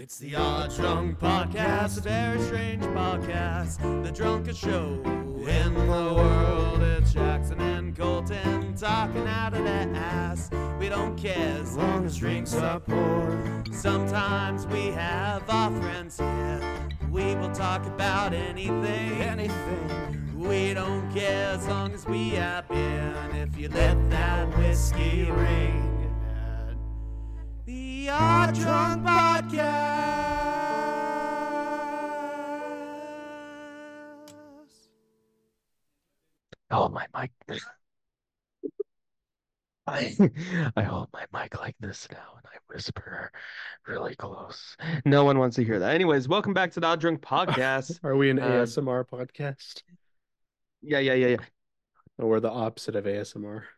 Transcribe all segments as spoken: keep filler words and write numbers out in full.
It's the Odd Drunk Podcast, a very strange podcast. The drunkest show in the world. It's Jackson and Colton talking out of their ass. We don't care as long as drinks are poured. Sometimes we have our friends here. We will talk about anything, anything. We don't care as long as we have beer. And if you let that whiskey ring. The Odd Drunk Podcast. Oh, my mic. I I hold my mic like this now and I whisper really close. No one wants to hear that. Anyways, welcome back to the Odd Drunk Podcast. Are we an Uh, A S M R podcast? Yeah, yeah, yeah, yeah. Or we're the opposite of A S M R?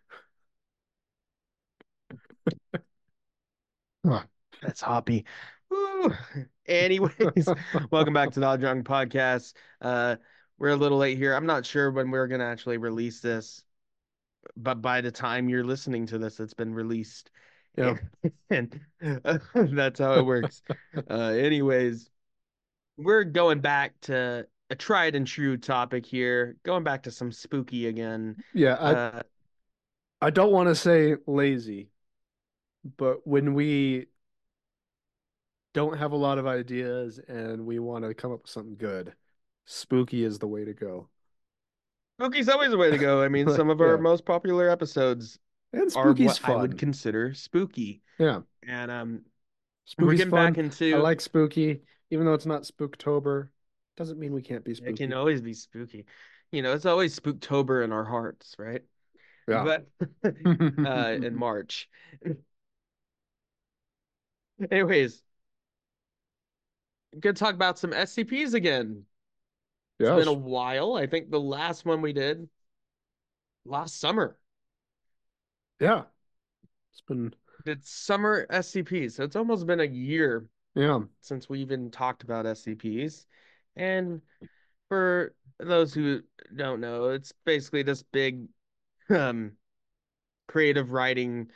Huh, that's hoppy. Woo. Anyways, welcome back to the Odd Drunk Podcast. Uh, we're a little late here. I'm not sure when we're gonna actually release this, but by the time you're listening to this, it's been released. Yeah. And, uh, that's how it works. Uh, anyways, we're going back to a tried and true topic here, going back to some spooky again. Yeah, I Uh, I don't want to say lazy, but when we don't have a lot of ideas and we want to come up with something good, spooky is the way to go. spooky's always the way to go. I mean, some of our Yeah. most popular episodes And are spooky's what I would fun. consider spooky. Yeah. And um, we're Spooky's getting fun. back into. I like spooky, even though it's not Spooktober. Doesn't mean we can't be It can spooky. always be spooky. You know, it's always Spooktober in our hearts, right? Yeah. But uh, in March. Anyways, gonna talk about some S C Ps again. It's been Yes. a while. I think the last one we did last summer. Yeah. It's been, Did summer S C Ps. So it's almost been a year yeah. since we even talked about S C Ps. And for those who don't know, it's basically this big um creative writing,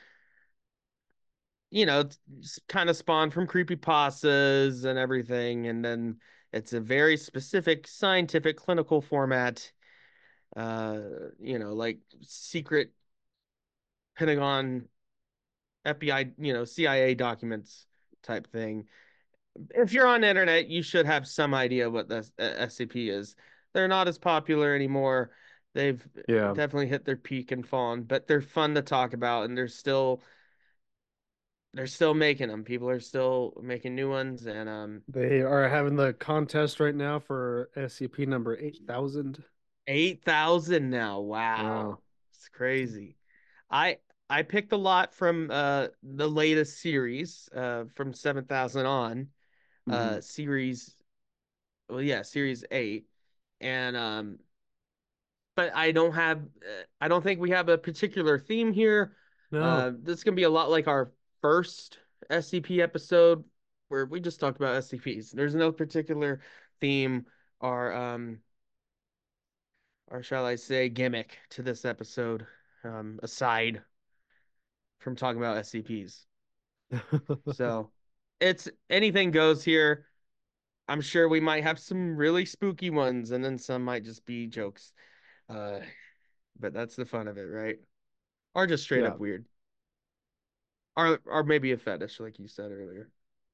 you know, it's kind of spawned from creepypastas and everything. And then it's a very specific scientific clinical format, uh, you know, like secret Pentagon, F B I, you know, C I A documents type thing. If you're on the internet, you should have some idea what the S C P is. They're not as popular anymore. They've Yeah. definitely hit their peak and fallen, but they're fun to talk about, and they're still they're still making them. People are still making new ones, and um, They are having the contest right now for S C P number eight thousand. eight thousand now. Wow, Wow. it's crazy. I I picked a lot from uh the latest series, uh from seven thousand on, Mhm. uh series. Well, yeah, series eight, and um, but I don't have. uh, I don't think we have a particular theme here. No. Uh, this is gonna be a lot like our first S C P episode, where we just talked about S C Ps. There's no particular theme or um, or shall I say, gimmick to this episode, um, aside from talking about S C Ps. So it's anything goes here. I'm sure we might have some really spooky ones, and then some might just be jokes. Uh, but that's the fun of it, right? Or just straight Yeah. up weird. Or or maybe a fetish, like you said earlier.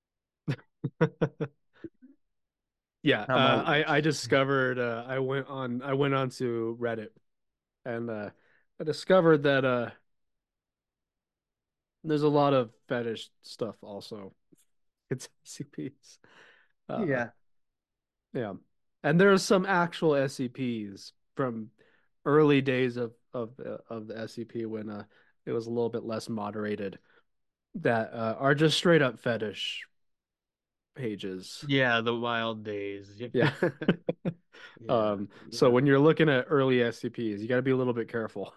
Yeah, I'm uh, all I I ears. discovered uh, I went on I went on to Reddit and uh, I discovered that uh, there's a lot of fetish stuff also. It's S C Ps. Uh, Yeah. yeah, and there's some actual S C Ps from early days of of uh, of the S C P when uh, it was a little bit less moderated that uh, are just straight up fetish pages. Yeah, the wild days. Yeah. Yeah. Um, so Yeah. when you're looking at early S C Ps, you got to be a little bit careful.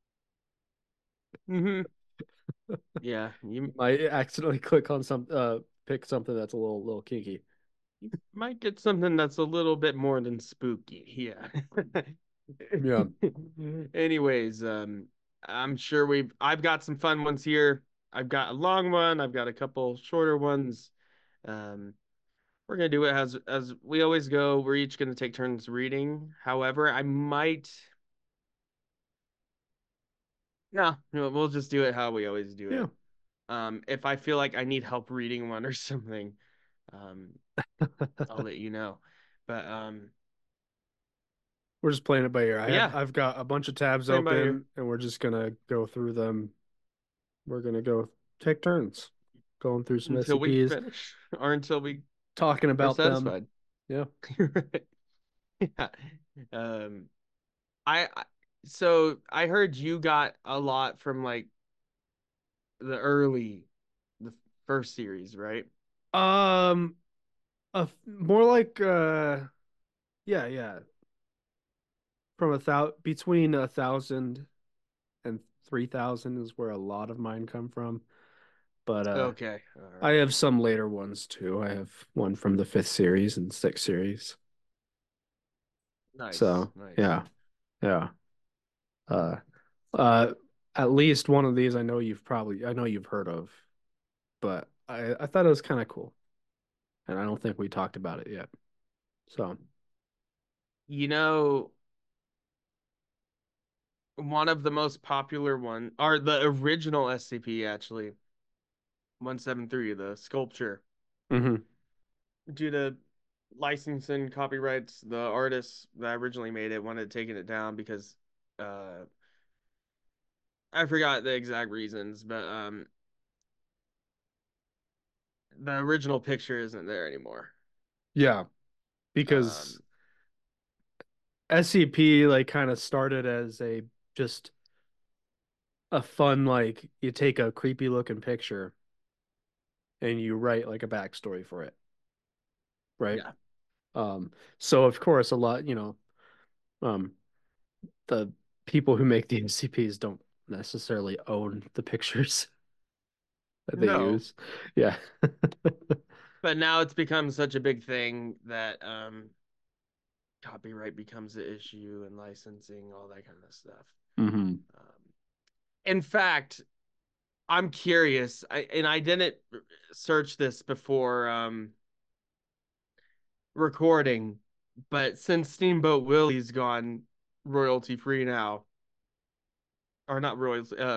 hmm Yeah. You You, might accidentally click on some uh pick something that's a little little kinky. you might get something that's a little bit more than spooky. Yeah. Yeah. Anyways, um, I'm sure we've I've got some fun ones here. I've got a long one, I've got a couple shorter ones. Um, we're gonna do it as as we always go. We're each gonna take turns reading. However, I might no, no, we'll just do it how we always do Yeah. it. Um, if I feel like I need help reading one or something, um, I'll let you know. But um, We're just playing it by ear. I but have yeah, I've got a bunch of tabs playing by ear open and we're just gonna go through them. We're gonna go take turns going through some until we S C Ps, finish or until we talking are about them. satisfied. Yeah. Yeah. Um, I, I so I heard you got a lot from like the early, the first series, right? Um, a more like uh, yeah, yeah, from a thou between a thousand and three thousand is where a lot of mine come from. But uh, Okay, all I right. have some later ones too. I have one from the fifth series and sixth series. Nice, So nice. yeah, yeah. Uh, uh, at least one of these I know you've probably I know you've heard of, but I I thought it was kind of cool, and I don't think we talked about it yet. So You know, one of the most popular one, or the original S C P actually, one seven three, the sculpture. hmm Due to licensing copyrights, the artist that originally made it wanted taking it down because uh I forgot the exact reasons, but um the original picture isn't there anymore. yeah, because Um S C P like kind of started as a just a fun like you take a creepy looking picture and you write like a backstory for it, right? yeah. Um, so of course a lot, you know, um, the people who make the S C Ps don't necessarily own the pictures that they No. use. Yeah. But now it's become such a big thing that um copyright becomes the issue and licensing, all that kind of stuff. hmm Um, in fact, I'm curious, I, and I didn't search this before um, recording, but since Steamboat Willie's gone royalty free now, or not royalty, uh,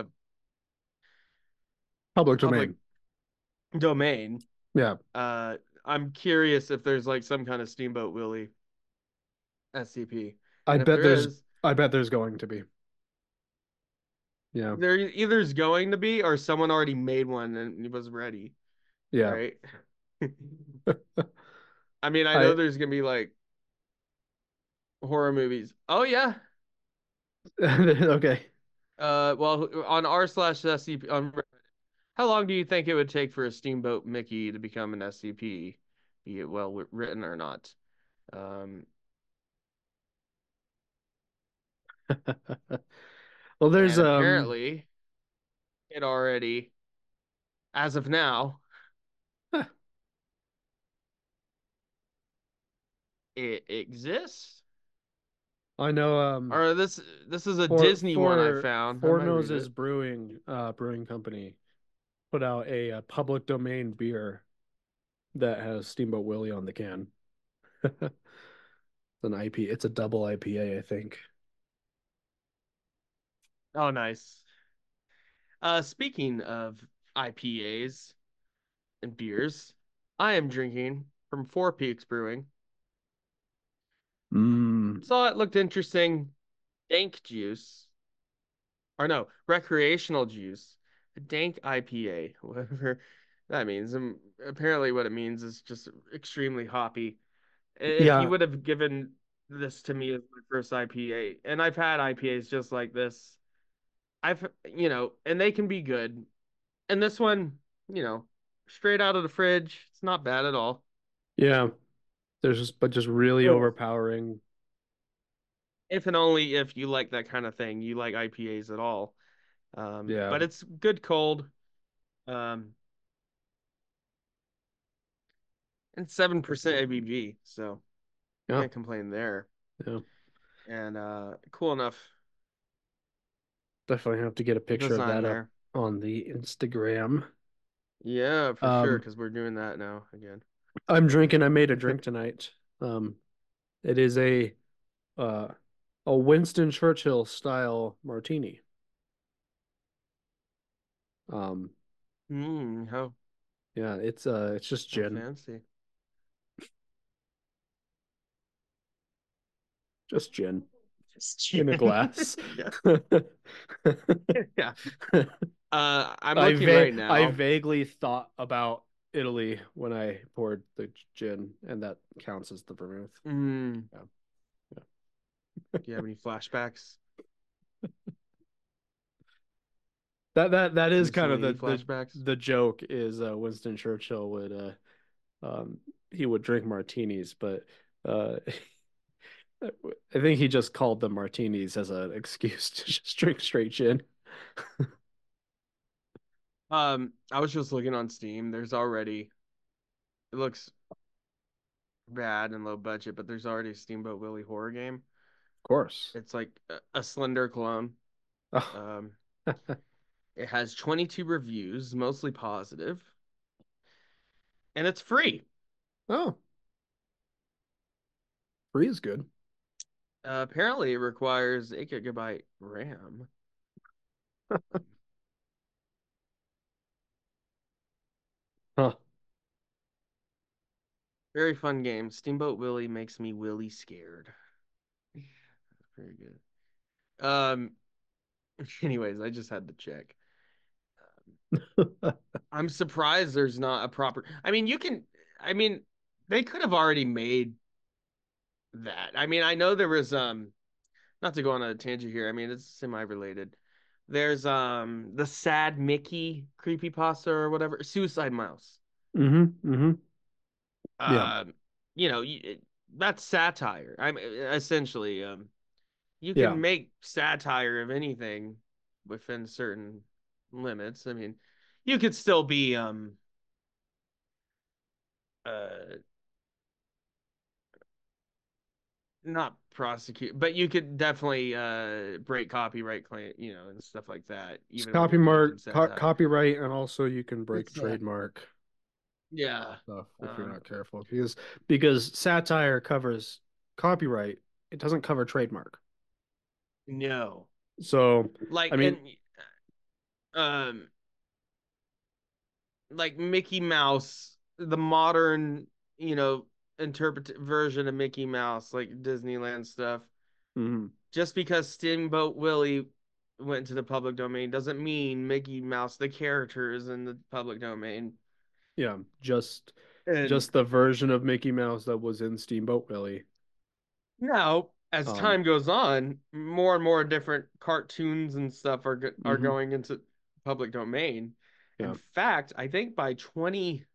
Public public domain. domain, Yeah. uh, I'm curious if there's like some kind of Steamboat Willie S C P, I and if bet there there's is, I bet there's going to be. Yeah. there either is going to be or someone already made one and was ready, Yeah. right? I mean, I know I there's gonna be like horror movies. Oh yeah. okay. Uh, well, on r slash S C P, on how long do you think it would take for a Steamboat Mickey to become an S C P, be it well written or not? Um, Well, there's and um apparently it already, as of now, it exists. I know um Or this this is a for Disney one I for found. I Four might read Noses it. Brewing uh brewing company put out a, uh public domain beer that has Steamboat Willie on the can. It's an I P. It's a double I P A, I think. Oh, nice. Uh, speaking of I P As and beers, I am drinking from Four Peaks Brewing. Mm. Saw it looked interesting. Dank juice, or no, recreational juice, dank I P A, whatever that means. And apparently, what it means is just extremely hoppy. If you Yeah, would have given this to me as my first I P A, and I've had I P As just like this, I've, you know, and they can be good. And this one, you know, straight out of the fridge, it's not bad at all. yeah. There's just but just really Oh. overpowering. If and only if you like that kind of thing, you like I P As at all. Um, Yeah. but it's good cold. Um, and seven percent A B V, so Yeah. can't complain there. Yeah. And uh, cool enough Definitely have to get a picture of design that up there. on the Instagram. Yeah, for sure, Um, because we're doing that now again. I'm drinking. I made a drink tonight. Um, it is a uh a Winston Churchill style martini. Um, Hmm, how yeah, it's uh it's just how gin, fancy. just gin Just in a gin. glass. Yeah. Yeah. Uh, I'm I looking va right I now. vaguely thought about Italy when I poured the gin, and that counts as the vermouth. Mm, Yeah, do you have any flashbacks? that that that is kind of Mussolini the the flashbacks? the joke is uh, Winston Churchill would uh um he would drink martinis, but uh I think he just called them martinis as an excuse to just drink straight gin. Um, I was just looking on Steam. There's already, it looks bad and low budget, but there's already a Steamboat Willie horror game. Of course. It's like a, a Slender clone. Oh. Um, it has twenty-two reviews, mostly positive, and it's free. Oh, free is good. Uh, apparently, it requires eight gigabyte RAM. Huh. Very fun game. Steamboat Willie makes me Willie scared. Very good. Um, anyways, I just had to check. I'm surprised there's not a proper. I mean, you can. I mean, they could have already made that. I mean, I know there was um. Not to go on a tangent here. I mean, it's semi-related. There's um the Sad Mickey creepypasta or whatever, Suicide Mouse. Mm-hmm. Mm-hmm. Yeah. Um, you know, y- that's satire. I'm essentially um. You Yeah. can make satire of anything within certain limits. I mean, you could still be um uh not prosecute, but you could definitely uh break copyright claim, you know, and stuff like that, It's even when you're making copyright, co satire. copyright, and also you can break Exactly. trademark Yeah. stuff if you're Um, not careful. Because because satire covers copyright, it doesn't cover trademark. no. So, I Like mean, and um like Mickey Mouse, the modern, you know, interpret version of Mickey Mouse, like Disneyland stuff. mhm, Just because Steamboat Willie went into the public domain doesn't mean Mickey Mouse, the character, is in the public domain. yeah, just And just the version of Mickey Mouse that was in Steamboat Willie. now, as Um, time goes on, more and more different cartoons and stuff are go- are mhm, going into public domain. In yeah. fact, I think by twenty,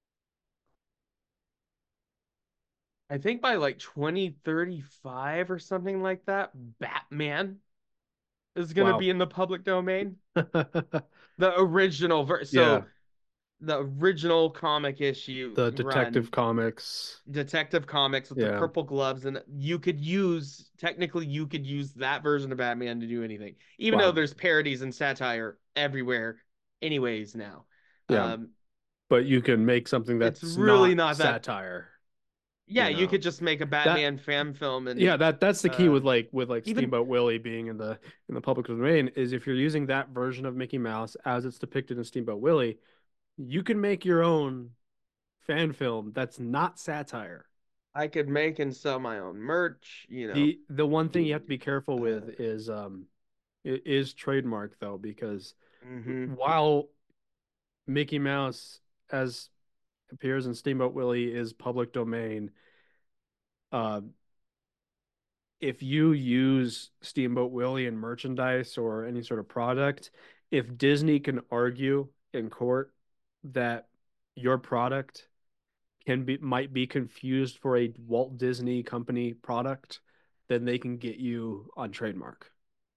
I think by like twenty thirty-five or something like that, Batman is going to Wow. be in the public domain. The original ver- Yeah, so the original comic issue the run Detective Comics. Detective Comics with the Yeah. purple gloves, and you could use technically you could use that version of Batman to do anything, even though Wow. there's parodies and satire everywhere, anyways. Now, Yeah. um, But you can make something it's that's really not not that. satire, Yeah, you you know. could just make a That Batman fan film, and yeah, that that's the key with um, like with like even Steamboat Willie being in the in the public domain is if you're using that version of Mickey Mouse as it's depicted in Steamboat Willie, you can make your own fan film that's not satire. I could make and sell my own merch. You know, The the one thing you have to be careful uh, with is um it is trademark though, because hmm while Mickey Mouse as appears in Steamboat Willie is public domain, uh if you use Steamboat Willie in merchandise or any sort of product, if Disney can argue in court that your product can be might be confused for a Walt Disney Company product, then they can get you on trademark.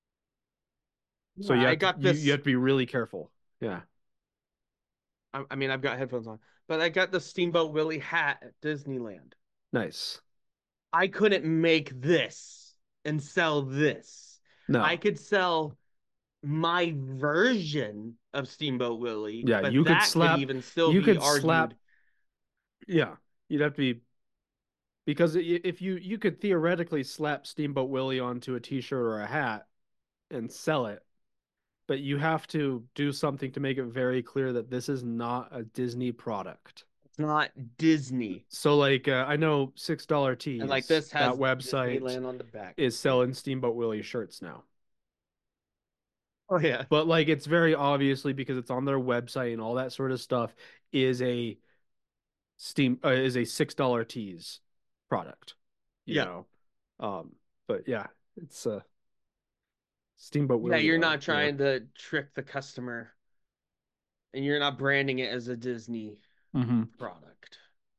So yeah, you I have to got you, you this. have to be really careful. Yeah. I, I mean, I've got headphones on, but I got the Steamboat Willie hat at Disneyland. Nice. I couldn't make this and sell this. I No. could sell my version of Steamboat Willie, Yeah, but you could that could slap even still you be could slap argued. yeah. you'd have to be because if you you could theoretically slap Steamboat Willie onto a t-shirt or a hat and sell it, but you have to do something to make it very clear that this is not a Disney product. It's not Disney. So like uh, I know six dollar And like Tees, this has that website Disneyland on the back. is selling Steamboat Willie shirts now. Oh yeah. But like it's very obviously because it's on their website and all that sort of stuff is a Steam uh, is a six dollar Tees product. You Yeah. know. Um but yeah, it's uh Steamboat Yeah, Willie. you're though, not you know. trying to trick the customer, and you're not branding it as a Disney Mhm. product.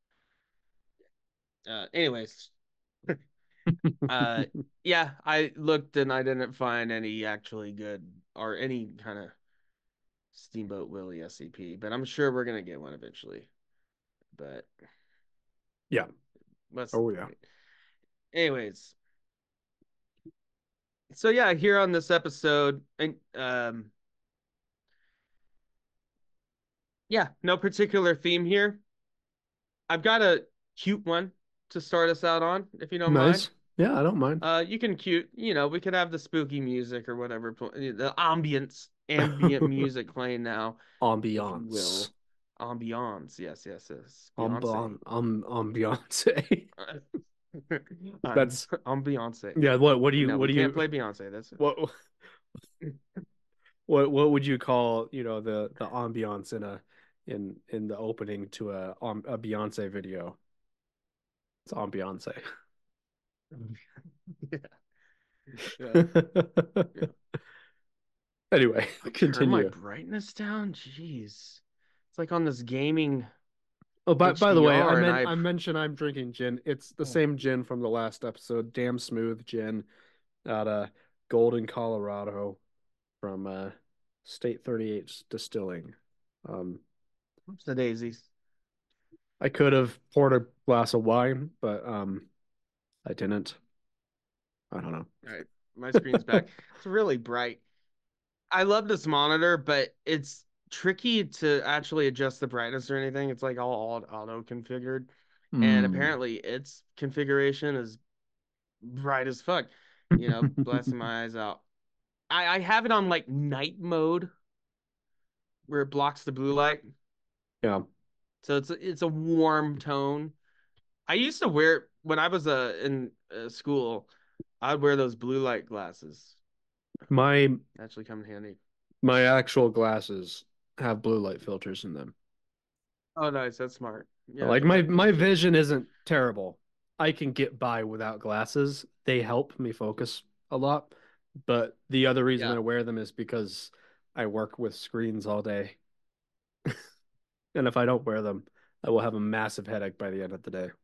Uh, anyways, uh, yeah, I looked and I didn't find any actually good or any kind of Steamboat Willie S C P, but I'm sure we're gonna get one eventually. But Yeah. let's. Oh yeah. Anyways, so yeah, here on this episode, and um, yeah, no particular theme here. I've got a cute one to start us out on, if you don't Nice. mind. Yeah, I don't mind. Uh, you can cute, you know, we could have the spooky music or whatever, the ambience, ambient music playing now, if you will. Ambiance. Ambiance, yes, yes, yes. Ambiance. Beyonce. Um, ambiance. I'm, That's I'm Beyonce. yeah. What what do you No, what we do you can't play Beyonce. That's what what what would you call, you know, the the ambiance in a in in the opening to a um, a Beyonce video? It's ambiance. yeah. Yeah. Yeah. Anyway, Turn my continue. brightness down. Jeez, it's like on this gaming. Oh, by by the way, I H D R and meant I- I mentioned I'm drinking gin. It's the Oh. same gin from the last episode, Damn Smooth Gin, out of Golden, Colorado, from uh, State thirty-eight Distilling. Um, Whoops, the daisies. I could have poured a glass of wine, but um, I didn't. I don't know. All right, my screen's back. It's really bright. I love this monitor, but it's tricky to actually adjust the brightness or anything. It's like all auto configured, and Mm. apparently its configuration is bright as fuck. You know, blasting my eyes out. I I have it on like night mode, where it blocks the blue light, Yeah. so it's it's a warm tone. I used to wear when I was uh, in uh, school. I'd wear those blue light glasses. My Actually, come in handy. my actual glasses have blue light filters in them. Oh, nice. That's smart. Yeah, Like the my light my filters. vision isn't terrible. I can get by without glasses. They help me focus a lot. But the other reason Yeah. I wear them is because I work with screens all day. And if I don't wear them, I will have a massive headache by the end of the day.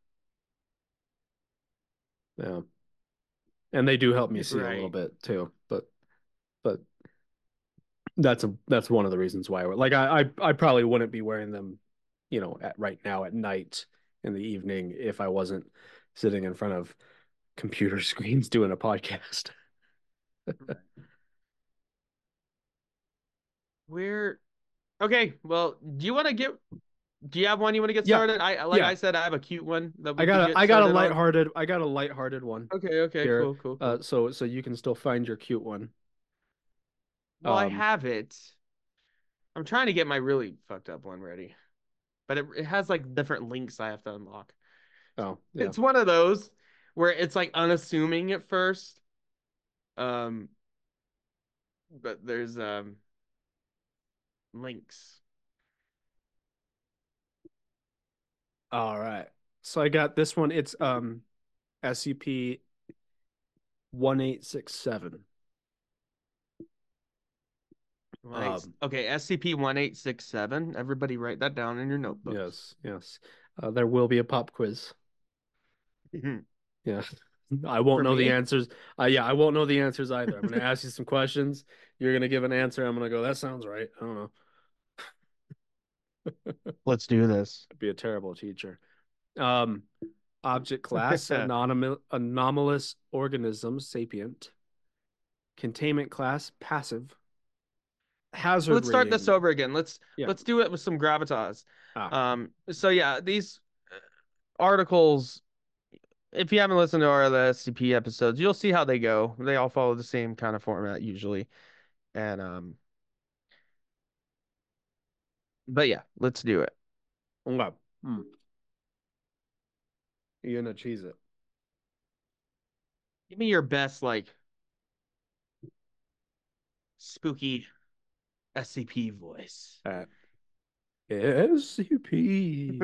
Yeah. And they do help me see a little Right. bit too. But but that's a that's one of the reasons why I wear like I I, I probably wouldn't be wearing them, you know, at right now at night in the evening if I wasn't sitting in front of computer screens doing a podcast. Where? Okay. Well, do you want to get? Do you have one you want to get Yeah. started? I like Yeah. I said, I have a cute one that we I could got get a I got a started on. lighthearted I got a lighthearted one Okay. Okay. here. Cool. Cool. Cool. Uh, so so you can still find your cute one. Well, I um, have it. I'm trying to get my really fucked up one ready, but it it has like different links I have to unlock. Oh, yeah. It's one of those where it's like unassuming at first. Um, but there's um links. All right. So I got this one. It's um S C P one eight six seven. Nice. Um, Okay, S C P one eight six seven. Everybody write that down in your notebooks. Yes, yes. Uh, there will be a pop quiz. Yeah. I won't For know the me? answers. Uh, yeah, I won't know the answers either. I'm going to ask you some questions. You're going to give an answer. I'm going to go, that sounds right. I don't know. Let's do this. I'd be a terrible teacher. Um, object class, anomal anomalous organism, sapient. Containment class, passive. Hazard Let's start rating. this over again. Let's Yeah. let's do it with some gravitas. Ah. Um, so yeah, these articles, if you haven't listened to our other S C P episodes, you'll see how they go. They all follow the same kind of format usually. And um but yeah, let's do it. Okay. Hmm. You're gonna cheese it. Give me your best like spooky S C P voice. All right. S C P.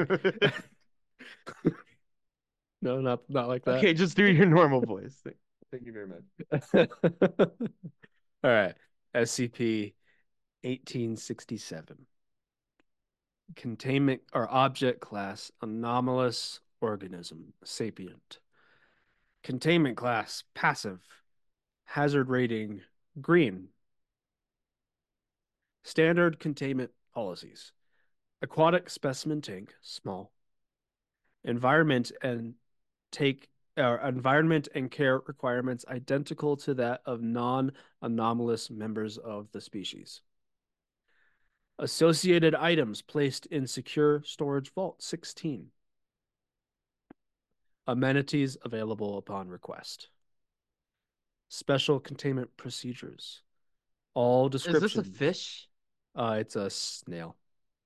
No, not not like that. Okay, just do your normal voice. Thank, thank you very much. All right. S C P eighteen sixty-seven. Containment or object class anomalous organism sapient. Containment class passive. Hazard rating green. Standard containment policies. Aquatic specimen tank small. Environment and take or environment and care requirements identical to that of non-anomalous members of the species. Associated items placed in secure storage vault sixteen. Amenities available upon request. Special containment procedures. All Is descriptions. this a fish? Uh, it's a snail.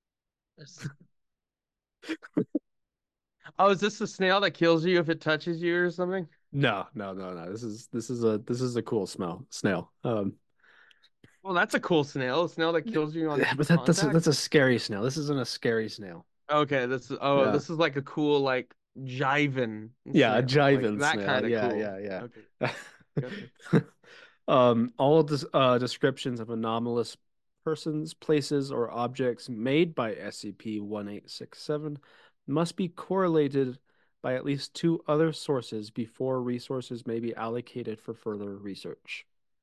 Oh, is this a snail that kills you if it touches you or something? No, no, no, no. This is this is a this is a cool smell snail. Um, Well, that's a cool snail. A snail that kills you on but that, that's a, contact. that's a scary snail. This isn't a scary snail. Okay, this is oh, Yeah. this is like a cool like jivin. Yeah, a snail, like jivin that snail. kind of Yeah, cool. yeah, yeah. Okay. Gotcha. Um, all of the uh, descriptions of anomalous persons, places, or objects made by S C P eighteen sixty-seven must be correlated by at least two other sources before resources may be allocated for further research.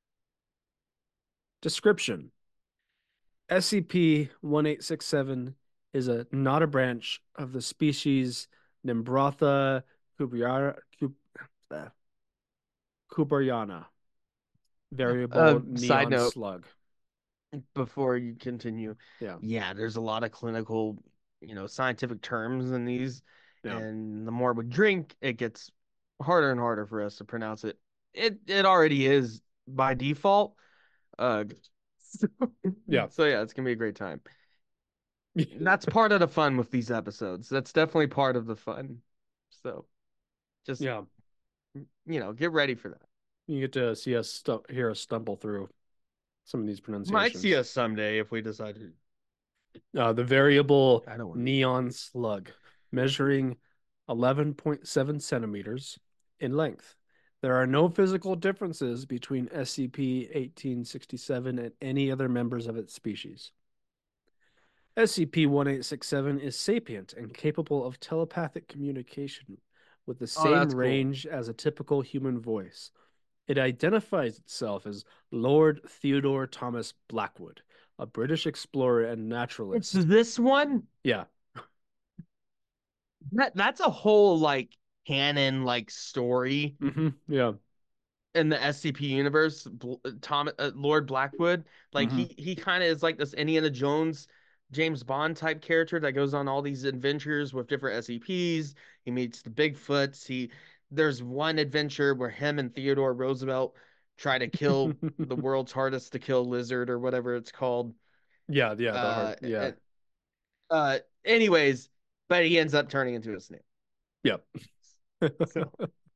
Description: S C P eighteen sixty-seven is a not a branch of the species Nimbrotha kubriana, uh, kubriana, variable Uh, side neon note, slug. before you continue, Yeah. yeah, there's a lot of clinical, you know, scientific terms in these, Yeah. and the more we drink, it gets harder and harder for us to pronounce it. It it already is by default. Uh, so, Yeah. so yeah, it's gonna be a great time. That's part of the fun with these episodes. That's definitely part of the fun. So, just Yeah. you know, get ready for that. You get to see us stu hear us stumble through some of these pronunciations. Might see us someday if we decide to. Uh, the variable I don't want to. neon slug, measuring eleven point seven centimeters in length. There are no physical differences between S C P eighteen sixty-seven and any other members of its species. S C P eighteen sixty-seven is sapient and capable of telepathic communication with the Oh, same that's cool. range as a typical human voice. It identifies itself as Lord Theodore Thomas Blackwood, a British explorer and It's naturalist. this one. Yeah. That that's a whole like canon like story Mm-hmm. Yeah. in the S C P universe. Bl- Tom uh, Lord Blackwood, like Mhm. he he kind of is like this Indiana Jones, James Bond type character that goes on all these adventures with different S C Ps. He meets the Bigfoots. He there's one adventure where him and Theodore Roosevelt try to kill the world's hardest to kill lizard or whatever it's called. Yeah, yeah, the Uh, hard, yeah. and- uh, anyways, but he ends up turning into a snake. Yep. So,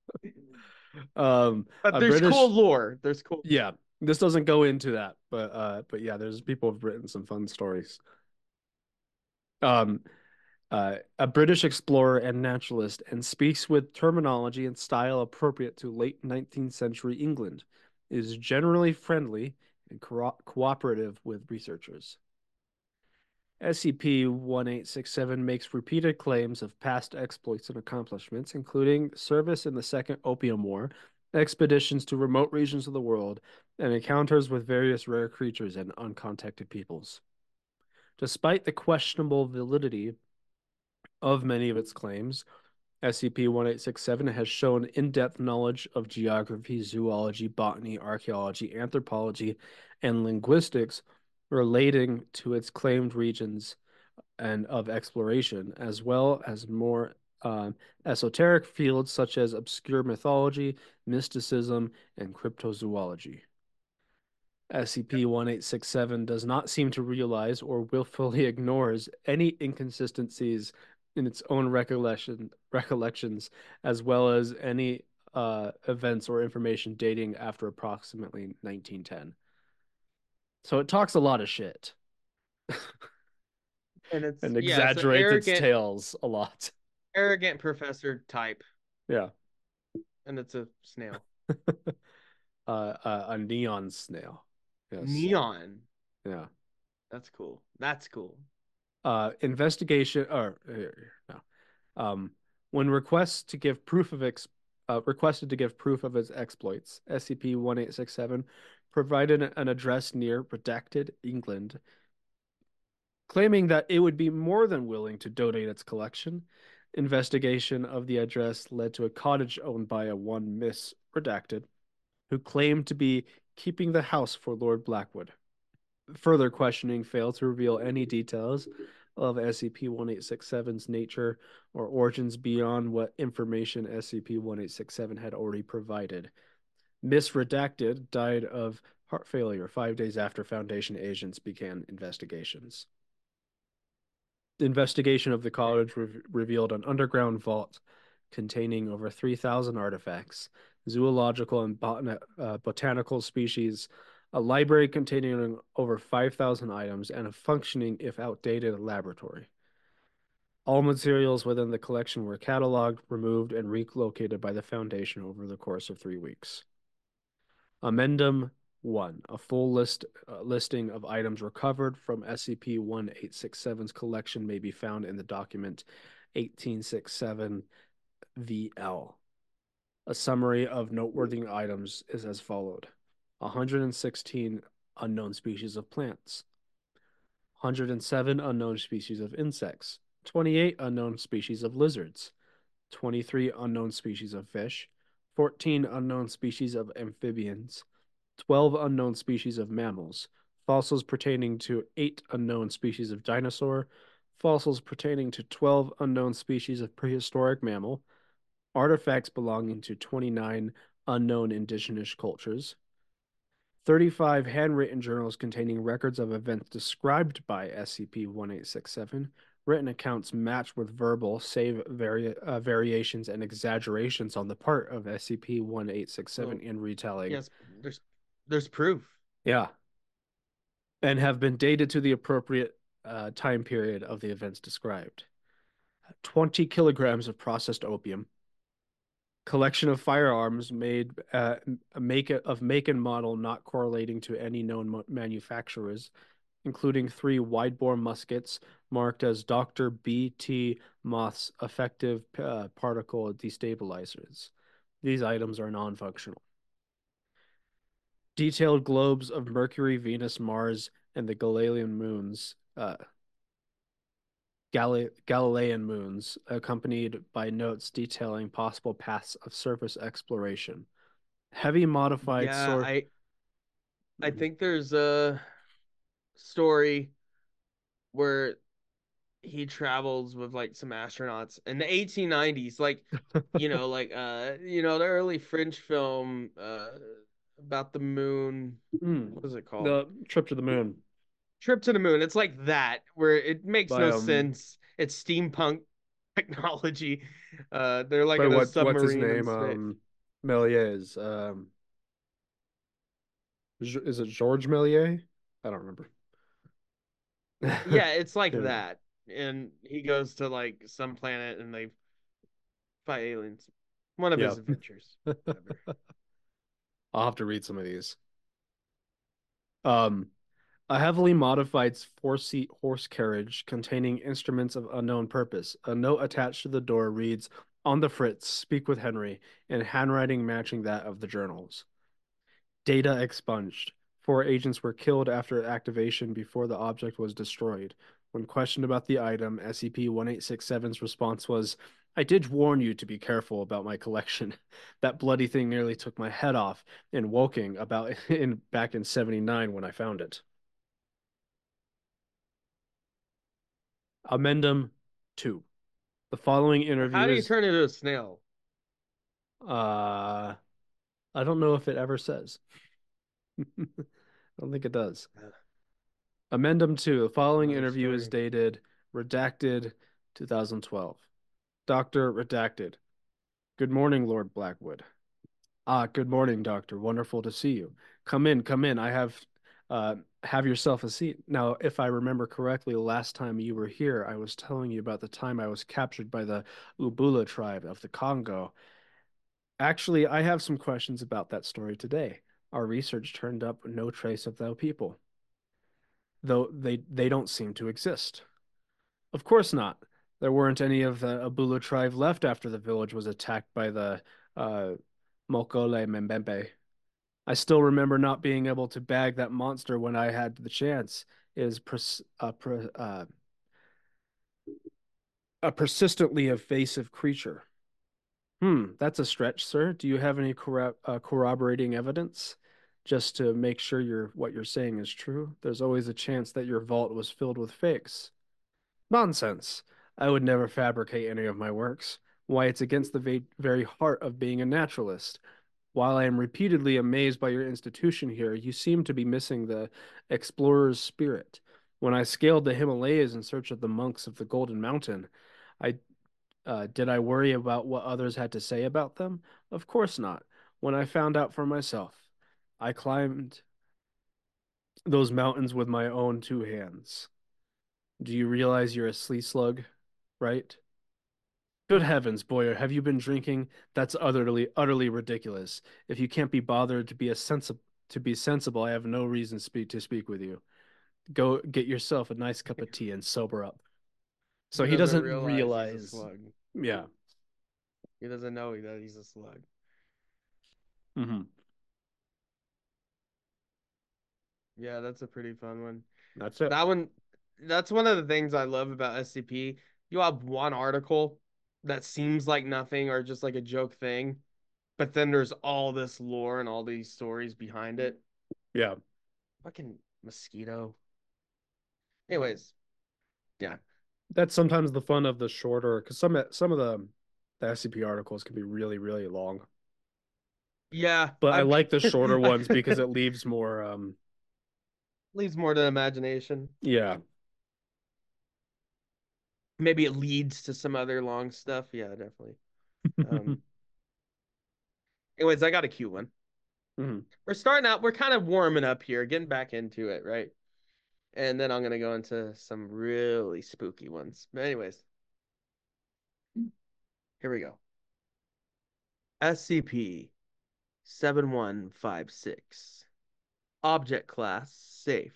Um, but a there's British, cool lore. There's cool. yeah. This doesn't go into that, but uh, but yeah, there's people have written some fun stories. Um, uh, a British explorer and naturalist, and speaks with terminology and style appropriate to late nineteenth century England, is generally friendly and co cooperative with researchers. S C P eighteen sixty-seven makes repeated claims of past exploits and accomplishments, including service in the Second Opium War, expeditions to remote regions of the world, and encounters with various rare creatures and uncontacted peoples. Despite the questionable validity of many of its claims, S C P eighteen sixty-seven has shown in-depth knowledge of geography, zoology, botany, archaeology, anthropology, and linguistics relating to its claimed regions and of exploration, as well as more um, esoteric fields such as obscure mythology, mysticism, and cryptozoology. S C P eighteen sixty-seven does not seem to realize or willfully ignores any inconsistencies in its own recollection recollections, as well as any uh, events or information dating after approximately nineteen ten. So it talks a lot of shit And it's and yeah, it's an exaggerates its arrogant, tales a lot. arrogant professor type, Yeah. and it's a snail. uh, uh, a neon snail. Yes. Neon. Yeah. That's cool. That's cool. Uh, investigation or no. Um, when requests to give proof of ex uh, requested to give proof of its exploits, S C P eighteen sixty-seven provided an address near Redacted, England, claiming that it would be more than willing to donate its collection. Investigation of the address led to a cottage owned by a one Miss Redacted, who claimed to be keeping the house for Lord Blackwood. Further questioning failed to reveal any details of S C P eighteen sixty-seven's nature or origins beyond what information S C P eighteen sixty-seven had already provided. Miss Redacted died of heart failure five days after Foundation agents began investigations. The investigation of the college re- revealed an underground vault containing over three thousand artifacts, zoological and bot- uh, botanical species, a library containing over five thousand items, and a functioning, if outdated, laboratory. All materials within the collection were cataloged, removed, and relocated by the Foundation over the course of three weeks. Amendum one. A full list uh, listing of items recovered from S C P eighteen sixty-seven's collection may be found in the document eighteen sixty-seven V L. A summary of noteworthy items is as followed: one hundred sixteen unknown species of plants, one hundred seven unknown species of insects, twenty-eight unknown species of lizards, twenty-three unknown species of fish, fourteen unknown species of amphibians, twelve unknown species of mammals, fossils pertaining to eight unknown species of dinosaur, fossils pertaining to twelve unknown species of prehistoric mammal, artifacts belonging to twenty-nine unknown indigenous cultures, thirty-five handwritten journals containing records of events described by S C P eighteen sixty-seven, written accounts matched with verbal, save vari- uh, variations and exaggerations on the part of S C P eighteen sixty-seven So, in retelling. yes, there's there's proof. Yeah. And have been dated to the appropriate uh, time period of the events described. twenty kilograms of processed opium, collection of firearms made uh, make of make and model not correlating to any known manufacturers, including three wide-bore muskets marked as Doctor B T Moth's effective uh, particle destabilizers. These items are non-functional. Detailed globes of Mercury, Venus, Mars, and the Galilean moons, uh, Gal- Galilean moons, accompanied by notes detailing possible paths of surface exploration. Heavy modified Yeah, sort. I I think there's a story where he travels with like some astronauts in the eighteen nineties, like you know, like uh, you know, the early French film uh about the moon. Mm. What is it called? The trip to the moon Trip to the Moon. It's like that, where it makes by no um sense. It's steampunk technology. Uh, they're like by in a what what's his submarine in name space. um Méliès um is it Georges Méliès? I don't remember. Yeah, it's like Yeah. that. And he goes to like some planet and they fight aliens. One of Yeah. his adventures. Whatever. I'll have to read some of these. Um, a heavily modified four-seat horse carriage containing instruments of unknown purpose. A note attached to the door reads, "On the Fritz, speak with Henry," in handwriting matching that of the journals. Data expunged. Four agents were killed after activation before the object was destroyed. When questioned about the item, S C P eighteen sixty-seven's response was, "I did warn you to be careful about my collection. That bloody thing nearly took my head off in Woking about in back in seventy-nine when I found it." Amendum two. The following How interview do you is turn into a snail? uh I don't know if it ever says. I don't think it does. Uh, Amendum two. The following Another interview is story. dated redacted twenty twelve. Doctor Redacted. Good morning, Lord Blackwood. Ah, good morning, Doctor. Wonderful to see you. Come in, come in. I have uh have yourself a seat. Now, if I remember correctly, last time you were here, I was telling you about the time I was captured by the Ubula tribe of the Congo. Actually, I have some questions about that story today. Our research turned up no trace of those people, though they they don't seem to exist. Of course not. There weren't any of the Abula tribe left after the village was attacked by the uh, Mokole Mbembe. I still remember not being able to bag that monster when I had the chance. It is pers uh, per uh, a persistently evasive creature. Hmm, that's a stretch, sir. Do you have any corro uh, corroborating evidence? Just to make sure you're what you're saying is true. There's always a chance that your vault was filled with fakes. Nonsense. I would never fabricate any of my works. Why, it's against the va very heart of being a naturalist. While I am repeatedly amazed by your institution here, you seem to be missing the explorer's spirit. When I scaled the Himalayas in search of the monks of the Golden Mountain, I uh, did I worry about what others had to say about them? Of course not. When I found out for myself, I climbed those mountains with my own two hands. Do you realize you're a slee slug, right? Good heavens, Boyer, have you been drinking? That's utterly, utterly ridiculous. If you can't be bothered to be a sensible, to be sensible, I have no reason speak to speak with you. Go get yourself a nice cup of tea and sober up. So He he doesn't doesn't realize he's a realize. slug. Yeah. He doesn't know he that he's a slug. Mm-hmm. Yeah, that's a pretty fun one. That's it. That one, that's one of the things I love about S C P. You have one article that seems like nothing or just like a joke thing, but then there's all this lore and all these stories behind it. Yeah. Fucking mosquito. Anyways, yeah. That's sometimes the fun of the shorter, because some some of the the S C P articles can be really, really long. Yeah, But I I've like the shorter ones because I it leaves more um leaves more to the imagination. yeah. Maybe it leads to some other long stuff. Yeah, definitely. Um, anyways, I got a cute one. Mhm. We're starting out, we're kind of warming up here, getting back into it, right? And then I'm gonna go into some really spooky ones. But anyways, here we go. S C P seven one five six. Object class safe.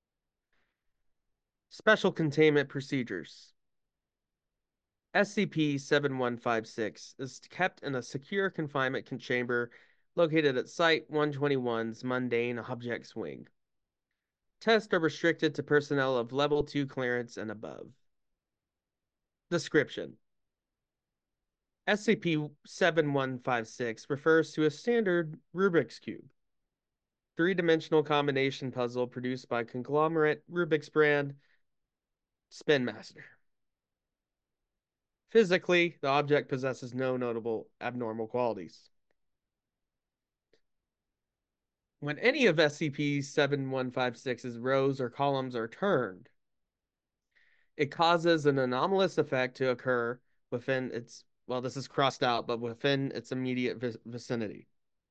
Special containment procedures. S C P seven one five six is kept in a secure confinement chamber located at Site one twenty-one's Mundane Objects Wing. Tests are restricted to personnel of Level two clearance and above. Description. S C P seven one five six refers to a standard Rubik's Cube, three-dimensional combination puzzle produced by conglomerate Rubik's brand Spin Master. Physically, the object possesses no notable abnormal qualities. When any of S C P seven one five six's rows or columns are turned, it causes an anomalous effect to occur within its, well, this is crossed out, but within its immediate vicinity.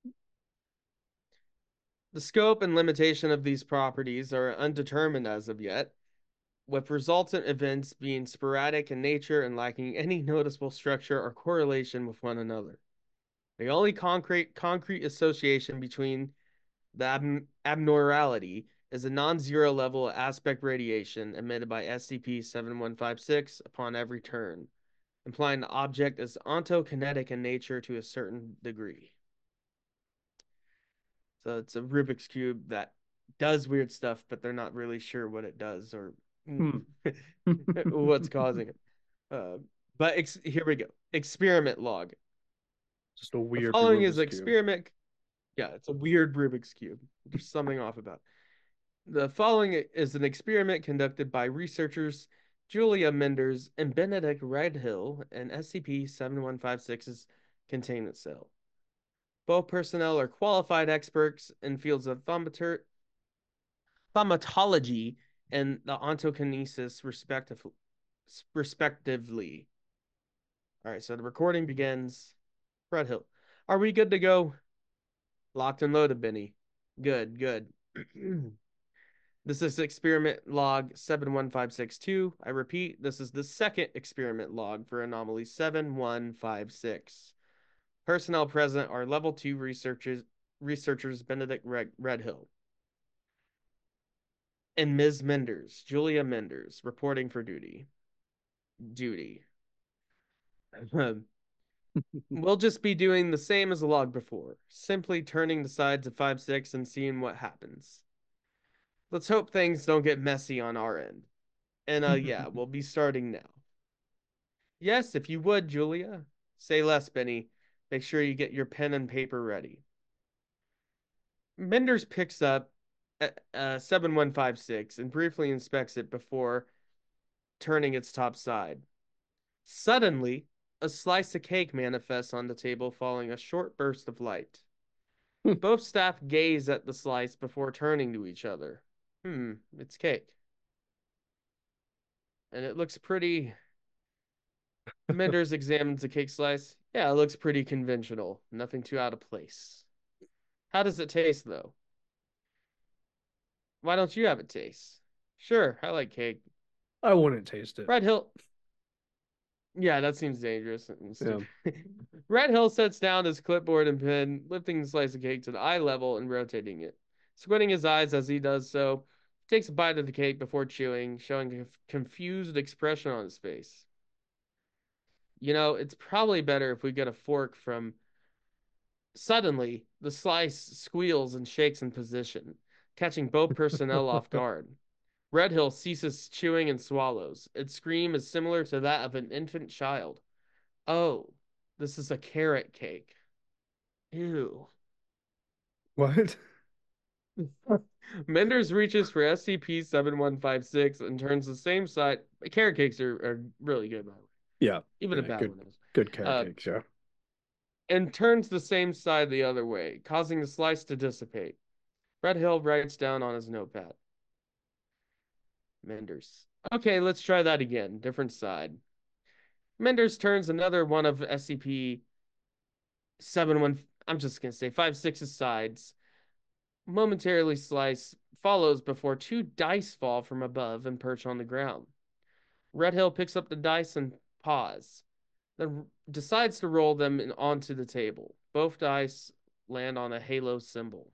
The scope and limitation of these properties are undetermined as of yet, with resultant events being sporadic in nature and lacking any noticeable structure or correlation with one another. The only concrete concrete association between the ab abnormality is a non-zero level aspect radiation emitted by S C P seven one five six upon every turn, implying the object is ontokinetic in nature to a certain degree. So it's a Rubik's Cube that does weird stuff, but they're not really sure what it does or Hmm. what's causing it. Uh, but ex here we go. Experiment log. Just a The weird following is Rubik's an cube. experiment. Yeah, it's a weird Rubik's Cube. There's something off about it. The following is an experiment conducted by researchers Julia Menders, and Benedict Redhill in S C P seven one five six's containment cell. Both personnel are qualified experts in fields of thaumatur- thaumatology and the ontokinesis, respective- respectively. All right, so the recording begins. Redhill, are we good to go? Locked and loaded, Benny. Good, good. This is experiment log seven one five six two. I repeat, this is the second experiment log for anomaly seven one five six. Personnel present are level two researchers, researchers Benedict Red- Redhill and Miz Menders, Julia Menders, reporting for duty. Duty. We'll just be doing the same as the log before, simply turning the sides of five six and seeing what happens. Let's hope things don't get messy on our end. And uh yeah, we'll be starting now. Yes, if you would, Julia. Say less, Benny. Make sure you get your pen and paper ready. Menders picks up uh, seven one five six and briefly inspects it before turning its top side. Suddenly, a slice of cake manifests on the table, following a short burst of light. Both staff gaze at the slice before turning to each other. Hmm, it's cake. And it looks pretty. Menders examines the cake slice. Yeah, it looks pretty conventional. Nothing too out of place. How does it taste, though? Why don't you have a taste? Sure, I like cake. I wouldn't taste it. Red Hill. Yeah, that seems dangerous and Yeah. stupid. Red Hill sets down his clipboard and pen, lifting the slice of cake to the eye level and rotating it. Squinting his eyes as he does so, he takes a bite of the cake before chewing, showing a confused expression on his face. You know, it's probably better if we get a fork from. Suddenly, the slice squeals and shakes in position, catching both personnel off guard. Redhill ceases chewing and swallows. Its scream is similar to that of an infant child. Oh, this is a carrot cake. Ew. What? Menders reaches for S C P seven one five six and turns the same side. Carrot cakes are, are really good, by the way. Yeah. Even yeah, a bad good, one is. good carrot Uh, cakes, yeah. And turns the same side the other way, causing the slice to dissipate. Redhill writes down on his notepad. Menders. Okay, let's try that again. Different side. Menders turns another one of S C P seven one. I'm just gonna say five six's sides. Momentarily slice follows before two dice fall from above and perch on the ground. Redhill picks up the dice and paws, then decides to roll them in, onto the table. Both dice land on a halo symbol.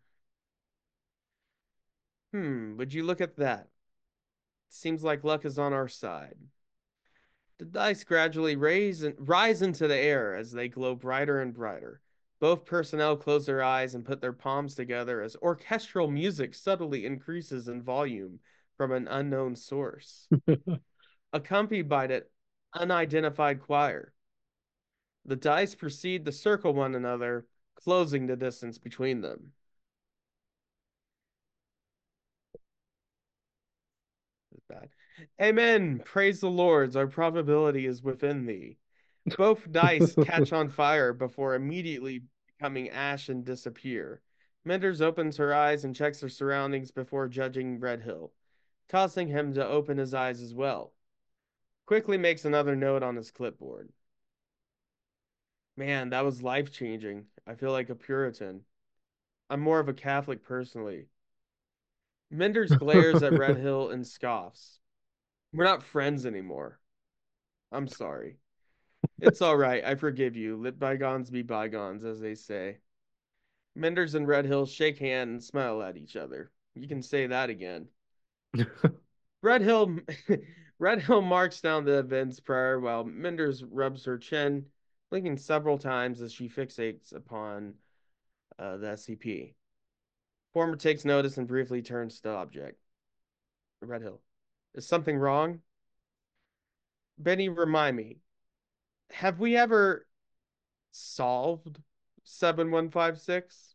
Hmm, would you look at that? Seems like luck is on our side. The dice gradually raise and rise into the air as they glow brighter and brighter. Both personnel close their eyes and put their palms together as orchestral music subtly increases in volume from an unknown source, accompanied by an unidentified choir. The dice proceed to circle one another, closing the distance between them. Bad. Amen. Praise the Lord. Our probability is within thee. Both dice catch on fire before immediately becoming ash and disappear. Menders opens her eyes and checks her surroundings before judging Redhill, causing him to open his eyes as well. Quickly makes another note on his clipboard. Man, that was life-changing. I feel like a Puritan. I'm more of a Catholic personally. Menders glares at Redhill and scoffs. We're not friends anymore. I'm sorry. It's all right. I forgive you. Let bygones be bygones, as they say. Menders and Redhill shake hands and smile at each other. You can say that again. Redhill Redhill marks down the events prior while Menders rubs her chin, blinking several times as she fixates upon uh, the S C P. Former takes notice and briefly turns to the object. Redhill. Is something wrong? Benny, remind me. Have we ever solved seven one five six?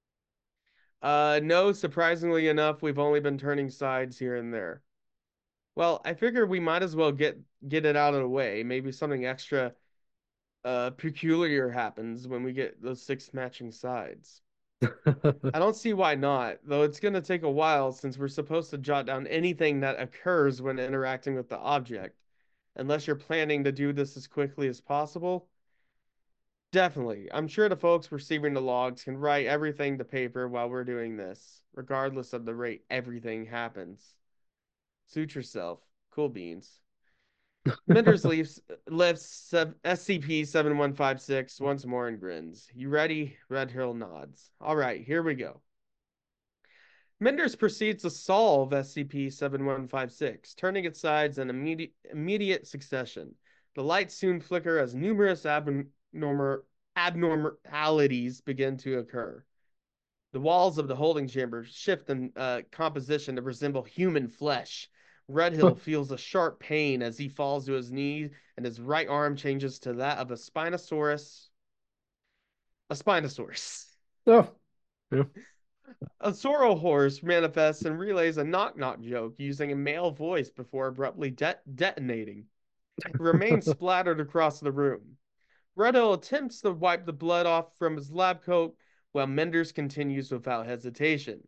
Uh, no, surprisingly enough, we've only been turning sides here and there. Well, I figure we might as well get get it out of the way. Maybe something extra uh peculiar happens when we get those six matching sides. I don't see why not, though it's going to take a while since we're supposed to jot down anything that occurs when interacting with the object. Unless you're planning to do this as quickly as possible. Definitely. I'm sure the folks receiving the logs can write everything to paper while we're doing this, regardless of the rate everything happens. Suit yourself. Cool beans. Menders leaves, lifts S C P seven one five six once more and grins. You ready? Red Hill nods. All right, here we go. Menders proceeds to solve S C P seven one five six, turning its sides in immediate, immediate succession. The lights soon flicker as numerous abnormal abnormalities begin to occur. The walls of the holding chamber shift in uh, composition to resemble human flesh. Red Hill feels a sharp pain as he falls to his knee, and his right arm changes to that of a Spinosaurus. A Spinosaurus. Oh, yeah. A Zoro horse manifests and relays a knock-knock joke using a male voice before abruptly de- detonating. It remains splattered across the room. Red Hill attempts to wipe the blood off from his lab coat, while Menders continues without hesitation.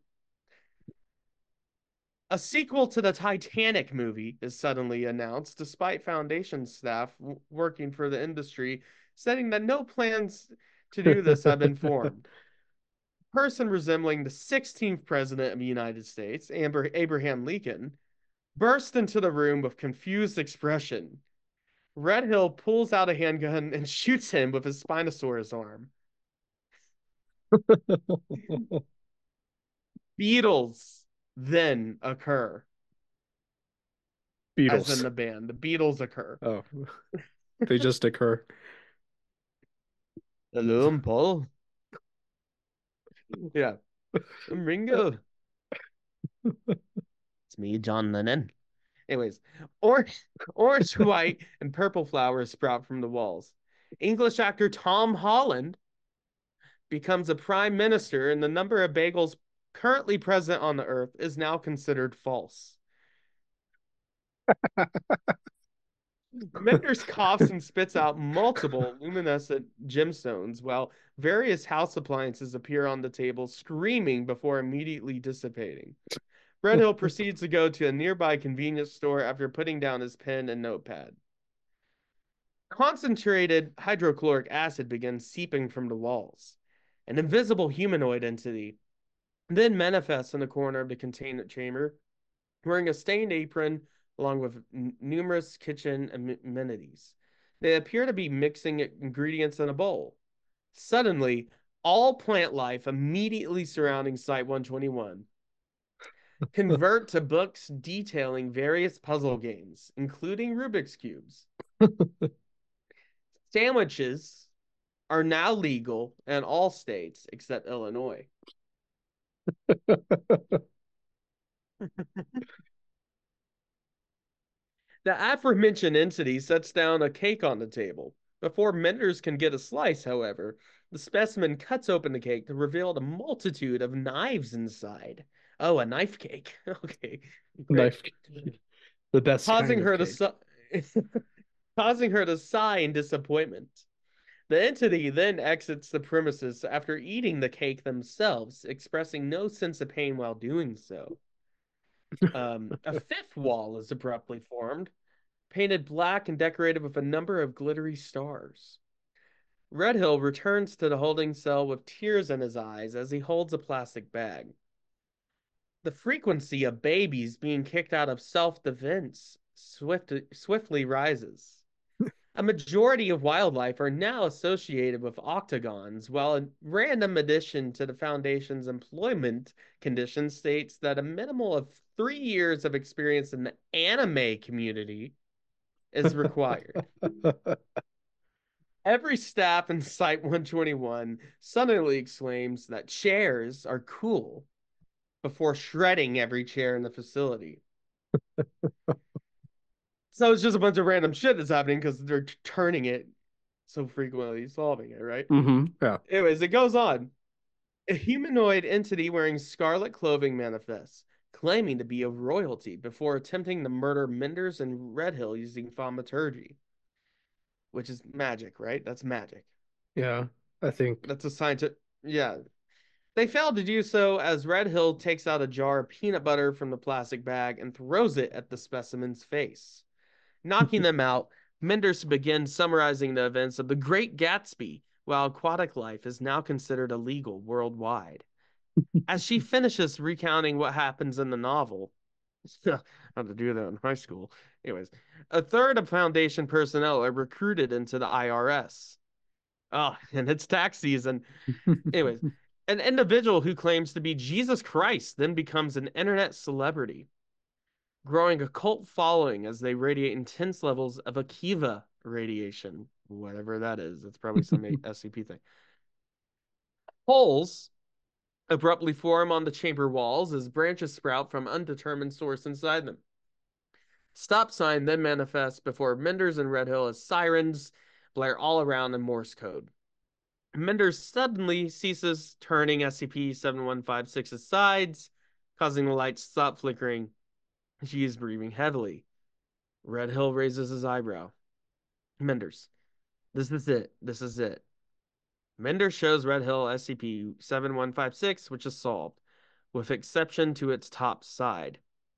A sequel to the Titanic movie is suddenly announced, despite Foundation staff w- working for the industry stating that no plans to do this have been formed. A person resembling the sixteenth president of the United States, Amber- Abraham Lincoln, burst into the room with confused expression. Red Hill pulls out a handgun and shoots him with his Spinosaurus arm. Beatles then occur. As in Beatles. the band. The Beatles occur. Oh, they just occur. Hello, I'm Paul. Yeah. I'm Ringo. It's me, John Lennon. Anyways, orange, orange, white, and purple flowers sprout from the walls. English actor Tom Holland becomes a prime minister, and the number of bagels currently present on the earth is now considered false. Menders coughs and spits out multiple luminescent gemstones while various house appliances appear on the table, screaming before immediately dissipating. Red Hill proceeds to go to a nearby convenience store after putting down his pen and notepad. Concentrated hydrochloric acid begins seeping from the walls. An invisible humanoid entity then manifests in the corner of the containment chamber, wearing a stained apron along with n- numerous kitchen amenities. They appear to be mixing ingredients in a bowl. Suddenly, all plant life immediately surrounding Site one twenty-one convert to books detailing various puzzle games, including Rubik's Cubes. Sandwiches are now legal in all states except Illinois. The aforementioned entity sets down a cake on the table. Before Menders can get a slice, however, the specimen cuts open the cake to reveal the multitude of knives inside. Oh, a knife cake. Okay, great. Knife. The best Causing kind of her to cake. su- causing her to sigh in disappointment. The entity then exits the premises after eating the cake themselves, expressing no sense of pain while doing so. Um, a fifth wall is abruptly formed, painted black and decorated with a number of glittery stars. Red Hill returns to the holding cell with tears in his eyes as he holds a plastic bag. The frequency of babies being kicked out of self-defense swift, swiftly rises. A majority of wildlife are now associated with octagons, while a random addition to the Foundation's employment condition states that a minimal of three years of experience in the anime community is required. Every staff in Site one twenty-one suddenly exclaims that chairs are cool before shredding every chair in the facility. So it's just a bunch of random shit that's happening because they're turning it so frequently, solving it, right? Mm-hmm. Yeah. Anyways, it goes on. A humanoid entity wearing scarlet clothing manifests, claiming to be of royalty before attempting to murder Menders and Redhill using thaumaturgy, which is magic, right? That's magic. Yeah, I think. That's a scientific. Yeah. They failed to do so as Redhill takes out a jar of peanut butter from the plastic bag and throws it at the specimen's face. Knocking them out, Menders begins summarizing the events of The Great Gatsby, while aquatic life is now considered illegal worldwide. As she finishes recounting what happens in the novel, how to do that in high school. Anyways, a third of Foundation personnel are recruited into the I R S. Oh, and it's tax season. Anyways, an individual who claims to be Jesus Christ then becomes an internet celebrity, growing a cult following as they radiate intense levels of Akiva radiation, whatever that is. It's probably some S C P thing. Holes abruptly form on the chamber walls as branches sprout from undetermined source inside them. Stop sign then manifests before Menders and Redhill as sirens blare all around in Morse code. Menders suddenly ceases turning S C P seven one five six's sides, causing the lights to stop flickering. She is breathing heavily. Redhill raises his eyebrow. Menders, this is it. This is it. Menders shows Redhill S C P seven one five six, which is solved, with exception to its top side.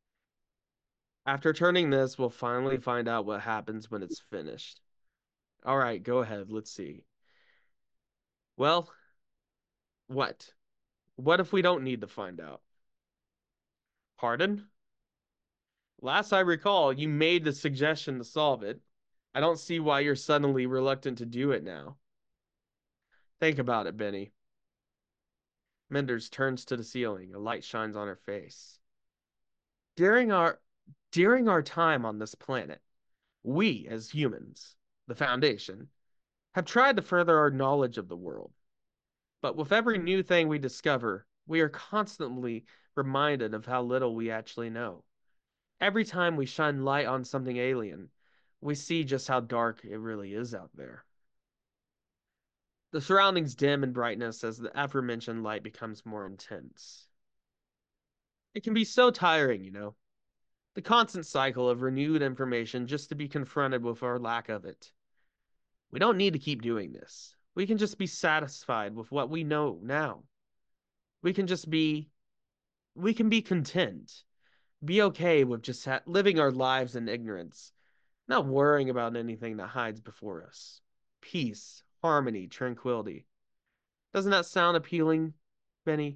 After turning this, we'll finally find out what happens when it's finished. All right, go ahead. Let's see. Well, what? What if we don't need to find out? Pardon? Last I recall, you made the suggestion to solve it. I don't see why you're suddenly reluctant to do it now. Think about it, Benny. Menders turns to the ceiling. A light shines on her face. During our during our time on this planet, we as humans, the Foundation, have tried to further our knowledge of the world. But with every new thing we discover, we are constantly reminded of how little we actually know. Every time we shine light on something alien, we see just how dark it really is out there. The surroundings dim in brightness as the aforementioned light becomes more intense. It can be so tiring, you know. The constant cycle of renewed information just to be confronted with our lack of it. We don't need to keep doing this. We can just be satisfied with what we know now. We can just be, we can be content, be okay with just ha- living our lives in ignorance, not worrying about anything that hides before us. Peace, harmony, tranquility. Doesn't that sound appealing, Benny?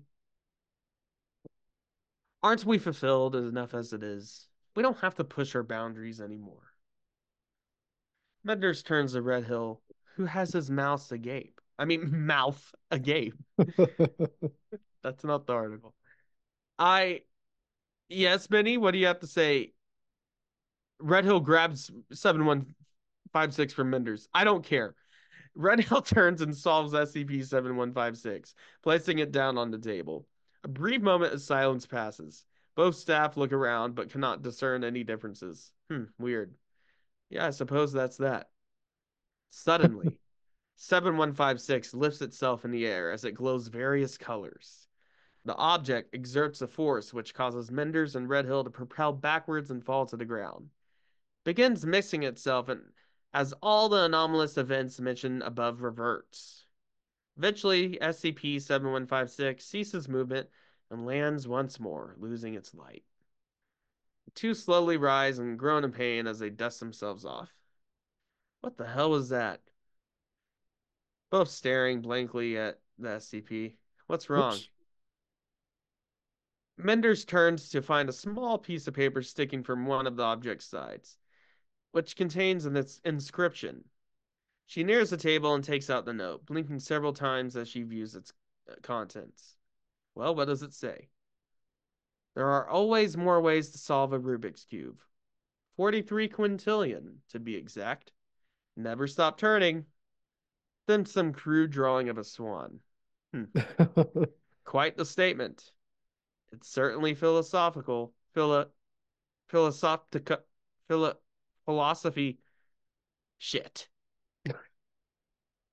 Aren't we fulfilled enough as it is? We don't have to push our boundaries anymore. Menders turns to Redhill, who has his mouth agape. I mean, mouth agape. That's not the article. I, yes, Benny, what do you have to say? Redhill grabs seven one five six from Menders. I don't care. Redhill turns and solves S C P seven one five six, placing it down on the table. A brief moment of silence passes. Both staff look around but cannot discern any differences. Hmm, weird. Yeah, I suppose that's that. Suddenly, seven one five six lifts itself in the air as it glows various colors. The object exerts a force which causes Menders and Redhill to propel backwards and fall to the ground. Begins mixing itself and as all the anomalous events mentioned above reverts. Eventually, S C P seven one five six ceases movement and lands once more, losing its light. The two slowly rise and groan in pain as they dust themselves off. What the hell was that? Both staring blankly at the S C P. What's wrong? Oops. Menders turns to find a small piece of paper sticking from one of the object's sides, which contains an inscription. She nears the table and takes out the note, blinking several times as she views its contents. Well, what does it say? There are always more ways to solve a Rubik's Cube. forty-three quintillion, to be exact. Never stop turning. Then some crude drawing of a swan. Hmm. Quite the statement. It's certainly philosophical. Philo philosophica philo philosophy. Shit.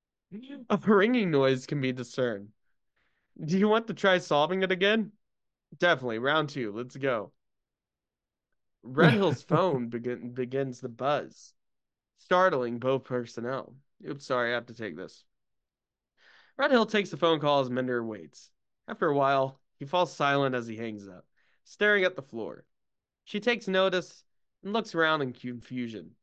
A ringing noise can be discerned. Do you want to try solving it again? Definitely. Round two. Let's go. Red Hill's phone begin, begins to buzz, startling both personnel. Oops, sorry, I have to take this. Red Hill takes the phone call as Mender waits. After a while, he falls silent as he hangs up, staring at the floor. She takes notice and looks around in confusion.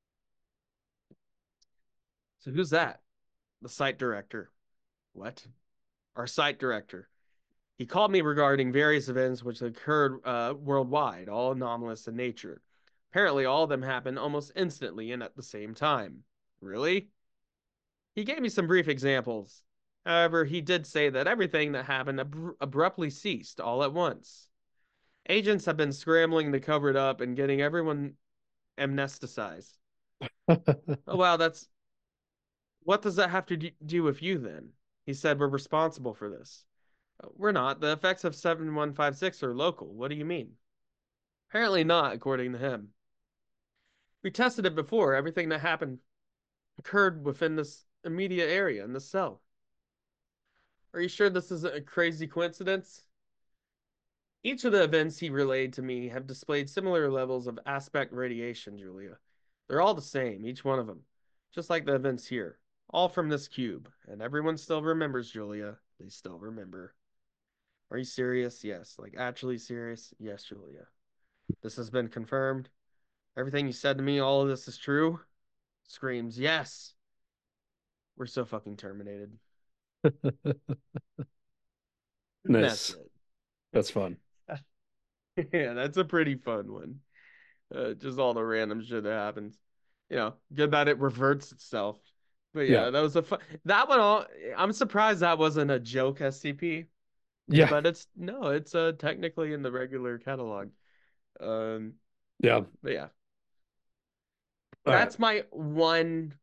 So who's that? The site director. What? Our site director. He called me regarding various events which occurred uh, worldwide, all anomalous in nature. Apparently, all of them happened almost instantly and at the same time. Really? He gave me some brief examples. However, he did say that everything that happened ab- abruptly ceased all at once. Agents have been scrambling to cover it up and getting everyone amnesticized. Oh, wow, that's. What does that have to do with you then? He said we're responsible for this. We're not. The effects of seven one five six are local. What do you mean? Apparently not, according to him. We tested it before. Everything that happened occurred within this immediate area in the cell. Are you sure this isn't a crazy coincidence? Each of the events he relayed to me have displayed similar levels of aspect radiation, Julia. They're all the same, each one of them. Just like the events here. All from this cube. And everyone still remembers, Julia. They still remember. Are you serious? Yes. Like, actually serious? Yes, Julia. This has been confirmed. Everything you said to me, all of this is true? Screams, yes. We're so fucking terminated. That's Nice. it. That's fun. Yeah, that's a pretty fun one. Uh, just all the random shit that happens. You know, good that it reverts itself. But yeah, Yeah. that was a fun. That one, all I'm surprised that wasn't a joke S C P. Yeah. But it's no, it's uh technically in the regular catalog. Um, Yeah. but yeah, All right. that's my one.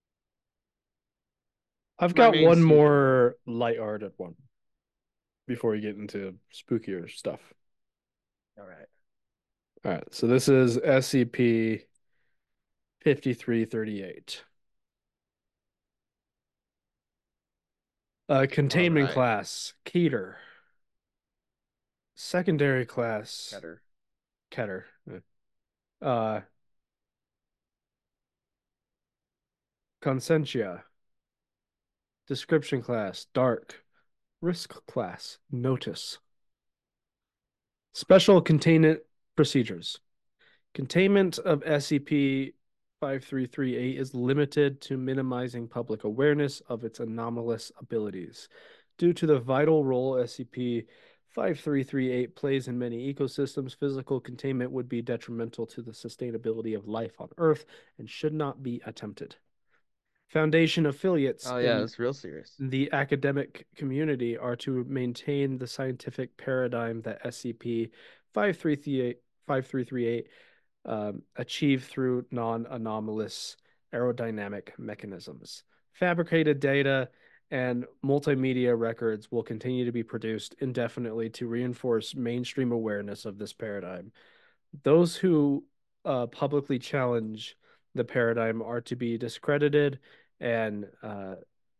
I've My got main one stupid one. more lighthearted one before we get into spookier stuff. All right. All right. So this is S C P fifty-three thirty-eight. Uh, containment right. class, Keter. Secondary class, Better. Keter. Uh, Consentia. Description class, Dark. Risk class, Notice. Special containment procedures. Containment of S C P fifty-three thirty-eight is limited to minimizing public awareness of its anomalous abilities. Due to the vital role S C P fifty-three thirty-eight plays in many ecosystems, physical containment would be detrimental to the sustainability of life on Earth and should not be attempted. Foundation affiliates Oh yeah, in it's real serious. the academic community are to maintain the scientific paradigm that S C P fifty-three thirty-eight um, achieved through non-anomalous aerodynamic mechanisms. Fabricated data and multimedia records will continue to be produced indefinitely to reinforce mainstream awareness of this paradigm. Those who uh, publicly challenge the paradigm are to be discredited and uh,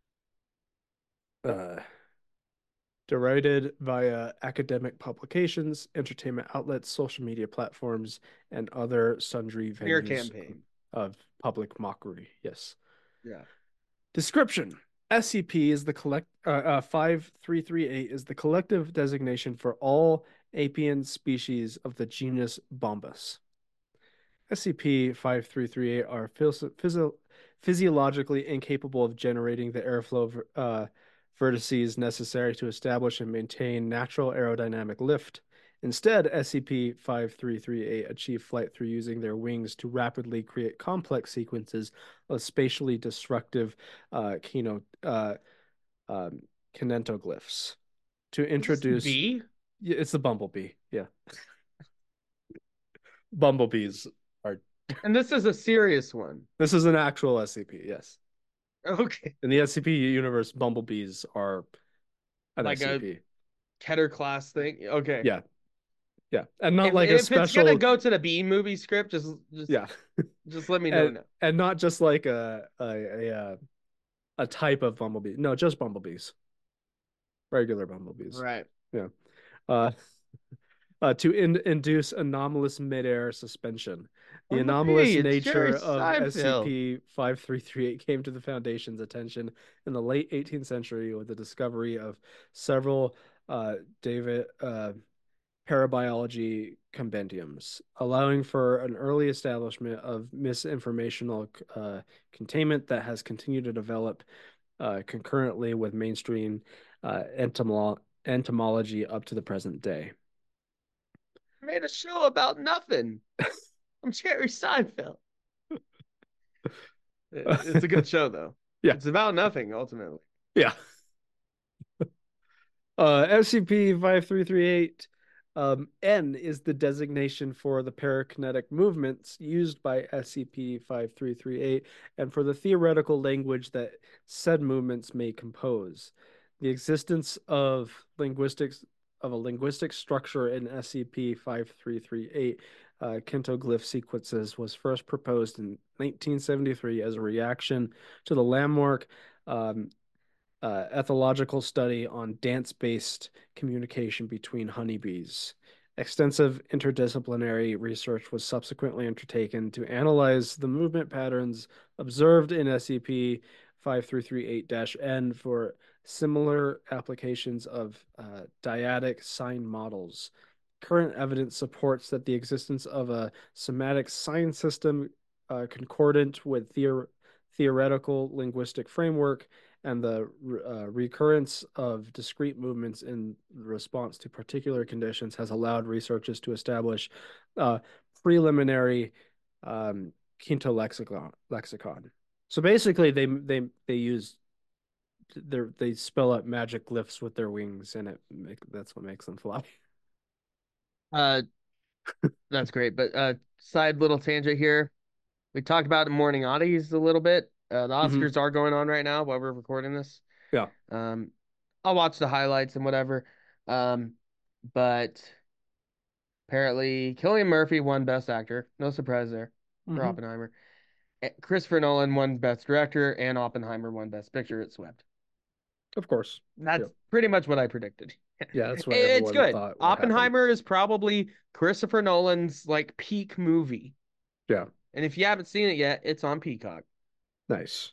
uh, derided via academic publications, entertainment outlets, social media platforms, and other sundry Your venues campaign. of public mockery. Yes. Yeah. Description. S C P is the collect uh, uh, fifty-three thirty-eight is the collective designation for all apian species of the genus Bombus. S C P fifty-three thirty-eight are physio physio physiologically incapable of generating the airflow uh, vertices necessary to establish and maintain natural aerodynamic lift. Instead, S C P fifty-three thirty-eight achieve flight through using their wings to rapidly create complex sequences of spatially destructive uh, kino, uh, um, kinetoglyphs to Is this the introduce. bee? Yeah, it's the bumblebee. Yeah. Bumblebees are. And this is a serious one. This is an actual S C P, yes. Okay. In the S C P universe, bumblebees are an Like a S C P. Keter class thing. Okay. Yeah. Yeah. And not If, like a if it's special. gonna go to the Bee movie script, just just Yeah. just let me know and, now. and not just like a a, a uh, a type of bumblebee. No, just bumblebees. Regular bumblebees. Right. Yeah. Uh uh, to in induce anomalous midair suspension. The Oh, anomalous hey, it's Jerry nature of Seinfeld. S C P five three three eight came to the Foundation's attention in the late eighteenth century with the discovery of several uh, David uh, parabiology compendiums, allowing for an early establishment of misinformational uh, containment that has continued to develop uh, concurrently with mainstream uh, entomolo- entomology up to the present day. I made a show about nothing. I'm Jerry Seinfeld. It's a good show though. Yeah. It's about nothing ultimately. Yeah. Uh, S C P five three three eight um, N is the designation for the parakinetic movements used by S C P five three three eight and for the theoretical language that said movements may compose. The existence of linguistics of a linguistic structure in S C P five three three eight uh, Kintoglyph sequences was first proposed in nineteen seventy-three as a reaction to the landmark um, uh, ethological study on dance-based communication between honeybees. Extensive interdisciplinary research was subsequently undertaken to analyze the movement patterns observed in S C P five three three eight N for similar applications of uh, dyadic sign models. Current evidence supports that the existence of a somatic sign system uh, concordant with theor theoretical linguistic framework and the uh, recurrence of discrete movements in response to particular conditions has allowed researchers to establish uh, preliminary um, Quinto lexicon. lexicon. So basically, they they they use they they spell out magic glyphs with their wings, and it make, that's what makes them fly. Uh, that's great. But uh, side little tangent here. We talked about the morning oddies a little bit. Uh, the Mhm. Oscars are going on right now while we're recording this. Yeah. Um, I'll watch the highlights and whatever. Um, but apparently, Cillian Murphy won Best Actor. No surprise there for Mhm. Oppenheimer. Eh, Christopher Nolan won Best Director, and Oppenheimer won Best Picture. It swept. Of course. That's Yep. pretty much what I predicted. Yeah, that's what It's everyone good. thought would happen. Oppenheimer is probably Christopher Nolan's like peak movie. Yeah. And if you haven't seen it yet, it's on Peacock. Nice.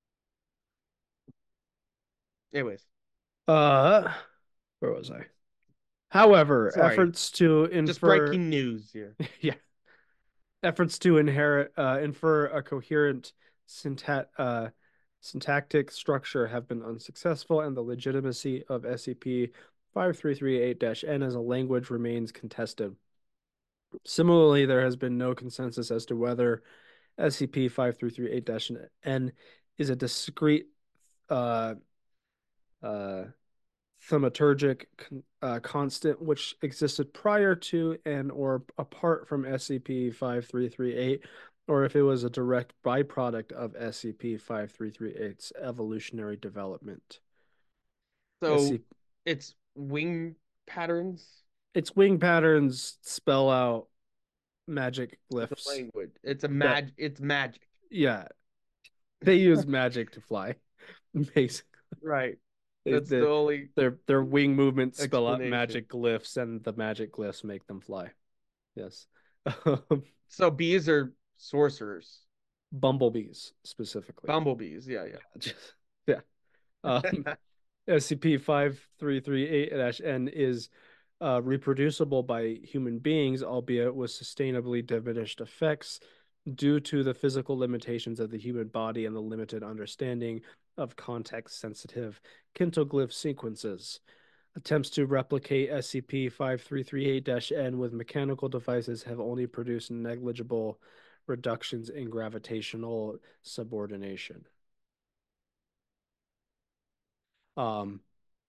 Anyways, Uh, where was I? However, sorry. efforts to Just infer breaking news here. yeah, efforts to inherit uh, infer a coherent syntax uh, syntactic structure have been unsuccessful, and the legitimacy of S C P five three three eight N as a language remains contested. Similarly, there has been no consensus as to whether S C P five three three eight N is a discrete uh, uh, thaumaturgic uh, constant which existed prior to and or apart from S C P five three three eight, or if it was a direct byproduct of S C P five three three eight's evolutionary development. So S C it's wing patterns. its wing patterns spell out magic It's a glyphs language. It's a that, mag. It's magic. yeah, they use magic to fly, basically. Right. They, That's the the, only their their wing movements spell out explanation. magic glyphs, and the magic glyphs make them fly. Yes. Um, So bees are sorcerers. bumblebees specifically. Bumblebees. Yeah, Just- yeah. Um, yeah. S C P five three three eight N is uh, reproducible by human beings, albeit with sustainably diminished effects due to the physical limitations of the human body and the limited understanding of context-sensitive kintoglyph sequences. Attempts to replicate S C P five three three eight N with mechanical devices have only produced negligible reductions in gravitational subordination. Um,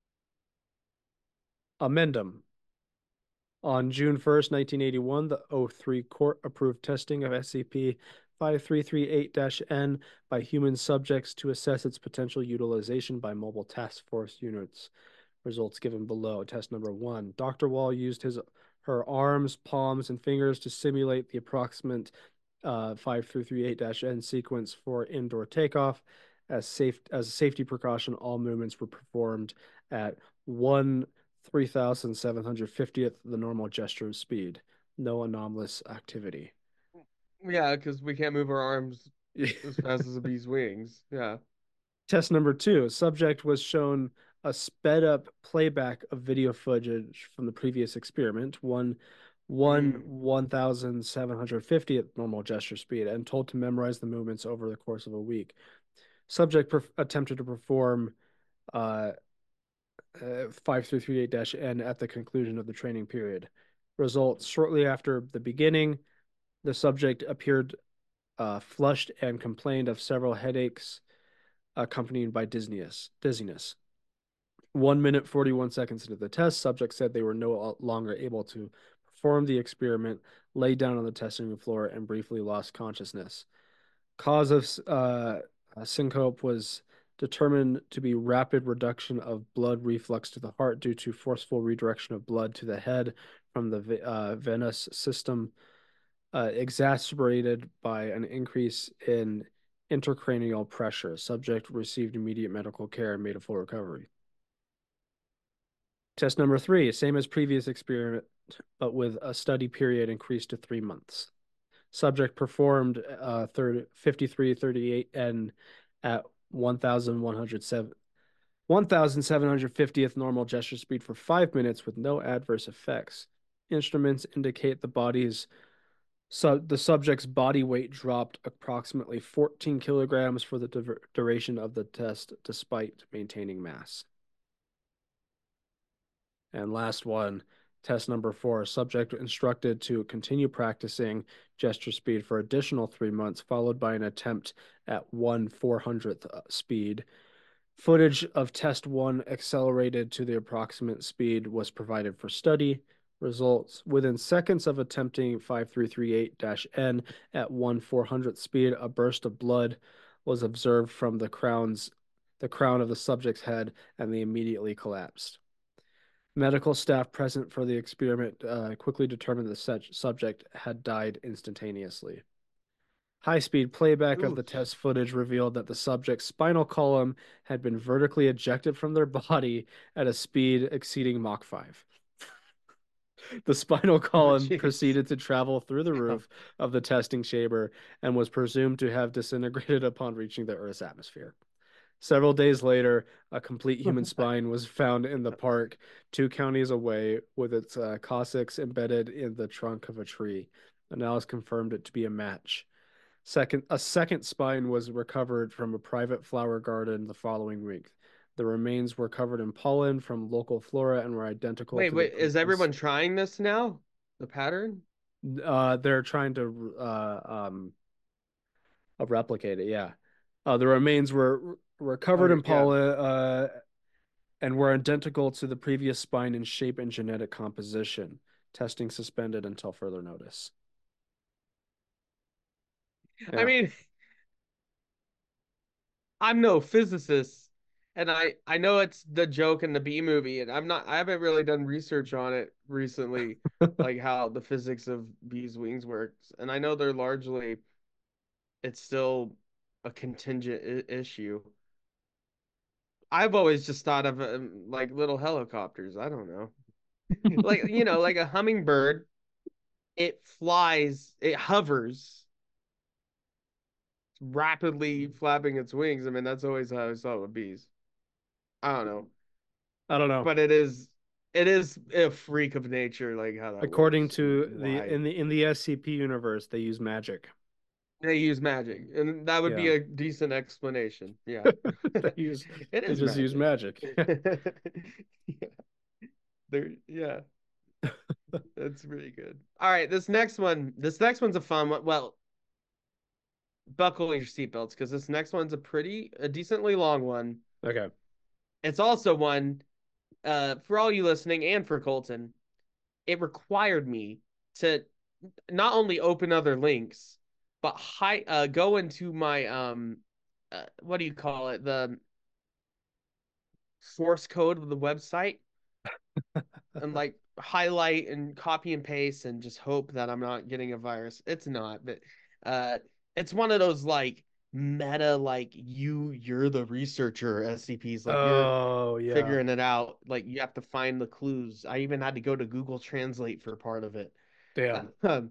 Amendum. On June first, nineteen eighty-one, the O three court approved testing of S C P five three three eight N by human subjects to assess its potential utilization by mobile task force units. Results given below. Test number one. Doctor Wall used his her arms, palms, and fingers to simulate the approximate uh, five three three eight N sequence for indoor takeoff. As safe as a safety precaution, all movements were performed at one three thousand seven hundred fiftieth the normal gesture speed. No anomalous activity. Yeah, because we can't move our arms as fast as a bee's wings. Yeah. Test number two, subject was shown a sped up playback of video footage from the previous experiment, one one Mm. one thousand seven hundred fiftieth normal gesture speed, and told to memorize the movements over the course of a week. Subject per- attempted to perform uh, uh, five three three eight N at the conclusion of the training period. Results: shortly after the beginning, the subject appeared uh, flushed and complained of several headaches accompanied by dizziness. Dizziness. One minute, forty-one seconds into the test, subjects said they were no longer able to perform the experiment, lay down on the testing room floor, and briefly lost consciousness. Cause of uh, syncope was determined to be rapid reduction of blood reflux to the heart due to forceful redirection of blood to the head from the uh, venous system, uh, exacerbated by an increase in intracranial pressure. Subject received immediate medical care and made a full recovery. Test number three, same as previous experiment, but with a study period increased to three months. Subject performed uh, fifty-three thirty-eight N at one thousand one hundred seven, one thousand seven hundred fiftieth normal gesture speed for five minutes with no adverse effects. Instruments indicate the body's so the subject's body weight dropped approximately fourteen kilograms for the duration of the test, despite maintaining mass. And last one, test number four, subject instructed to continue practicing gesture speed for additional three months, followed by an attempt at one four hundredth speed. Footage of test one accelerated to the approximate speed was provided for study. Results: within seconds of attempting five three three eight N at one four hundredth speed, a burst of blood was observed from the crown's the crown of the subject's head, and they immediately collapsed. Medical staff present for the experiment uh, quickly determined the such subject had died instantaneously. High-speed playback of the test footage revealed that the subject's spinal column had been vertically ejected from their body at a speed exceeding Mach five. The spinal column Oh, proceeded to travel through the roof of the testing chamber and was presumed to have disintegrated upon reaching the Earth's atmosphere. Several days later, a complete human spine was found in the park, two counties away, with its uh, coccyx embedded in the trunk of a tree. Analysis confirmed it to be a match. Second, a second spine was recovered from a private flower garden the following week. The remains were covered in pollen from local flora and were identical Wait, to wait, the is previous. everyone trying this now? The pattern? Uh, they're trying to uh, um, uh, replicate it. Yeah, uh, the remains were were covered Okay, in yeah. pollen uh, and were identical to the previous spine in shape and genetic composition. Testing suspended until further notice. I Yeah. mean, I'm no physicist, and I I know it's the joke in the B movie, and I'm not I haven't really done research on it recently, like how the physics of bees' wings works, and I know they're largely it's still a contingent I issue. I've always just thought of um, like little helicopters. I don't know, like you know, like a hummingbird. It flies, it hovers, rapidly flapping its wings. I mean, that's always how I saw it with bees. I don't know. I don't know. But it is it is a freak of nature, like how that According works to and the why in the in the S C P universe, they use magic. they use magic, and that would be Yeah. a decent explanation. Yeah, They use it they is just use magic. magic. Yeah, there. Yeah, that's really good. All right, this next one. This next one's a fun one. Well, buckle your seatbelts because this next one's a pretty, a decently long one. Okay. It's also one, uh, for all you listening and for Colton. It required me to not only open other links, but hi- uh, go into my um, uh, what do you call it? The source code of the website and like highlight and copy and paste and just hope that I'm not getting a virus. It's not, but uh, it's one of those like meta, like you you're the researcher S C Ps, like you're Oh yeah. figuring it out, like you have to find the clues. I even had to go to Google Translate for part of it. Damn. Um,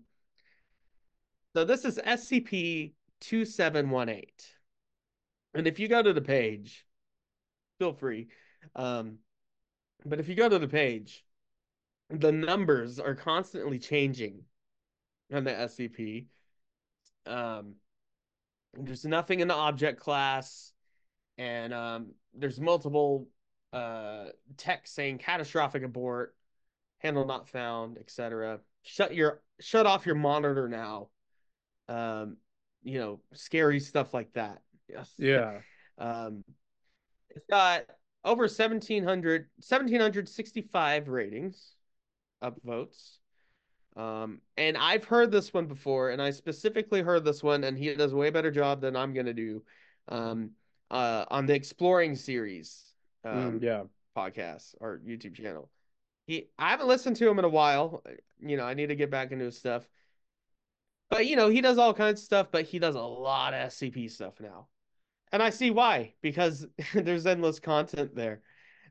so this is S C P two seven one eight. And if you go to the page, feel free. Um, but if you go to the page, the numbers are constantly changing on the S C P. Um, there's nothing in the object class, and um, there's multiple uh, text saying catastrophic abort, handle not found, et cetera. Shut your shut off your monitor now. Um, you know, scary stuff like that. Yes. Yeah. Um, it's got over seventeen hundred, seventeen sixty-five ratings, upvotes. Um, and I've heard this one before, and I specifically heard this one, and he does a way better job than I'm gonna do. Um, uh, on the Exploring series, Mm, um, yeah. podcast or YouTube channel. He, I haven't listened to him in a while. You know, I need to get back into his stuff. But you know, he does all kinds of stuff, but he does a lot of S C P stuff now. And I see why, because there's endless content there.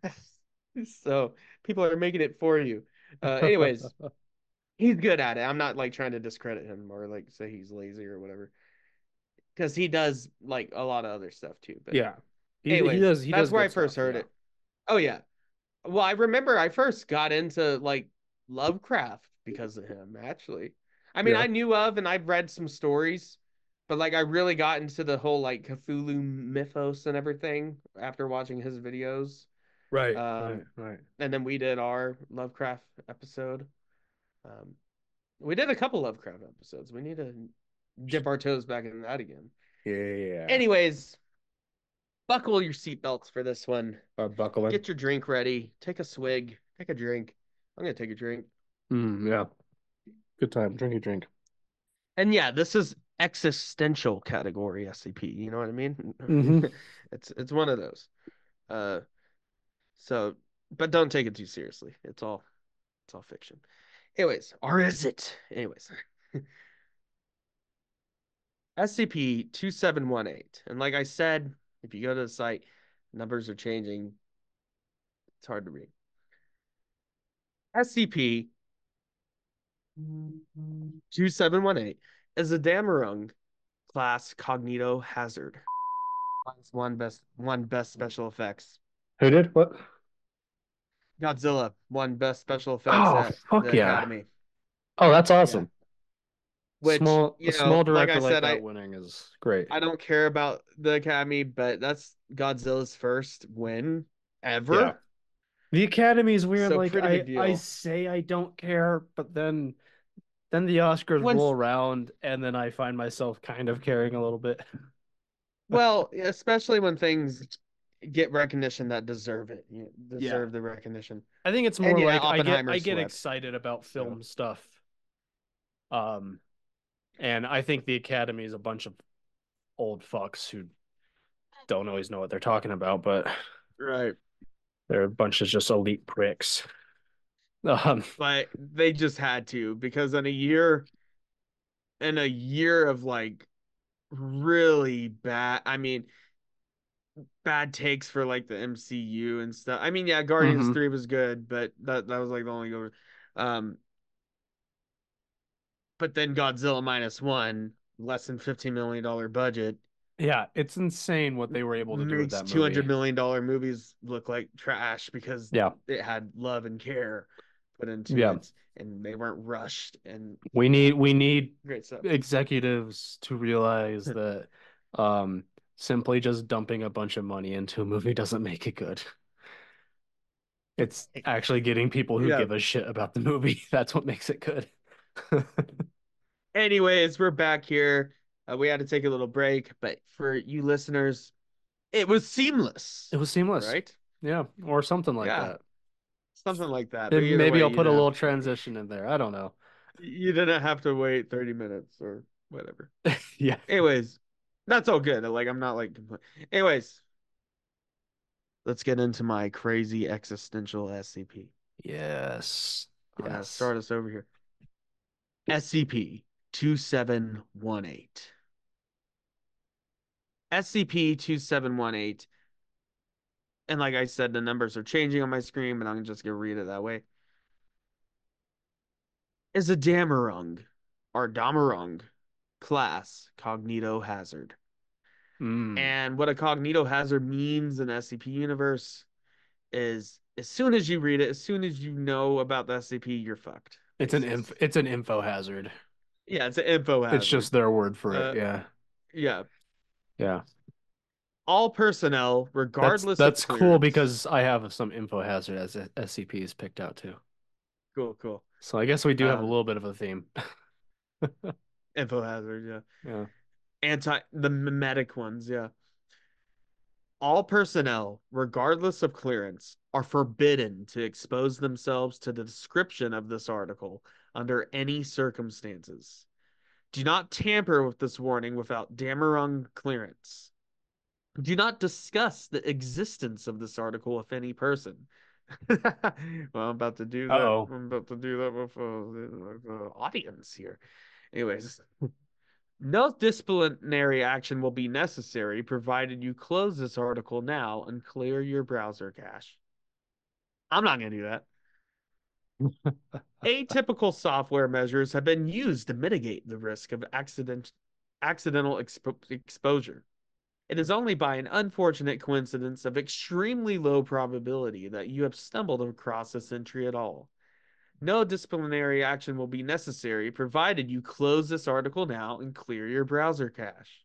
So people are making it for you. Uh, anyways, he's good at it. I'm not like trying to discredit him or like say he's lazy or whatever. Because he does like a lot of other stuff too. But Yeah. He he anyways, does he that's does where I good first stuff. heard Yeah. it. Oh yeah. Well, I remember I first got into like Lovecraft because of him, actually. I mean, Yeah. I knew of and I've read some stories, but like I really got into the whole like Cthulhu mythos and everything after watching his videos. Right. Um, Right. Right. and then we did our Lovecraft episode. Um, we did a couple Lovecraft episodes. We need to dip our toes back in that again. Yeah. Anyways, buckle your seatbelts for this one. Uh, buckling. Get your drink ready. Take a swig. Take a drink. I'm gonna take a drink. Mm, yeah. Good time. Drink a drink. And yeah, this is existential category S C P. You know what I mean? Mm-hmm. It's it's one of those. Uh, so, but don't take it too seriously. It's all it's all fiction. Anyways, or is it? Anyways, S C P two seven one eight. And like I said, if you go to the site, numbers are changing. It's hard to read. S C P two seven one eight is a Damarung class cognito hazard. One best one best special effects. Who did what? Godzilla won best special effects Oh, at fuck the yeah. Academy. Oh, that's Yeah. awesome. Which, Small you a know, small like director I like said, that I winning is great. I don't care about the Academy, but that's Godzilla's first win Yeah. ever. The Academy is weird. So Like pretty big I I deal. say I don't care, but then then the Oscars roll Once, around and then I find myself kind of caring a little bit. well, especially when things get recognition that deserve it, you Yeah. deserve the recognition. I think it's And more yeah, like I get Oppenheimer I get swept. excited about So film stuff. Um, and I think the Academy is a bunch of old fucks who don't always know what they're talking about, but right. they're a bunch of just elite pricks. Um, But they just had to because in a year in a year of like really bad, I mean, bad takes for like the M C U and stuff. I mean, yeah, Guardians mhm. three was good, but that that was like the only go. Um, but then Godzilla minus one, less than fifteen million dollar budget, Yeah, it's insane what they were able to do with makes that two hundred movie. million dollar movies look like trash because Yeah, it had love and care put into yeah. it, and they weren't rushed and We yeah, need we need great stuff. executives to realize that um simply just dumping a bunch of money into a movie doesn't make it good. It's actually getting people who Yeah. give a shit about the movie. That's what makes it good. Anyways, we're back here. Uh, we had to take a little break, but for you listeners, it was seamless, It was seamless. right? Yeah, or something like Yeah, that. something like that. But And either maybe way, I'll you put a didn't have little to, transition in there. I don't know. you didn't have to wait thirty minutes or whatever. Yeah. Anyways, that's all good. Like I'm not like compl- anyways, let's get into my crazy existential S C P. Yes. I'm gonna Yes. start us over here. S C P two seven one eight. S C P two seven one eight, and like I said, the numbers are changing on my screen, but I'm just gonna read it that way, is a Damarung or Damarung class cognitohazard. Mm. And what a cognitohazard means in S C P universe is as soon as you read it, as soon as you know about the S C P, you're fucked. It's an Basically. inf it's an info hazard. Yeah, it's an info It's hazard. just their word for it. Uh, Yeah. yeah. Yeah. All personnel, That's regardless that's of cool clearance. because I have some info hazard as S C Ps picked out too. Cool, cool. So I guess we do have a Um, little bit of a theme. info hazard, yeah. Yeah. Anti the mimetic ones, yeah. All personnel, regardless of clearance, are forbidden to expose themselves to the description of this article under any circumstances. Do not tamper with this warning without Damarung clearance. Do not discuss the existence of this article with any person. Well, I'm about to do that. Uh-oh. I'm about to do that with uh, the uh, audience here. Anyways, no disciplinary action will be necessary provided you close this article now and clear your browser cache. I'm not going to do that. Atypical software measures have been used to mitigate the risk of accident, accidental expo exposure. It is only by an unfortunate coincidence of extremely low probability that you have stumbled across this entry at all. No disciplinary action will be necessary provided you close this article now and clear your browser cache.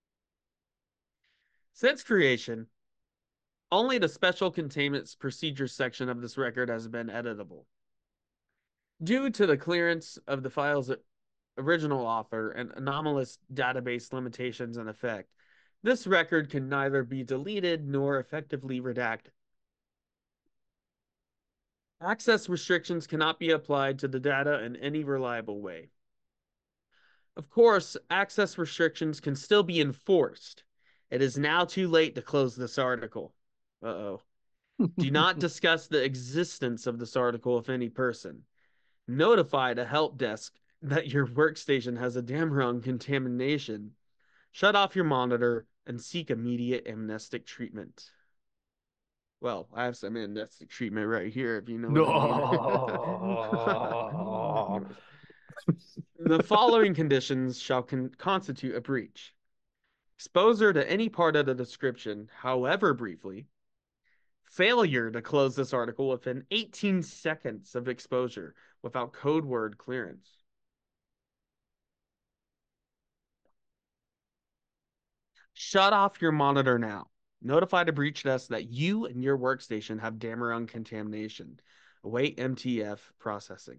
Since creation, only the special containment procedures section of this record has been editable. Due to the clearance of the file's original author and anomalous database limitations in effect, this record can neither be deleted nor effectively redacted. Access restrictions cannot be applied to the data in any reliable way. Of course, access restrictions can still be enforced. It is now too late to close this article. Uh-oh. Do not discuss the existence of this article with any person. Notify the help desk that your workstation has a Damarung contamination. Shut off your monitor and seek immediate amnestic treatment. Well, I have some amnestic treatment right here, if you know what I mean. No. The following conditions shall con constitute a breach. Exposure to any part of the description, however briefly. Failure to close this article within eighteen seconds of exposure without code word clearance. Shut off your monitor now. Notify the breach desk that you and your workstation have Damarung contamination. Await M T F processing.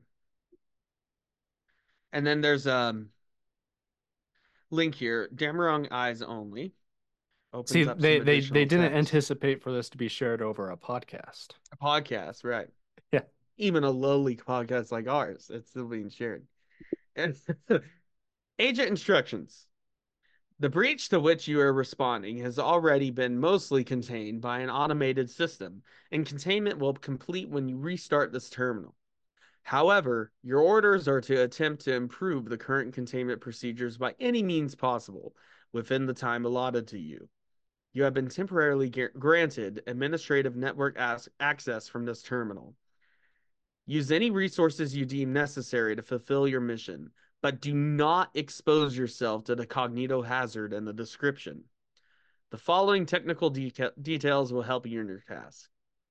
And then there's a um, link here, Damarung eyes only. Opens See, up they some they they additional didn't text. anticipate for this to be shared over a podcast. A podcast, right? Yeah. Even a lowly podcast like ours, it's still being shared. Agent instructions. The breach to which you are responding has already been mostly contained by an automated system, and containment will complete when you restart this terminal. However, your orders are to attempt to improve the current containment procedures by any means possible within the time allotted to you. You have been temporarily granted administrative network access from this terminal. Use any resources you deem necessary to fulfill your mission, but do not expose yourself to the cognitohazard in the description. The following technical de details will help you in your task.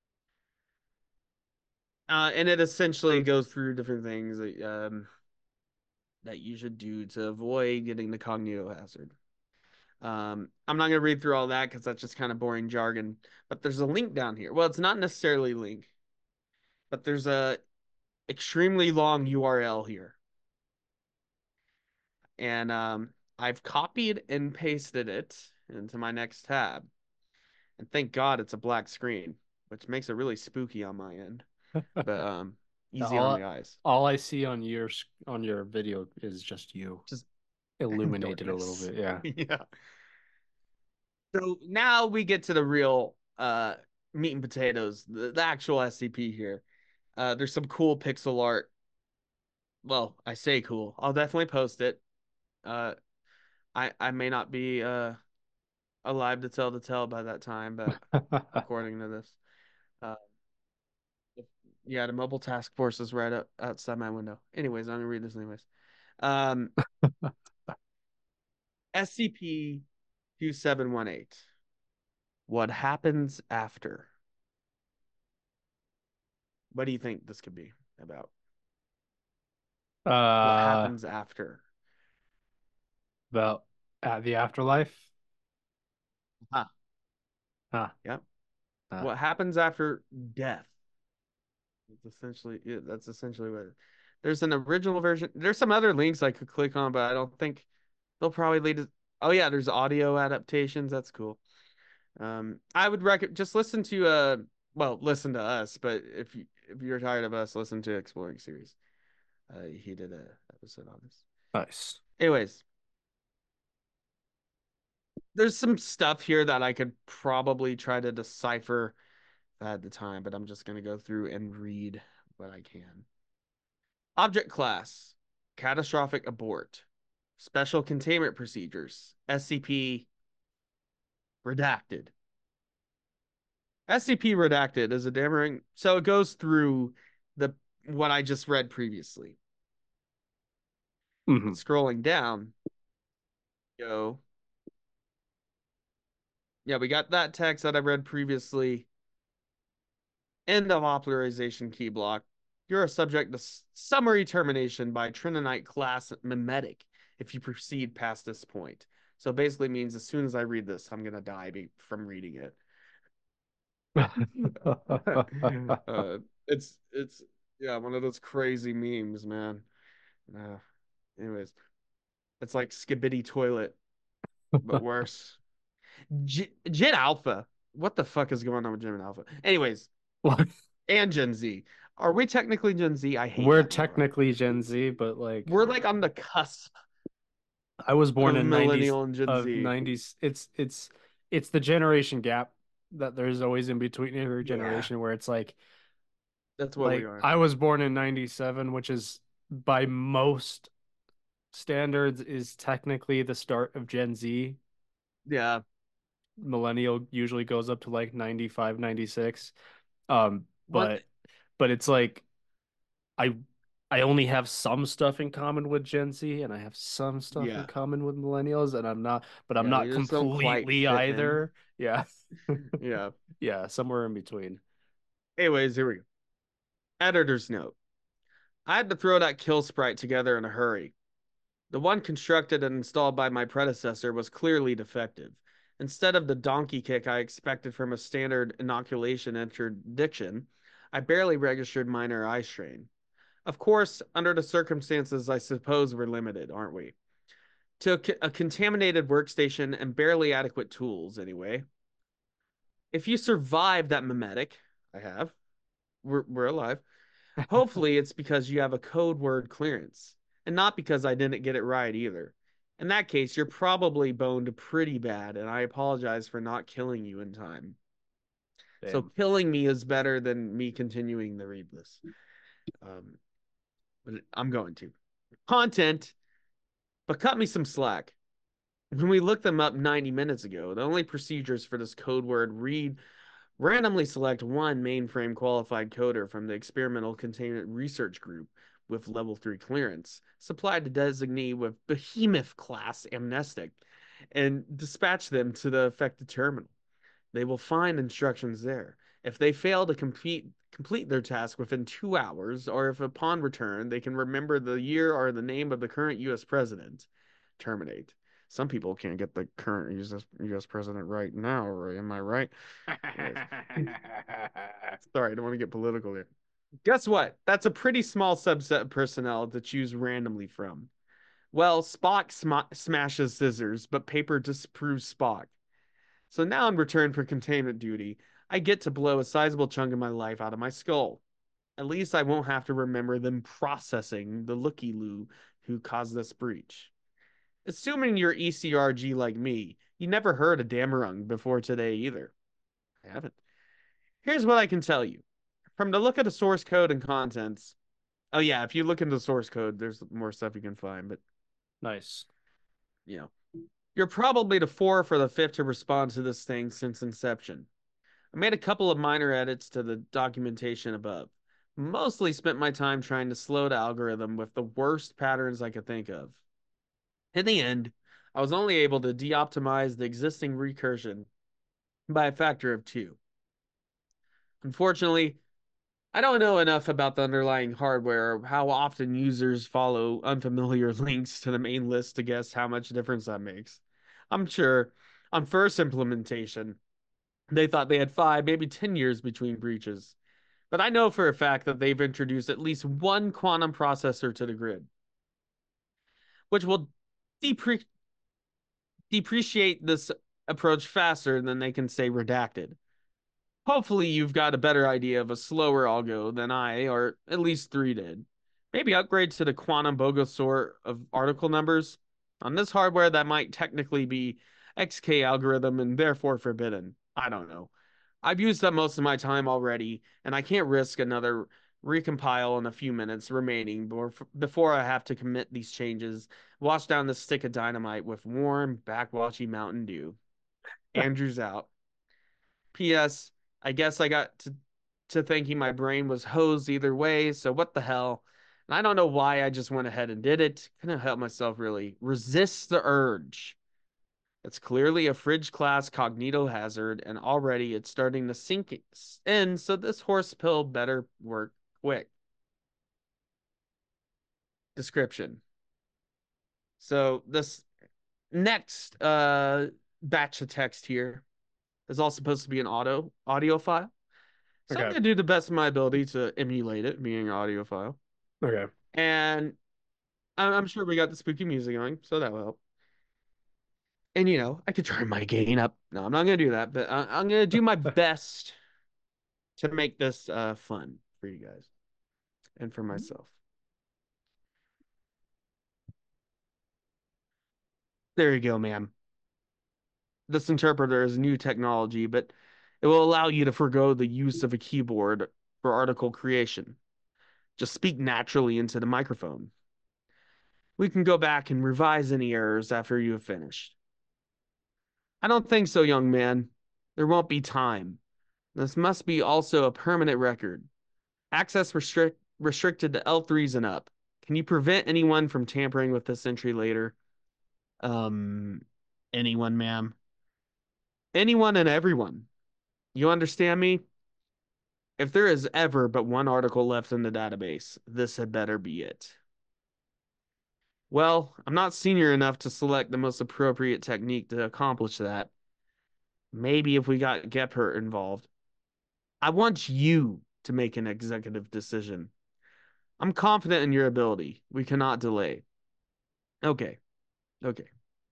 Uh, and it essentially goes through different things that, um, that you should do to avoid getting the cognitohazard. Um, I'm not going to read through all that because that's just kind of boring jargon, but there's a link down here. Well, it's not necessarily a link, but there's a extremely long U R L here. And um, I've copied and pasted it into my next tab. And thank God it's a black screen, which makes it really spooky on my end. But um, easy all, on the eyes. All I see on your on your video is just you. Just illuminated a little bit, yeah. Yeah. So now we get to the real uh, meat and potatoes, the, the actual S C P here. Uh, there's some cool pixel art. Well, I say cool. I'll definitely post it. Uh, I I may not be uh alive to tell the tale by that time, but according to this, uh, if, yeah, the mobile task force is right up outside my window. Anyways, I'm gonna read this anyways. Um, S C P two seven one eight. What happens after? What do you think this could be about? What Uh, happens after? about at the afterlife. Huh. Huh. Yep. Huh. What happens after death? It's essentially yeah, that's essentially what it- there's an original version. There's some other links I could click on, but I don't think they'll probably lead to. Oh yeah, there's audio adaptations. That's cool. Um, I would recommend just listen to uh well, listen to us, but if you if you're tired of us, listen to Exploring Series. Uh, he did a episode on this. Nice. Anyways, there's some stuff here that I could probably try to decipher if I had the time, but I'm just gonna go through and read what I can. Object class, catastrophic abort, special containment procedures, S C P redacted. S C P redacted is a dammering, so it goes through the what I just read previously. Mhm. But scrolling down, go. Yeah, we got that text that I read previously. End of authorization key block. You're a subject to summary termination by Trinonite class mimetic if you proceed past this point. So basically means as soon as I read this, I'm gonna die be- from reading it. uh, it's it's yeah, one of those crazy memes, man. Uh, anyways, it's like Skibidi Toilet, but worse. J- Gen Alpha. What the fuck is going on with Gen Alpha? Anyways, What? and Gen Z. Are we technically Gen Z? I hate We're that number. technically Gen Z, but like We're like on the cusp I was born of in nineties millennial and Gen of Z. nineties. It's it's it's the generation gap that there's always in between every Yeah, generation where it's like that's what we like are. I was born in ninety-seven, which is by most standards is technically the start of Gen Z. Yeah. Millennial usually goes up to like ninety-five, ninety-six. Um, One. but but it's like I I only have some stuff in common with Gen Z and I have some stuff in Yeah. common with millennials and I'm not but I'm Yeah. We not just don't quite completely fit in. either. Yeah. Yeah. Yeah, somewhere in between. Anyways, here we go. Editor's note. I had to throw that kill sprite together in a hurry. The one constructed and installed by my predecessor was clearly defective. Instead of the donkey kick I expected from a standard inoculation interdiction, I barely registered minor eye strain. Of course, under the circumstances, I suppose we're limited, aren't we? To a, a contaminated workstation and barely adequate tools, anyway. If you survive that mimetic, I have, we're, we're alive. Hopefully, it's because you have a code word clearance, and not because I didn't get it right either. In that case, you're probably boned pretty bad, and I apologize for not killing you in time. So Damn. killing me is better than me continuing to read this. Um, but I'm going to. Content, but cut me some slack. When we looked them up ninety minutes ago, the only procedures for this code word read randomly select one mainframe qualified coder from the experimental containment research group with level three clearance, supplied to designee with behemoth class amnestic, and dispatch them to the affected terminal. They will find instructions there. If they fail to complete complete their task within two hours, or if upon return they can remember the year or the name of the current U S president, terminate. Some people can't get the current U S U S president right now, or am I right? Anyways. Sorry, I don't want to get political here. Guess what? That's a pretty small subset of personnel to choose randomly from. Well, Spock sm- smashes scissors, but paper disproves Spock. So now, in return for containment duty, I get to blow a sizable chunk of my life out of my skull. At least I won't have to remember them processing the looky loo who caused this breach. Assuming you're E C R G like me, you never heard of Damarung before today either. I haven't. Here's what I can tell you. From the look at the source code and contents, oh yeah, if you look into the source code, there's more stuff you can find, but Nice. you know. You're probably the fourth or the fifth to respond to this thing since inception. I made a couple of minor edits to the documentation above. Mostly spent my time trying to slow the algorithm with the worst patterns I could think of. In the end, I was only able to de-optimize the existing recursion by a factor of two. Unfortunately, I don't know enough about the underlying hardware or how often users follow unfamiliar links to the main list to guess how much difference that makes. I'm sure on first implementation, they thought they had five, maybe ten years between breaches. But I know for a fact that they've introduced at least one quantum processor to the grid, which will depre- depreciate this approach faster than they can say redacted. Hopefully, you've got a better idea of a slower algo than I, or at least three did. Maybe upgrade to the quantum bogosaur of article numbers. On this hardware, that might technically be X K algorithm and therefore forbidden. I don't know. I've used up most of my time already, and I can't risk another recompile in a few minutes remaining before I have to commit these changes. Wash down the stick of dynamite with warm, backwatchy Mountain Dew. Andrew's out. P S. I guess I got to, to thinking my brain was hosed either way, so what the hell? And I don't know why I just went ahead and did it. Couldn't help myself really. Resist the urge. It's clearly a fridge class cognito hazard, and already it's starting to sink in, so this horse pill better work quick. Description. So this next uh batch of text here is all supposed to be an auto audio file. So I'm Okay. gonna do the best of my ability to emulate it, being an audio file. Okay. And I'm, I'm sure we got the spooky music going, so that will help. And you know, I could turn my gain up. No, I'm not gonna do that, but I, I'm gonna do my best to make this uh fun for you guys and for myself. There you go, ma'am. This interpreter is new technology, but it will allow you to forego the use of a keyboard for article creation. Just speak naturally into the microphone. We can go back and revise any errors after you have finished. I don't think so, young man. There won't be time. This must be also a permanent record. Access restrict restricted to L threes and up. Can you prevent anyone from tampering with this entry later? Um, anyone, ma'am. Anyone and everyone. You understand me? If there is ever but one article left in the database, this had better be it. Well, I'm not senior enough to select the most appropriate technique to accomplish that. Maybe if we got Gephardt involved. I want you to make an executive decision. I'm confident in your ability. We cannot delay. Okay, okay.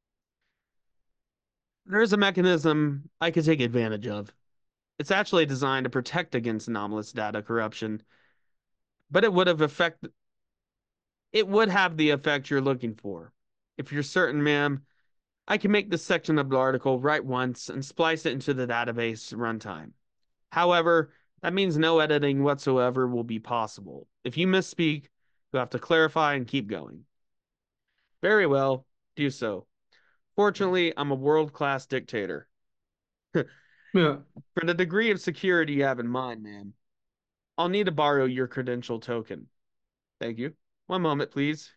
There is a mechanism I could take advantage of. It's actually designed to protect against anomalous data corruption, but it would have effect it would have the effect you're looking for. If you're certain, ma'am, I can make this section of the article write once and splice it into the database runtime. However, that means no editing whatsoever will be possible. If you misspeak, you have to clarify and keep going. Very well, do so. Fortunately, I'm a world-class dictator. Yeah. For the degree of security you have in mind, ma'am, I'll need to borrow your credential token. Thank you. One moment, please.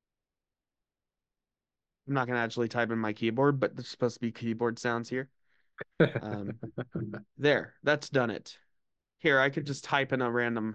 I'm not going to actually type in my keyboard, but there's supposed to be keyboard sounds here. Um, there, that's done it. Here, I could just type in a random.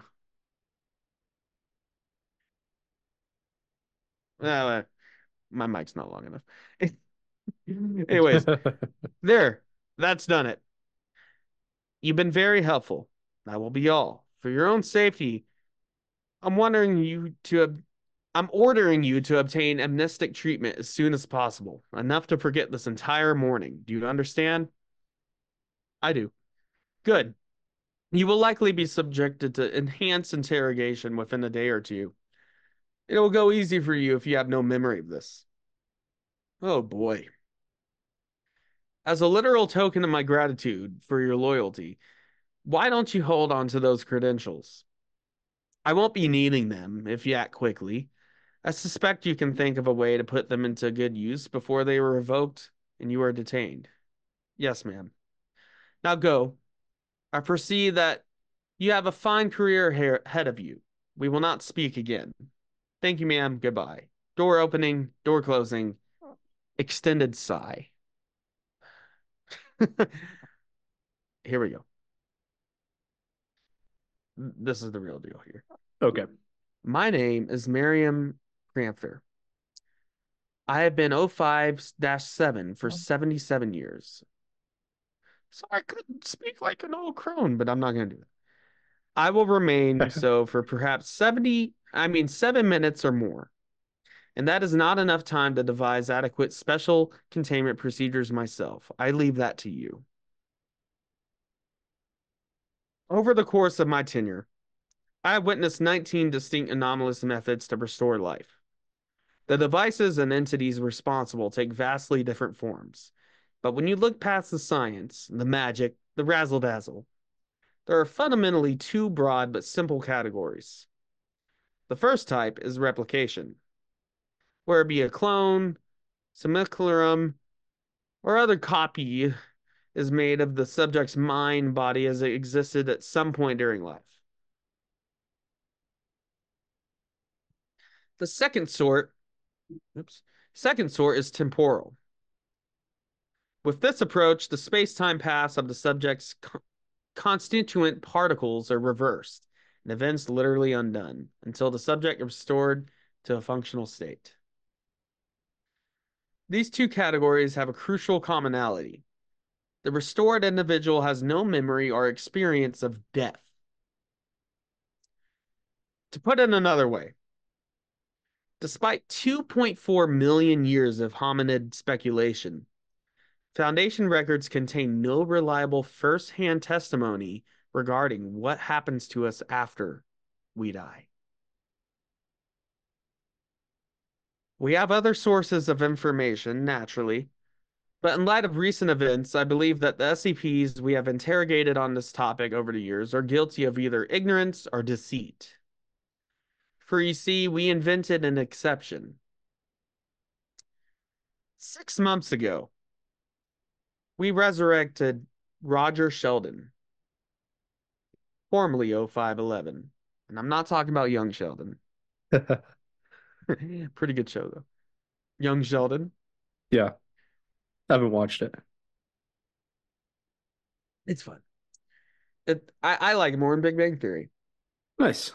Uh, my mic's not long enough. Anyways, there, that's done it. You've been very helpful. That will be all. For your own safety, I'm wondering you to I'm ordering you to obtain amnestic treatment as soon as possible. Enough to forget this entire morning. Do you understand? I do. Good. You will likely be subjected to enhanced interrogation within a day or two. It will go easy for you if you have no memory of this. Oh boy. As a literal token of my gratitude for your loyalty, why don't you hold on to those credentials? I won't be needing them if you act quickly. I suspect you can think of a way to put them into good use before they are revoked. and you are detained. Yes, ma'am. Now go. I foresee that you have a fine career here ahead of you. We will not speak again. Thank you, ma'am. Goodbye. Door opening, door closing, extended sigh. Here we go. This is the real deal here. Okay. My name is Miriam Crampher. I have been oh five seven for seventy-seven years. So I could speak like an old crone, but I'm not going to do that. I will remain so for perhaps seventy, I mean, seven minutes or more. And that is not enough time to devise adequate special containment procedures myself. I leave that to you. Over the course of my tenure, I have witnessed nineteen distinct anomalous methods to restore life. The devices and entities responsible take vastly different forms. But when you look past the science, the magic, the razzle dazzle, there are fundamentally two broad but simple categories. The first type is replication, where it be a clone, simulacrum, or other copy is made of the subject's mind body as it existed at some point during life. The second sort, oops, second sort is temporal. With this approach, the space-time paths of the subject's co constituent particles are reversed, and events literally undone, until the subject is restored to a functional state. These two categories have a crucial commonality. The restored individual has no memory or experience of death. To put it another way, despite two point four million years of hominid speculation, Foundation records contain no reliable first-hand testimony regarding what happens to us after we die. We have other sources of information, naturally, but in light of recent events, I believe that the S C Ps we have interrogated on this topic over the years are guilty of either ignorance or deceit. For you see, we invented an exception. Six months ago, we resurrected Roger Sheldon, formerly oh five eleven. And I'm not talking about young Sheldon. Pretty good show, though. Young Sheldon. Yeah. I haven't watched it. It's fun. It, I, I like it more in Big Bang Theory. Nice.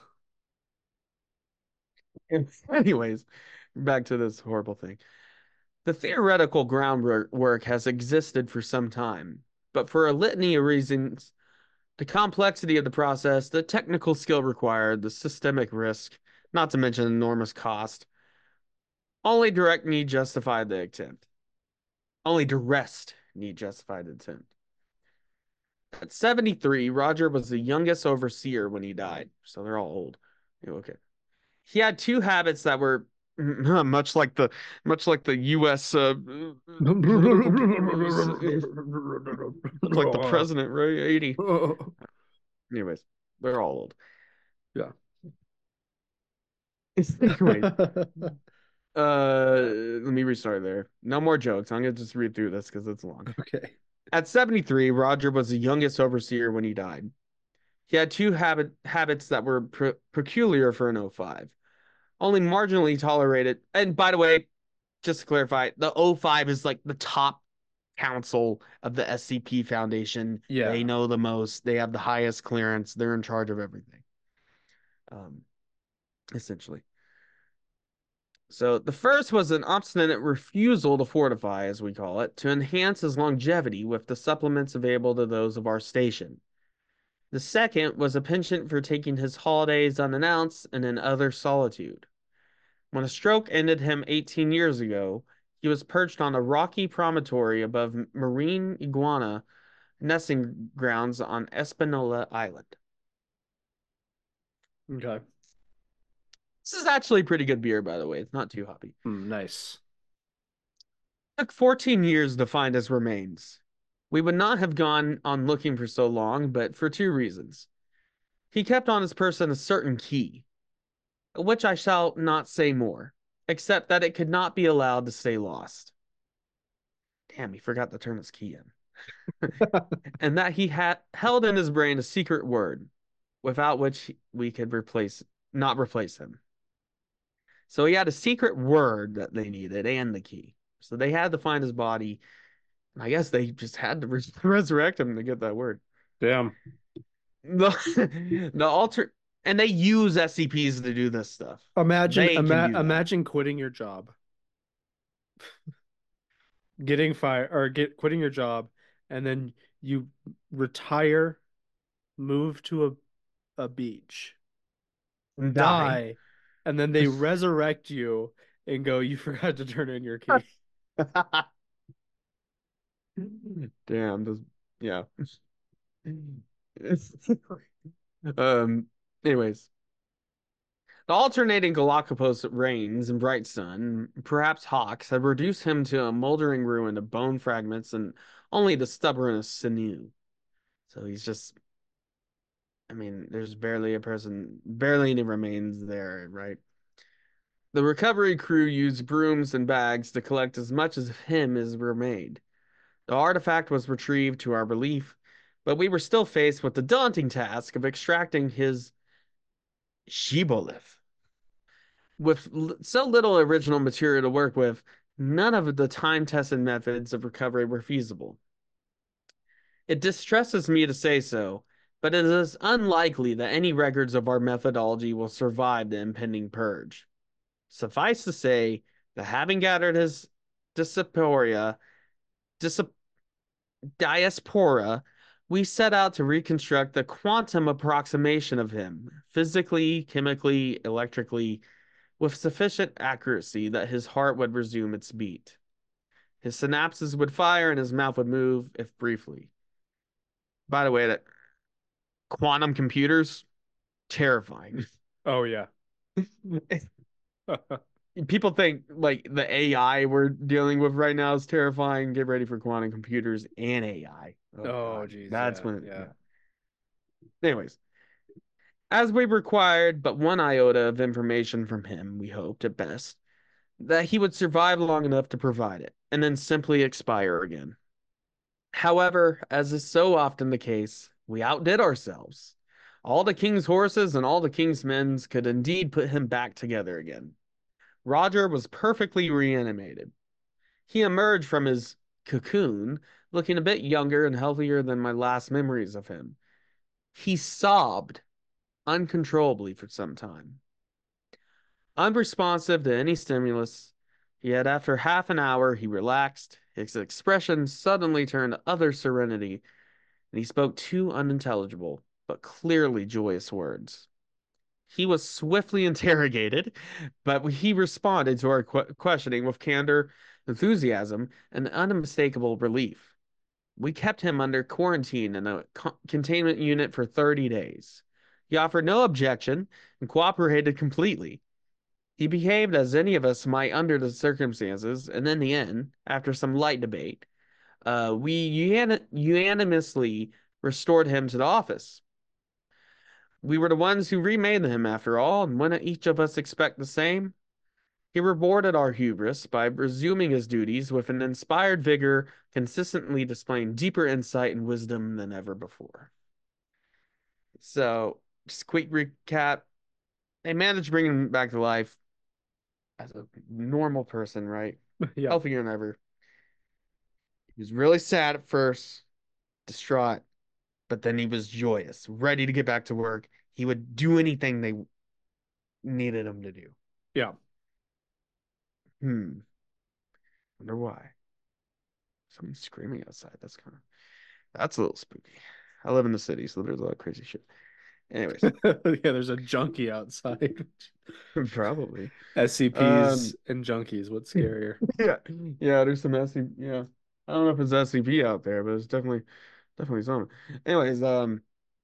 Anyways, back to this horrible thing. The theoretical groundwork has existed for some time, but for a litany of reasons, the complexity of the process, the technical skill required, the systemic risk, not to mention enormous cost, only direct need justified the attempt. Only duress need justified the attempt. At seventy-three, Roger was the youngest overseer when he died, so they're all old. Okay. He had two habits that were much like the much like the U S uh, political like the president, right? eighty. Anyways, they're all old. Yeah. Anyways, uh, let me restart there. No more jokes. I'm gonna just read through this because it's long. Okay. At seventy-three, Roger was the youngest overseer when he died. He had two habit habits that were pre peculiar for an oh five. Only marginally tolerated. And by the way, just to clarify, the oh five is like the top council of the S C P Foundation. Yeah. They know the most. They have the highest clearance. They're in charge of everything. Um, essentially. So the first was an obstinate refusal to fortify, as we call it, to enhance his longevity with the supplements available to those of our station. The second was a penchant for taking his holidays unannounced and in utter solitude. When a stroke ended him eighteen years ago, he was perched on a rocky promontory above marine iguana nesting grounds on Espanola Island. Okay. This is actually pretty good beer, by the way. It's not too hoppy. Mm, nice. It took fourteen years to find his remains. We would not have gone on looking for so long, but for two reasons. He kept on his person a certain key, which I shall not say more, except that it could not be allowed to stay lost. damn, he forgot to turn his key in. And that he had held in his brain a secret word without which we could replace not replace him. So he had a secret word that they needed and the key. So they had to find his body. And I guess they just had to res resurrect him to get that word. Damn. The, the alter and they use S C Ps to do this stuff. Imagine They can ima do that. imagine quitting your job. Getting fired or get quitting your job, and then you retire, move to a, a beach, And die. die, and then they resurrect you and go, you forgot to turn in your key. Damn, this, yeah. Um, anyways. The alternating Galapagos rains and bright sun, perhaps hawks, had reduced him to a moldering ruin of bone fragments and only the stubbornest sinew. So he's just, I mean, there's barely a person, barely any remains there, right? The recovery crew used brooms and bags to collect as much of him as remained. The artifact was retrieved to our relief, but we were still faced with the daunting task of extracting his shibboleth. With so little original material to work with, none of the time-tested methods of recovery were feasible. It distresses me to say so, but it is unlikely that any records of our methodology will survive the impending purge. Suffice to say that having gathered his diaspora, diaspora, we set out to reconstruct the quantum approximation of him, physically, chemically, electrically, with sufficient accuracy that his heart would resume its beat. His synapses would fire and his mouth would move, if briefly. By the way, that quantum computers, terrifying. Oh yeah. People think like the A I we're dealing with right now is terrifying. Get ready for quantum computers and A I. Oh, Oh God. geez, That's yeah, when, yeah. yeah. Anyways, as we required but one iota of information from him, we hoped at best that he would survive long enough to provide it, and then simply expire again. However, as is so often the case, we outdid ourselves. All the king's horses and all the king's men could indeed put him back together again. Roger was perfectly reanimated. He emerged from his cocoon looking a bit younger and healthier than my last memories of him. He sobbed uncontrollably for some time. Unresponsive to any stimulus, yet after half an hour he relaxed, his expression suddenly turned utter serenity, and he spoke two unintelligible, but clearly joyous words. He was swiftly interrogated, but he responded to our qu questioning with candor, enthusiasm, and unmistakable relief. We kept him under quarantine in a co containment unit for thirty days. He offered no objection and cooperated completely. He behaved as any of us might under the circumstances, and in the end, after some light debate, uh, we unan unanimously restored him to the office. We were the ones who remade him after all, and wouldn't each of us expect the same? He rewarded our hubris by resuming his duties with an inspired vigor, consistently displaying deeper insight and wisdom than ever before. So, just a quick recap. They managed to bring him back to life as a normal person, right? Yeah. Healthier than ever. He was really sad at first, distraught, but then he was joyous, ready to get back to work. He would do anything they needed him to do. Yeah. Hmm. Wonder why. Someone's screaming outside. That's kind of that's a little spooky. I live in the city, so there's a lot of crazy shit. Anyways, Yeah, there's a junkie outside. probably. S C Ps Um, and junkies, what's scarier? yeah, yeah. There's some S C P. Yeah, I don't know if it's S C P out there, but it's definitely, definitely some. Anyways, um,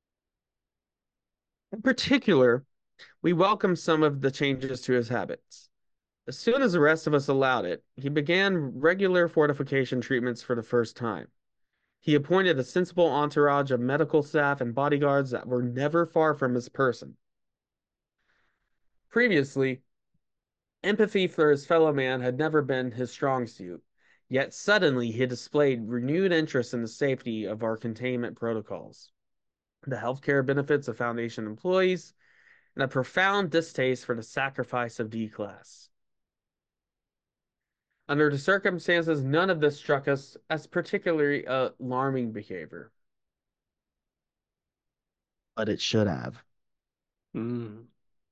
in particular, we welcomed some of the changes to his habits. As soon as the rest of us allowed it, he began regular fortification treatments for the first time. He appointed a sensible entourage of medical staff and bodyguards that were never far from his person. Previously, empathy for his fellow man had never been his strong suit, Yet suddenly he displayed renewed interest in the safety of our containment protocols, the healthcare benefits of Foundation employees, and a profound distaste for the sacrifice of D-Class. Under the circumstances, none of this struck us as particularly alarming behavior. But it should have. Mm.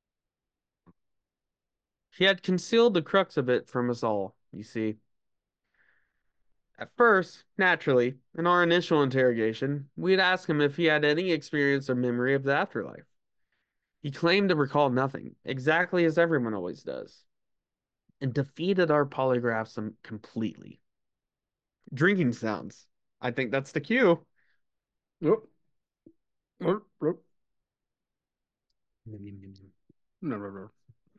He had concealed the crux of it from us all, you see. At first, naturally, in our initial interrogation, we'd ask him if he had any experience or memory of the afterlife. He claimed to recall nothing, exactly as everyone always does, and defeated our polygraphs completely. Drinking sounds. I think that's the cue. Oh. Oh, oh. I No, no, no.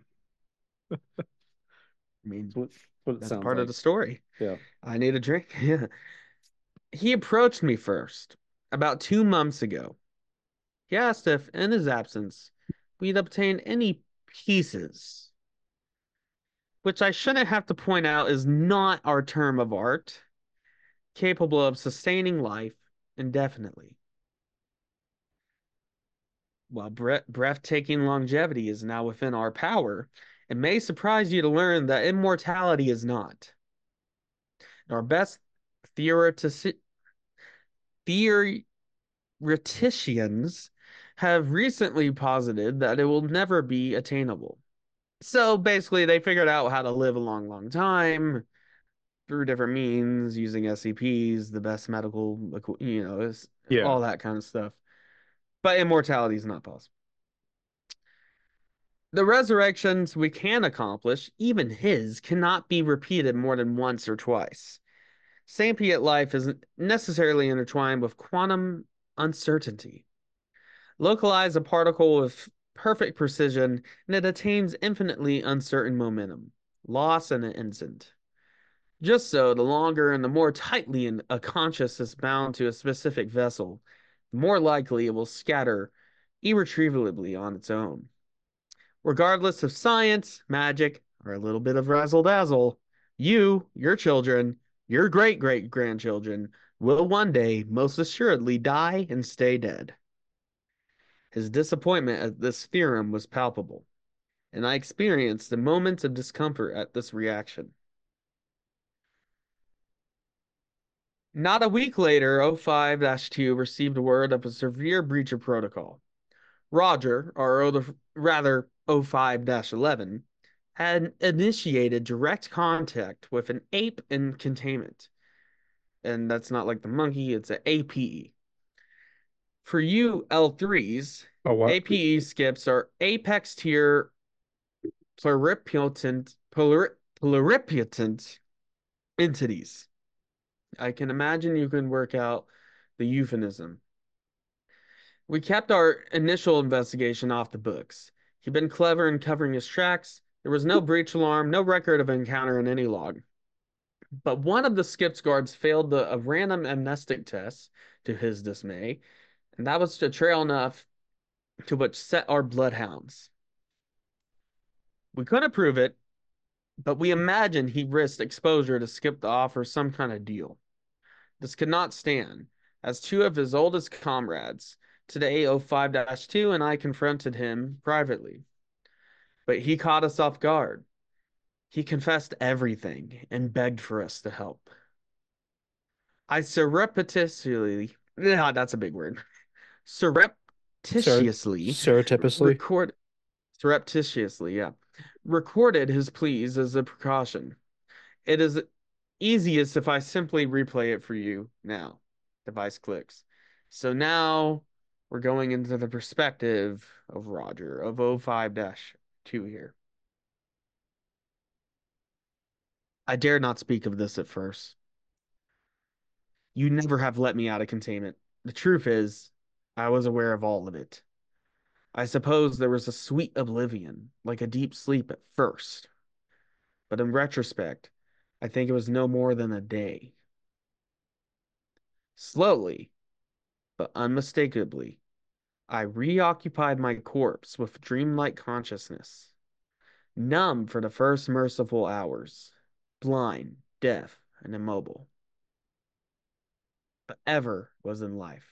mean, What, what it that's sounds part of like. the story. Yeah. I need a drink. Yeah. He approached me first, about two months ago. He asked if, in his absence, we'd obtain any pieces, which I shouldn't have to point out is not our term of art, capable of sustaining life indefinitely. While bre breathtaking longevity is now within our power, it may surprise you to learn that immortality is not. Our best theoretici theoreticians have recently posited that it will never be attainable. So basically, they figured out how to live a long, long time through different means, using S C Ps, the best medical, you know, Yeah. all that kind of stuff. But immortality is not possible. The resurrections we can accomplish, even his, cannot be repeated more than once or twice. Sapient life is necessarily intertwined with quantum uncertainty. Localize a particle with perfect precision, and it attains infinitely uncertain momentum, loss in an instant. Just so, the longer and the more tightly a consciousness is bound to a specific vessel, the more likely it will scatter irretrievably on its own. Regardless of science, magic, or a little bit of razzle dazzle, you, your children, your great great grandchildren will one day most assuredly die and stay dead. His disappointment at this theorem was palpable, and I experienced a moment of discomfort at this reaction. Not a week later, O five two received word of a severe breach of protocol. Roger, or other, rather O five eleven, had initiated direct contact with an ape in containment. And that's not like the monkey, it's an A P E. For you L threes, Oh, what? A P E skips are apex tier pluripotent, pluri, pluripotent entities. I can imagine you can work out the euphemism. We kept our initial investigation off the books. He'd been clever in covering his tracks. There was no breach alarm, no record of encounter in any log. But one of the skips guards failed the, a random amnestic test, to his dismay, and that was to trail enough to which set our bloodhounds. We couldn't prove it, but we imagined he risked exposure to skip to offer some kind of deal. This could not stand, as two of his oldest comrades, today O five two, and I confronted him privately. But he caught us off guard. He confessed everything and begged for us to help. I surreptitiously, yeah, that's a big word, Sur surreptitiously surreptitiously. record, surreptitiously, yeah, recorded his pleas as a precaution. It is easiest if I simply replay it for you now. Device clicks. So now we're going into the perspective of Roger of O five two here. I dare not speak of this at first. You never have let me out of containment. The truth is, I was aware of all of it. I suppose there was a sweet oblivion, like a deep sleep at first. But in retrospect, I think it was no more than a day. Slowly, but unmistakably, I reoccupied my corpse with dreamlike consciousness. Numb for the first merciful hours, blind, deaf, and immobile, but ever was in life.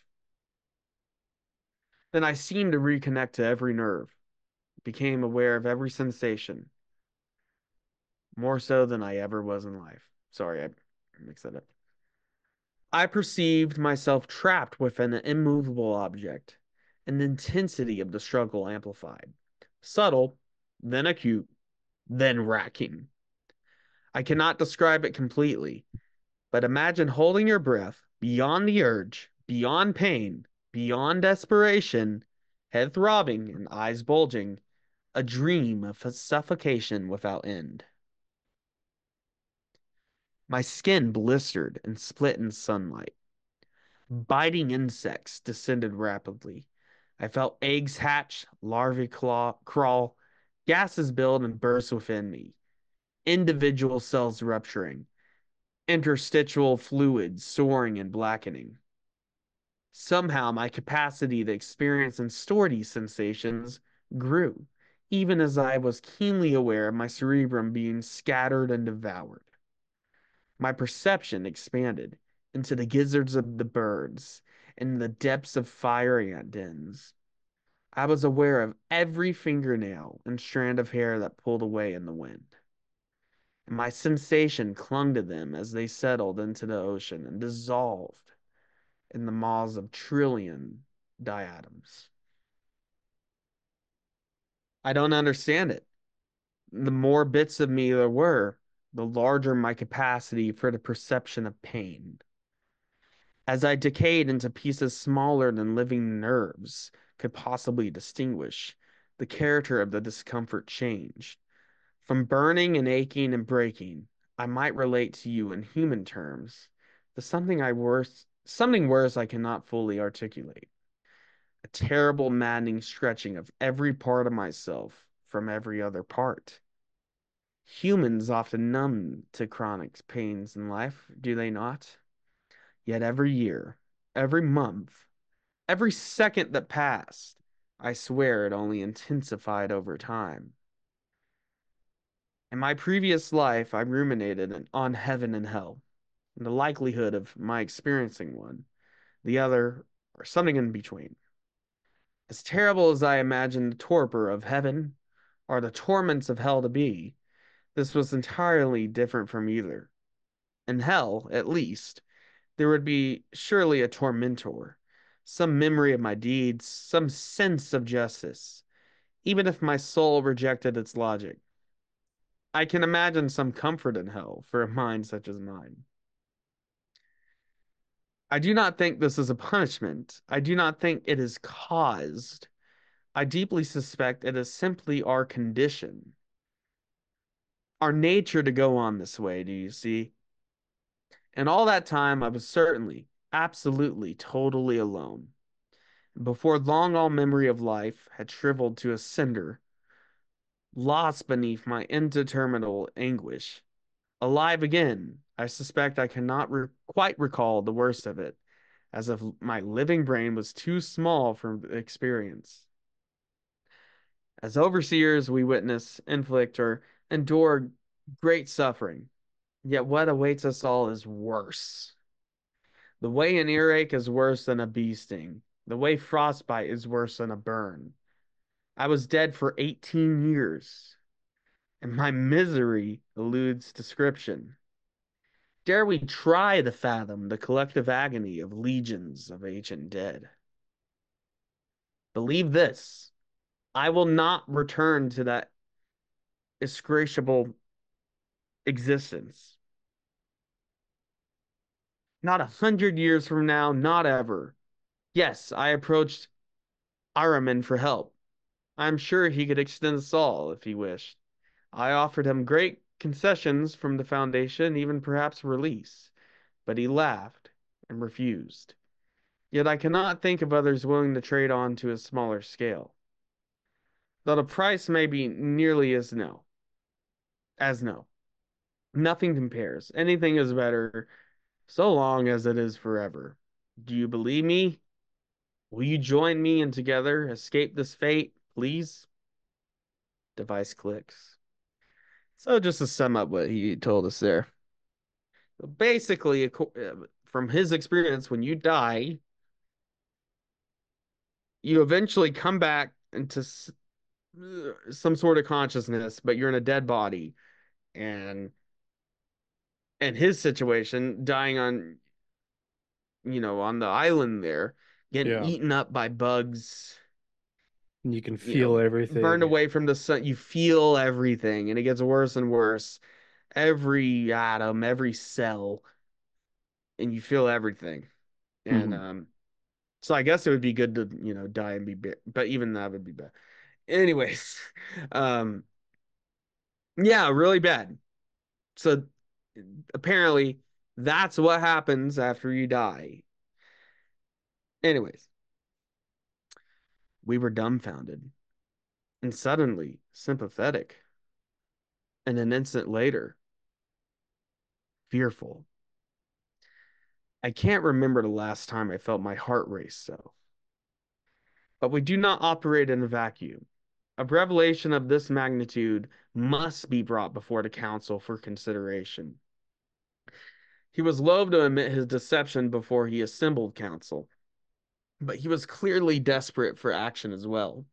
Then I seemed to reconnect to every nerve, became aware of every sensation, more so than I ever was in life. Sorry, I mixed that up. I perceived myself trapped within an immovable object, and the intensity of the struggle amplified. Subtle, then acute, then racking. I cannot describe it completely, but imagine holding your breath beyond the urge, beyond pain, beyond desperation, head throbbing and eyes bulging, a dream of suffocation without end. My skin blistered and split in sunlight. Biting insects descended rapidly. I felt eggs hatch, larvae claw, crawl, gases build and burst within me, individual cells rupturing, interstitial fluids soaring and blackening. Somehow my capacity to experience and store these sensations grew, even as I was keenly aware of my cerebrum being scattered and devoured. My perception expanded into the gizzards of the birds and the depths of fire ant dens. I was aware of every fingernail and strand of hair that pulled away in the wind. And my sensation clung to them as they settled into the ocean and dissolved in the maws of trillion diatoms. I don't understand it. The more bits of me there were, the larger my capacity for the perception of pain. As I decayed into pieces smaller than living nerves could possibly distinguish, the character of the discomfort changed. From burning and aching and breaking, I might relate to you in human terms, to something I worse, something worse I cannot fully articulate. A terrible, maddening stretching of every part of myself from every other part. Humans often numb to chronic pains in life, do they not? Yet every year, every month, every second that passed, I swear it only intensified over time. In my previous life, I ruminated on heaven and hell, and the likelihood of my experiencing one, the other, or something in between. As terrible as I imagined the torpor of heaven or the torments of hell to be, this was entirely different from either. In hell, at least, there would be surely a tormentor, some memory of my deeds, some sense of justice, even if my soul rejected its logic. I can imagine some comfort in hell for a mind such as mine. I do not think this is a punishment. I do not think it is caused. I deeply suspect it is simply our condition, our nature to go on this way, do you see? And all that time, I was certainly, absolutely, totally alone. Before long, all memory of life had shriveled to a cinder, lost beneath my indeterminable anguish. Alive again, I suspect I cannot re quite recall the worst of it, as if my living brain was too small for the experience. As overseers, we witness, inflict, or endure great suffering, yet what awaits us all is worse. The way an earache is worse than a bee sting. The way frostbite is worse than a burn. I was dead for eighteen years, and my misery eludes description. Dare we try to fathom the collective agony of legions of ancient dead? Believe this, I will not return to that insatiable existence. Not a hundred years from now, not ever. Yes, I approached Ahriman for help. I'm sure he could extend us all if he wished. I offered him great concessions from the Foundation, even perhaps release, but he laughed and refused. Yet I cannot think of others willing to trade on to a smaller scale. Though the price may be nearly as no, as no. Nothing compares. Anything is better, so long as it is forever. Do you believe me? Will you join me and together escape this fate, please? Device clicks. So just to sum up what he told us there. Basically, from his experience, when you die, you eventually come back into some sort of consciousness, but you're in a dead body. And in his situation, dying on, you know, on the island there, getting Yeah. eaten up by bugs, And you can you know, feel burned everything. away from the sun. You feel everything, and it gets worse and worse. Every atom, every cell, and you feel everything. And Mhm. um, so I guess it would be good to, you know, die and be bit, but even that would be bad. Anyways, um, yeah, really bad. So apparently that's what happens after you die. Anyways, we were dumbfounded and suddenly sympathetic, and an instant later, fearful. I can't remember the last time I felt my heart race so. But we do not operate in a vacuum. A revelation of this magnitude must be brought before the council for consideration. He was loath to admit his deception before he assembled council, but he was clearly desperate for action as well.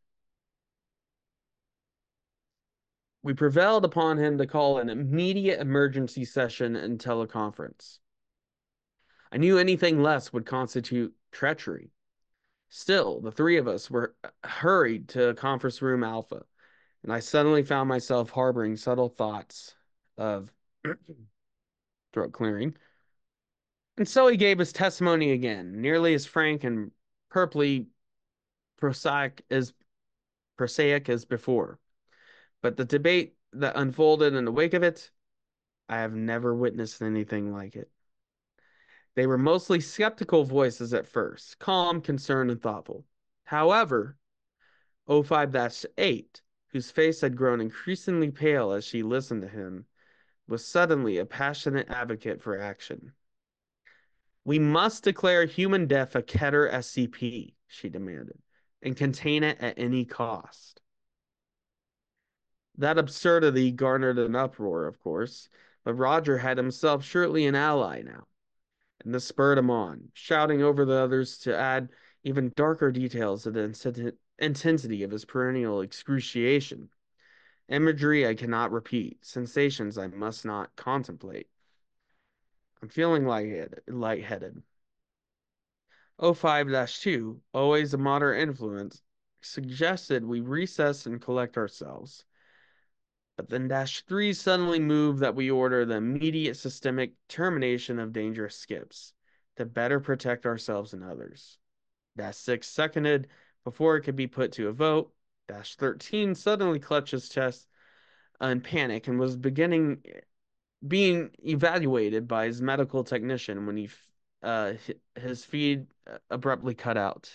We prevailed upon him to call an immediate emergency session and teleconference. I knew anything less would constitute treachery. Still, the three of us were hurried to conference room Alpha, and I suddenly found myself harboring subtle thoughts of throat clearing. And so he gave his testimony again, nearly as frank and purply prosaic as prosaic as before. But the debate that unfolded in the wake of it, I have never witnessed anything like it. They were mostly skeptical voices at first, calm, concerned, and thoughtful. However, O five eight, whose face had grown increasingly pale as she listened to him, was suddenly a passionate advocate for action. We must declare human death a Keter S C P, she demanded, and contain it at any cost. That absurdity garnered an uproar, of course, but Roger had himself surely an ally now, and this spurred him on, shouting over the others to add even darker details to the intensity of his perennial excruciation. Imagery I cannot repeat, sensations I must not contemplate. I'm feeling lightheaded. lightheaded. O five two, always a moderate influence, suggested we recess and collect ourselves. But then Dash three suddenly moved that we order the immediate systemic termination of dangerous skips to better protect ourselves and others. Dash six seconded before it could be put to a vote. Dash thirteen suddenly clutched his chest in panic and was beginning being evaluated by his medical technician when he uh, his feed abruptly cut out.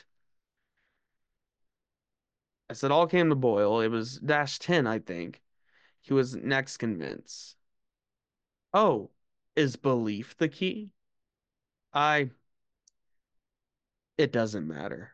As it all came to boil, it was Dash ten, I think. He was next convinced. Oh, is belief the key? I. It doesn't matter.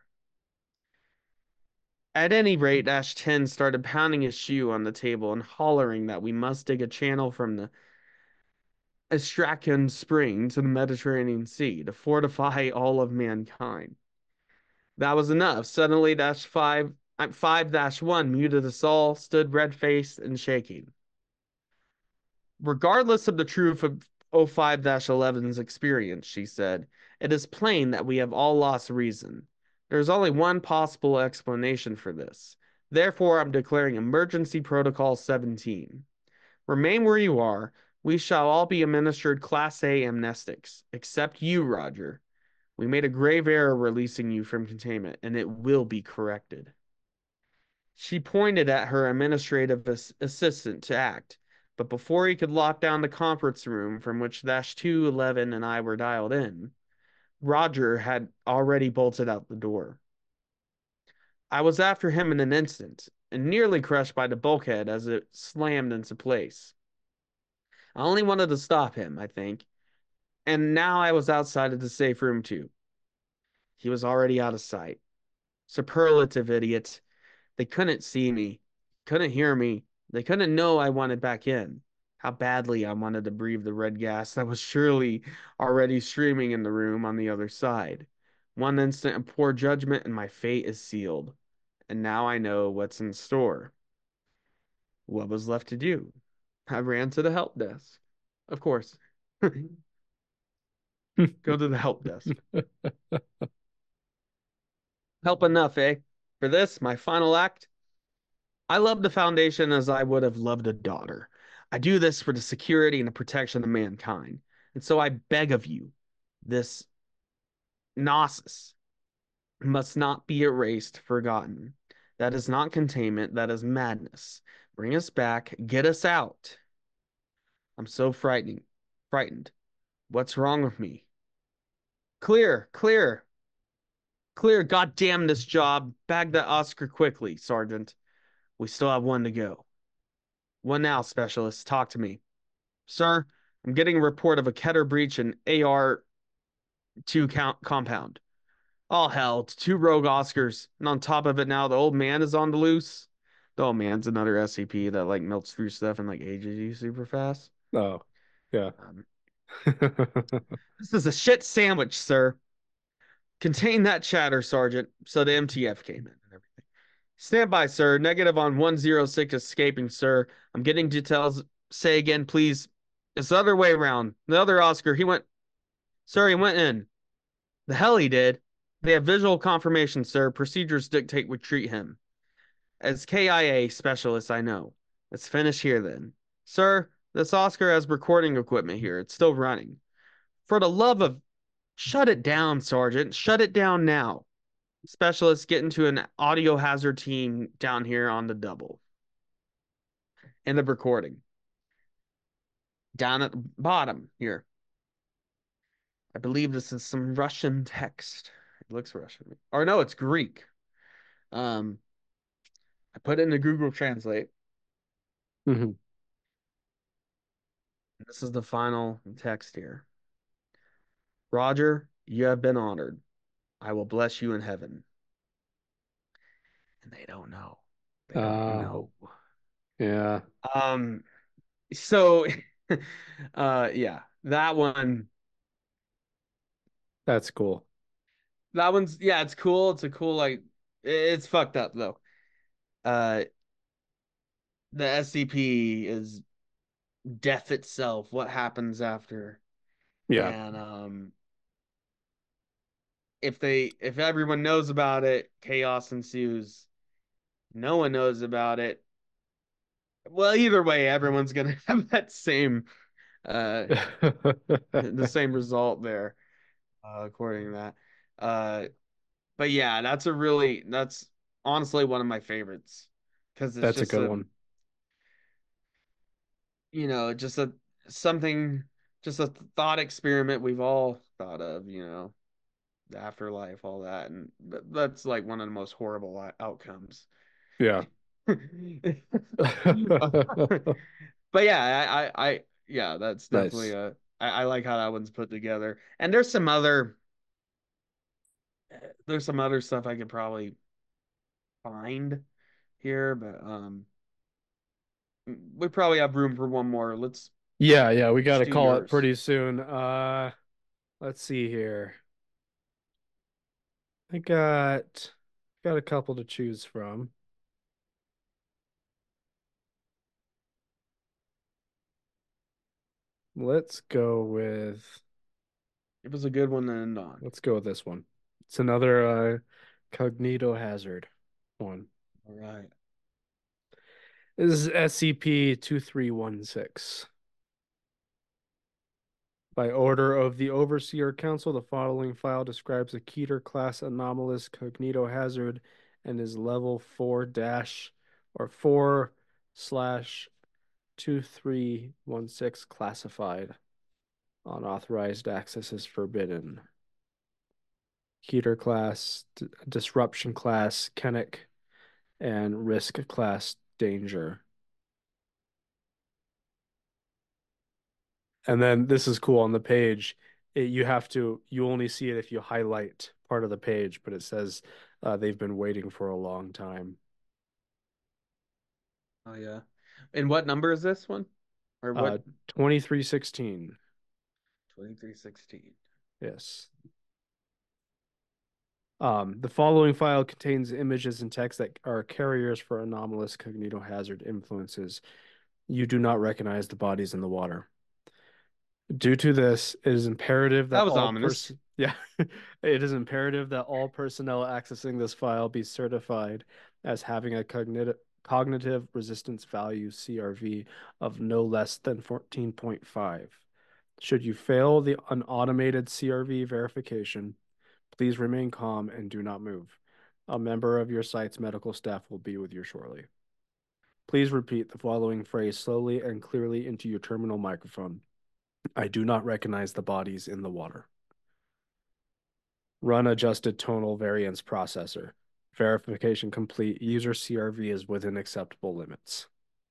At any rate, Dash ten started pounding his shoe on the table and hollering that we must dig a channel from the Astrakhan Spring to the Mediterranean Sea to fortify all of mankind. That was enough. Suddenly, Dash five, five Dash one muted us all, stood red-faced and shaking. Regardless of the truth of O five eleven's experience, she said, it is plain that we have all lost reason. There is only one possible explanation for this. Therefore, I'm declaring Emergency Protocol seventeen. Remain where you are. We shall all be administered Class A amnestics, except you, Roger. We made a grave error releasing you from containment, and it will be corrected. She pointed at her administrative as- assistant to act, but before he could lock down the conference room from which Dash two eleven and I were dialed in, Roger had already bolted out the door. I was after him in an instant, and nearly crushed by the bulkhead as it slammed into place. I only wanted to stop him, I think, and now I was outside of the safe room too. He was already out of sight. Superlative idiot. They couldn't see me, couldn't hear me. They couldn't know I wanted back in. how badly I wanted to breathe the red gas that was surely already streaming in the room on the other side. One instant of poor judgment and my fate is sealed. And now I know what's in store. What was left to do? I ran to the help desk. Of course. Go to the help desk. Help enough, eh? For this, my final act, I love the Foundation as I would have loved a daughter. I do this for the security and the protection of mankind. And so I beg of you, this Gnosis must not be erased, forgotten. That is not containment, that is madness. Bring us back, get us out. I'm so frightening, frightened. What's wrong with me? Clear, clear, clear. God damn this job. Bag that Oscar quickly, Sergeant. We still have one to go. What now, Specialist? Talk to me. Sir, I'm getting a report of a Keter breach in A R two count compound. Oh, hell, it's two rogue Oscars. And on top of it now, the old man is on the loose. The old man's another S C P that, like, melts through stuff and, like, ages you super fast. Oh, yeah. Um, this is a shit sandwich, sir. Contain that chatter, Sergeant. So the M T F came in and everything. Stand by, sir. Negative on one oh six escaping, sir. I'm getting details. Say again, please. It's the other way around. The other Oscar, he went. Sir, he went in. The hell he did. They have visual confirmation, sir. Procedures dictate we treat him. As K I A specialist, I know. Let's finish here then. Sir, this Oscar has recording equipment here. It's still running. For the love of... Shut it down, Sergeant. Shut it down now. Specialists get into an audio hazard team down here on the double. End of recording. Down at the bottom here. I believe this is some Russian text. It looks Russian. Or no, it's Greek. Um, I put it into Google Translate. Mm-hmm. This is the final text here. Roger, you have been honored. I will bless you in heaven. And they don't know. They don't Uh, know. yeah. Um, so, uh, yeah, that one. That's cool. That one's yeah, it's cool. It's a cool like it's fucked up though. Uh the S C P is death itself, what happens after. Yeah. And um if they if everyone knows about it, chaos ensues. No one knows about it. Well, either way, everyone's gonna have that same uh the same result there, uh, according to that. Uh but yeah, that's a really that's honestly one of my favorites because it's That's a just good a one. you know, just a something, just a thought experiment we've all thought of, you know, the afterlife, all that, and that's like one of the most horrible outcomes. Yeah. But yeah, I, I, I, yeah, that's definitely Nice. a. I, I like how that one's put together, and there's some other, there's some other stuff I could probably find here, but um, we probably have room for one more. Let's Yeah, yeah, we got let's to do call it yours. pretty soon. Uh, let's see here. I got got a couple to choose from. Let's go with It was a good one to end on. let's go with this one. It's another uh Cognito Hazard one. All right. This is S C P two three one six. By order of the Overseer Council, the following file describes a Keter class anomalous cognito hazard and is level four dash or four slash two three one six classified. Unauthorized access is forbidden. Keter class, D disruption class, Kennick, and risk class danger. And then this is cool on the page. It, you have to, you only see it if you highlight part of the page, but it says uh, they've been waiting for a long time. Oh yeah. And what number is this one? Or Uh, what? twenty-three sixteen. twenty-three sixteen. Yes. Um, the following file contains images and text that are carriers for anomalous cognitohazard influences. You do not recognize the bodies in the water. Due to this, it is imperative that That was all ominous. pers- yeah, it is imperative that all personnel accessing this file be certified as having a cognitive cognitive resistance value C R V of no less than fourteen point five. Should you fail the an automated C R V verification, please remain calm and do not move. A member of your site's medical staff will be with you shortly. Please repeat the following phrase slowly and clearly into your terminal microphone. I do not recognize the bodies in the water. Run adjusted tonal variance processor. Verification complete. User C R V is within acceptable limits.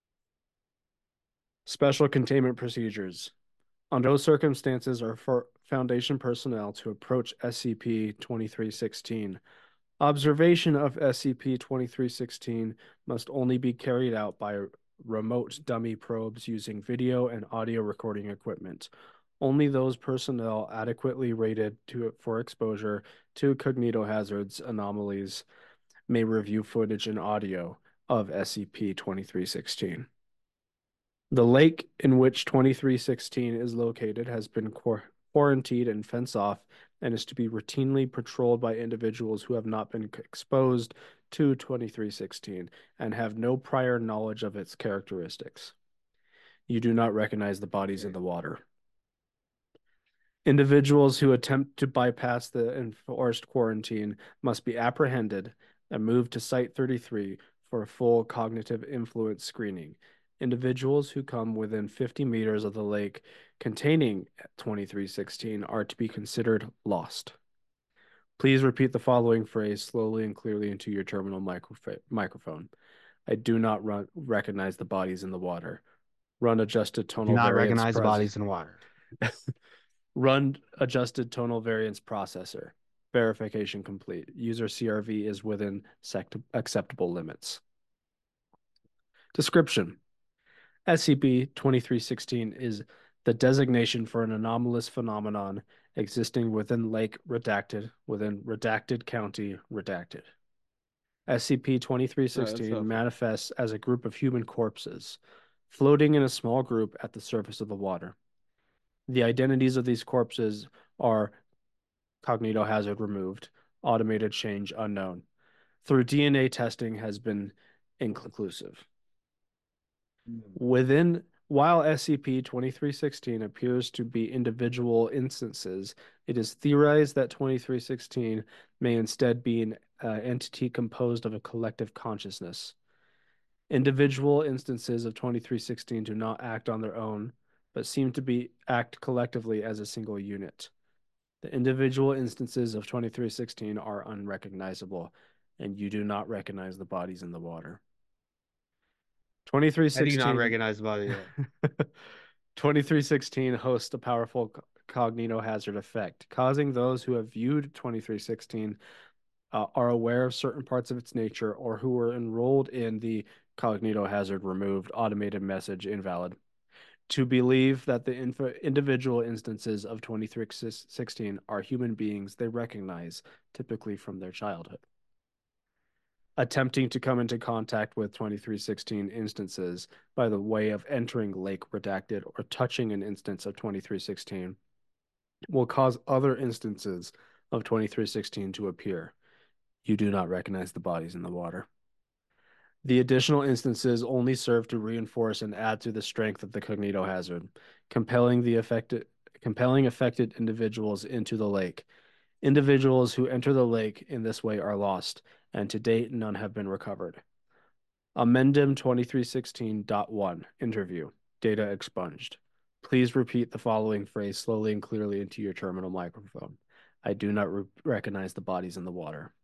Special containment procedures. Under those circumstances are for Foundation personnel to approach S C P twenty-three sixteen. Observation of S C P twenty-three sixteen must only be carried out by remote dummy probes using video and audio recording equipment. Only those personnel adequately rated to, for exposure to cognitohazards anomalies may review footage and audio of S C P twenty-three sixteen. The lake in which twenty-three sixteen is located has been quar quarantined and fenced off and is to be routinely patrolled by individuals who have not been exposed to twenty-three sixteen and have no prior knowledge of its characteristics. You do not recognize the bodies in the water. Individuals who attempt to bypass the enforced quarantine must be apprehended and moved to Site thirty-three for a full cognitive influence screening. Individuals who come within fifty meters of the lake containing twenty-three sixteen are to be considered lost. Please repeat the following phrase slowly and clearly into your terminal microphone. I do not run, recognize the bodies in the water. Run adjusted tonal Do not variance recognize process- bodies in water. Run adjusted tonal variance processor. Verification complete. User C R V is within acceptable limits. Description. S C P twenty-three sixteen is the designation for an anomalous phenomenon existing within Lake Redacted, within Redacted County, Redacted. S C P twenty-three sixteen Oh, manifests as a group of human corpses, floating in a small group at the surface of the water. The identities of these corpses are cognitohazard removed, automated change unknown. Through D N A testing has been inconclusive. Within, while S C P twenty-three sixteen appears to be individual instances, it is theorized that twenty-three sixteen may instead be an uh, entity composed of a collective consciousness. Individual instances of twenty-three sixteen do not act on their own, but seem to be act collectively as a single unit. The individual instances of twenty-three sixteen are unrecognizable, and you do not recognize the bodies in the water. twenty-three sixteen, I do not recognize the body. twenty-three sixteen hosts a powerful cognitohazard effect, causing those who have viewed twenty-three sixteen uh, are aware of certain parts of its nature or who were enrolled in the cognitohazard removed automated message invalid. To believe that the inf- individual instances of twenty-three sixteen are human beings they recognize, typically from their childhood. Attempting to come into contact with twenty-three sixteen instances by the way of entering Lake Redacted or touching an instance of twenty-three sixteen will cause other instances of twenty-three sixteen to appear. You do not recognize the bodies in the water. The additional instances only serve to reinforce and add to the strength of the cognitohazard, compelling the affected, compelling affected individuals into the lake. Individuals who enter the lake in this way are lost, and to date none have been recovered. Amendum twenty-three sixteen point one Interview. Data expunged. Please repeat the following phrase slowly and clearly into your terminal microphone. I do not re recognize the bodies in the water.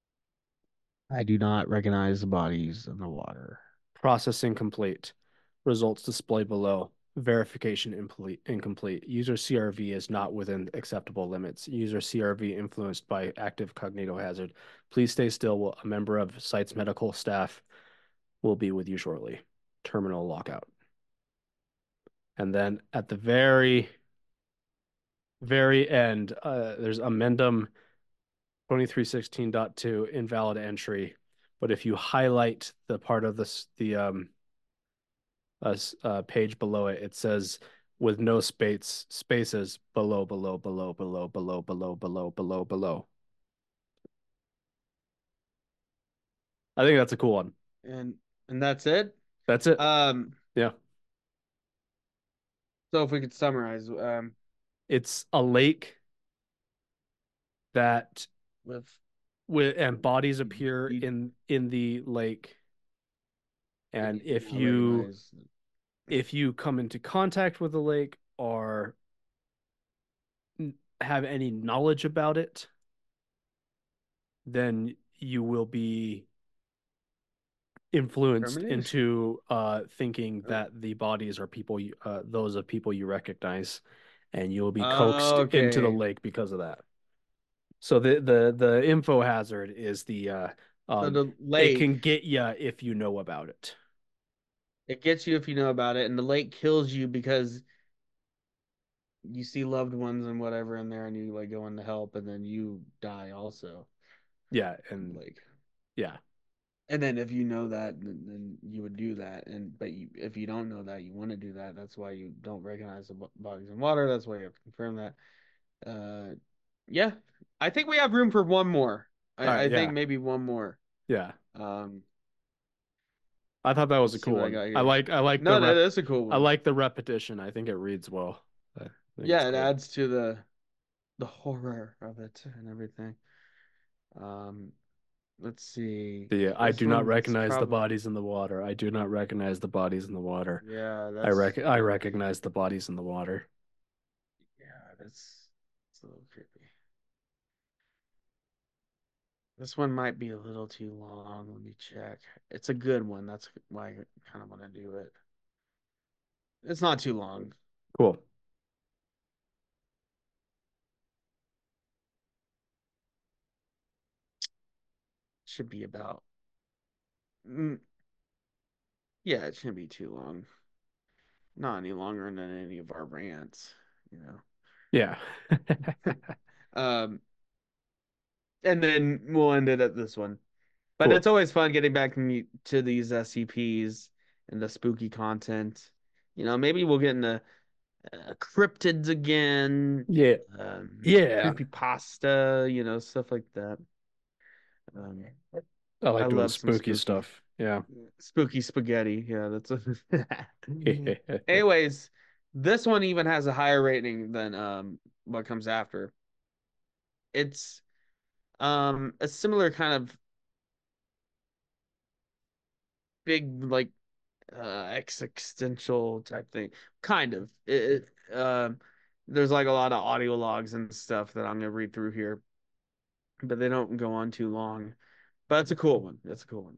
I do not recognize the bodies in the water. Processing complete. Results displayed below. Verification incomplete. User C R V is not within acceptable limits. User C R V influenced by active cognitohazard. Please stay still while a member of site's medical staff will be with you shortly. Terminal lockout. And then at the very, very end, uh, there's amendum twenty-three sixteen point two invalid entry. But if you highlight the part of this, the um, uh, uh, page below it, it says with no space spaces below, below, below, below, below, below, below, below, below. I think that's a cool one. And and that's it. That's it. Um, Yeah. so if we could summarize, um, It's a lake that with with and bodies appear you, in in the lake. And you if now you recognize- if you come into contact with the lake or have any knowledge about it, then you will be influenced Terminated? into uh, thinking Oh. that the bodies are people you, uh, those of people you recognize, and you will be Oh, coaxed into the okay. lake because of that. So the the the info hazard is the uh, So um, the it lake, can get you if you know about it. it gets you if you know about it, and the lake kills you because you see loved ones and whatever in there, and you like go in to help, and then you die also. Yeah, and Like, yeah, and then if you know that, then, then you would do that. And but you, if you don't know that, you want to do that. That's why you don't recognize the bo- bodies in water. That's why you have to confirm that. Uh, yeah, I think we have room for one more. all I, right, I think yeah, maybe one more. yeah. Um, I thought that was let's a see cool what I one. got I here. like I like the No, that rep is a cool I one. like the repetition. I think it reads well. I think it's Yeah, it cool. adds to the the horror of it and everything. Um, let's see. The I This do not one's recognize the probably bodies in the water. I do not recognize the bodies in the water. yeah, I that's rec I creepy. recognize the bodies in the water. Yeah, that's it's a little creepy. This one might be a little too long. Let me check. It's a good one. That's why I kind of want to do it. It's not too long. Cool. Should be about. Mm, yeah, it shouldn't be too long. Not any longer than any of our rants, you know. Yeah. Um, and then we'll end it at this one. But Cool. it's always fun getting back to these S C Ps and the spooky content. You know, maybe we'll get into uh, cryptids again, Yeah. um, Yeah. creepypasta, you know, stuff like that. Um, I I like doing love some spooky spooky, stuff. Yeah. spooky spaghetti. Yeah, that's a Anyways, this one even has a higher rating than um what comes after. It's um a similar kind of big like uh existential type thing. Kind of. It, it um there's like a lot of audio logs and stuff that I'm gonna read through here, but they don't go on too long. But it's a cool one. That's a cool one.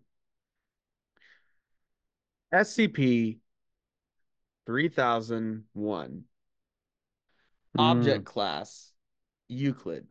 S C P three thousand one. Mm. Object class Euclid.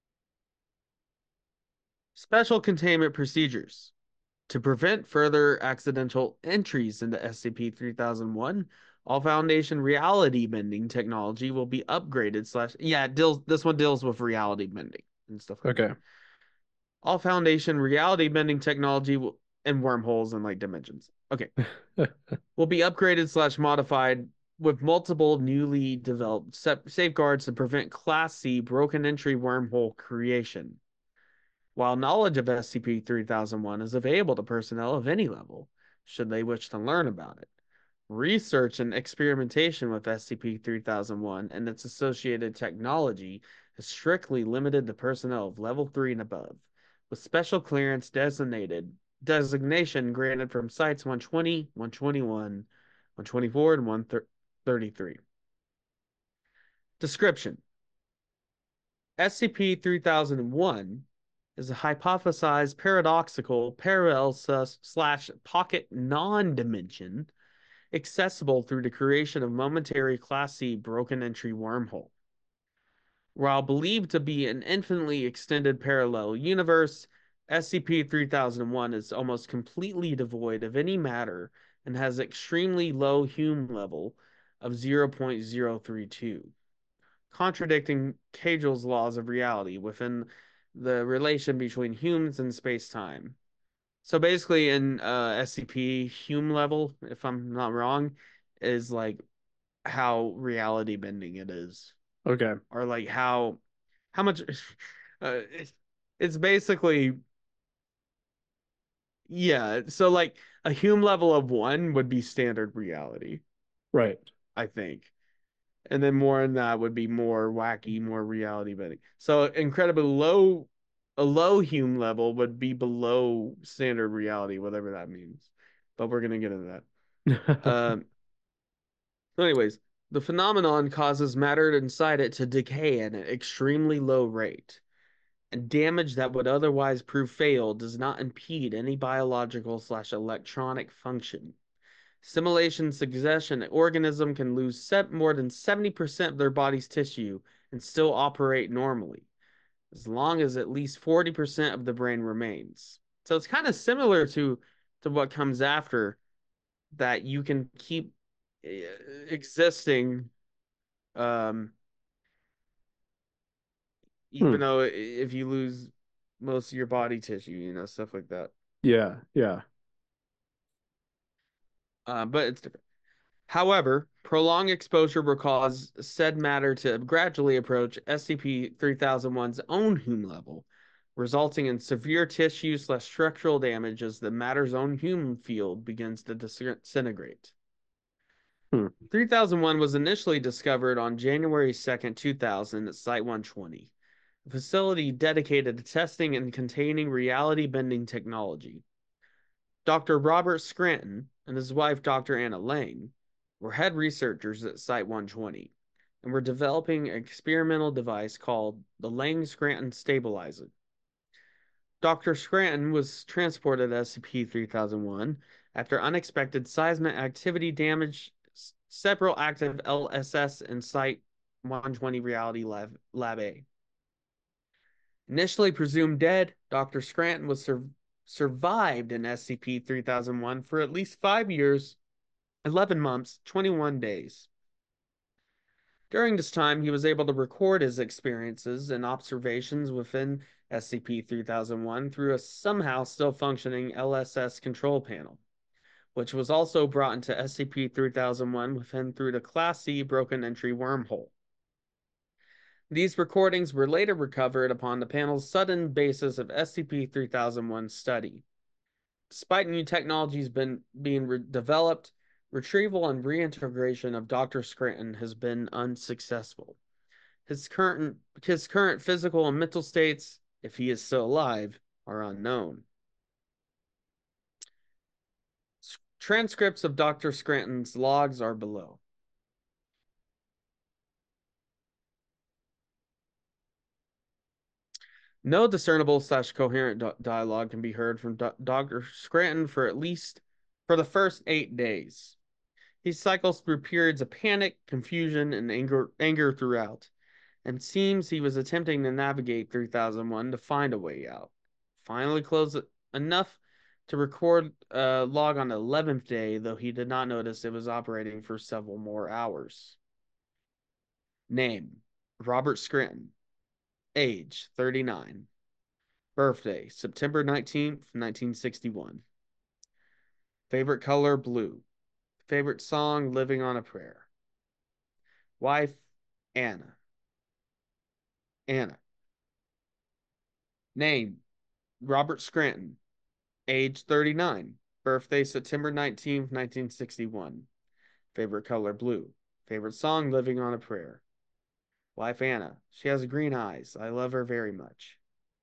Special containment procedures. To prevent further accidental entries into S C P three thousand one, all Foundation reality bending technology will be upgraded slash yeah, it deals this one deals with reality bending and stuff like that. Okay. All Foundation reality bending technology will, and wormholes and like dimensions. Okay. Will be upgraded slash modified with multiple newly developed safeguards to prevent Class C broken entry wormhole creation. While knowledge of S C P three thousand one is available to personnel of any level, should they wish to learn about it, research and experimentation with S C P three thousand one and its associated technology is strictly limited to personnel of level three and above, with special clearance designated designation granted from Sites one twenty, one twenty-one, one twenty-four, and one thirty-three. Description: S C P three thousand one is a hypothesized paradoxical parallel slash pocket non-dimension accessible through the creation of momentary Class C broken entry wormhole. While believed to be an infinitely extended parallel universe, S C P three thousand one is almost completely devoid of any matter and has extremely low Hume level of zero point zero three two, contradicting Cagel's laws of reality within the relation between humans and space-time. So basically, in uh, S C P, Hume level, if I'm not wrong, is like how reality bending it is, Okay. or like how how much. Uh, it's, it's basically, yeah. So like a Hume level of one would be standard reality, Right. I think, and then more than that would be more wacky, more reality bending. So incredibly low, a low Hume level would be below standard reality, whatever that means. But we're gonna get into that. Um, anyways, the phenomenon causes matter inside it to decay at an extremely low rate, and damage that would otherwise prove fatal does not impede any biological slash electronic function. Simulations suggest an organism can lose set more than seventy percent of their body's tissue and still operate normally, as long as at least forty percent of the brain remains. So it's kind of similar to to what comes after that. You can keep eh, existing, um, even Hmm. though if you lose most of your body tissue, you know, stuff like that. Yeah, yeah. Uh, but it's different. However, prolonged exposure will cause said matter to gradually approach S C P three thousand one's own Hume level, resulting in severe tissue slash structural damage as the matter's own Hume field begins to disintegrate. Hmm. three thousand one was initially discovered on January second, two thousand at Site one twenty, a facility dedicated to testing and containing reality bending technology. Doctor Robert Scranton and his wife, Doctor Anna Lang, were head researchers at Site one twenty and were developing an experimental device called the Lang-Scranton Stabilizer. Doctor Scranton was transported to S C P three thousand one after unexpected seismic activity damaged several active L S S in Site one twenty Reality Lab, Lab A. Initially presumed dead, Doctor Scranton was sur survived in S C P three thousand one for at least five years, eleven months, twenty-one days. During this time, he was able to record his experiences and observations within S C P three thousand one through a somehow still functioning L S S control panel, which was also brought into S C P three thousand one within through the Class C broken entry wormhole. These recordings were later recovered upon the panel's sudden basis of S C P three thousand one study. Despite new technologies been, being re developed, retrieval and reintegration of Doctor Scranton has been unsuccessful. His current, his current physical and mental states, if he is still alive, are unknown. S transcripts of Doctor Scranton's logs are below. No discernible slash coherent dialogue can be heard from Doctor Scranton for at least for the first eight days. He cycles through periods of panic, confusion, and anger, anger throughout, and seems he was attempting to navigate three thousand one to find a way out. Finally closed enough to record a log on the eleventh day, though he did not notice it was operating for several more hours. Name: Robert Scranton. Age: thirty-nine. Birthday: September nineteenth, nineteen sixty-one. Favorite color: blue. Favorite song: Living on a Prayer. Wife: Anna. Anna. Name: Robert Scranton. Age: thirty-nine. Birthday: September nineteenth, nineteen sixty-one. Favorite color: blue. Favorite song: Living on a Prayer. Wife: Anna. She has green eyes. I love her very much.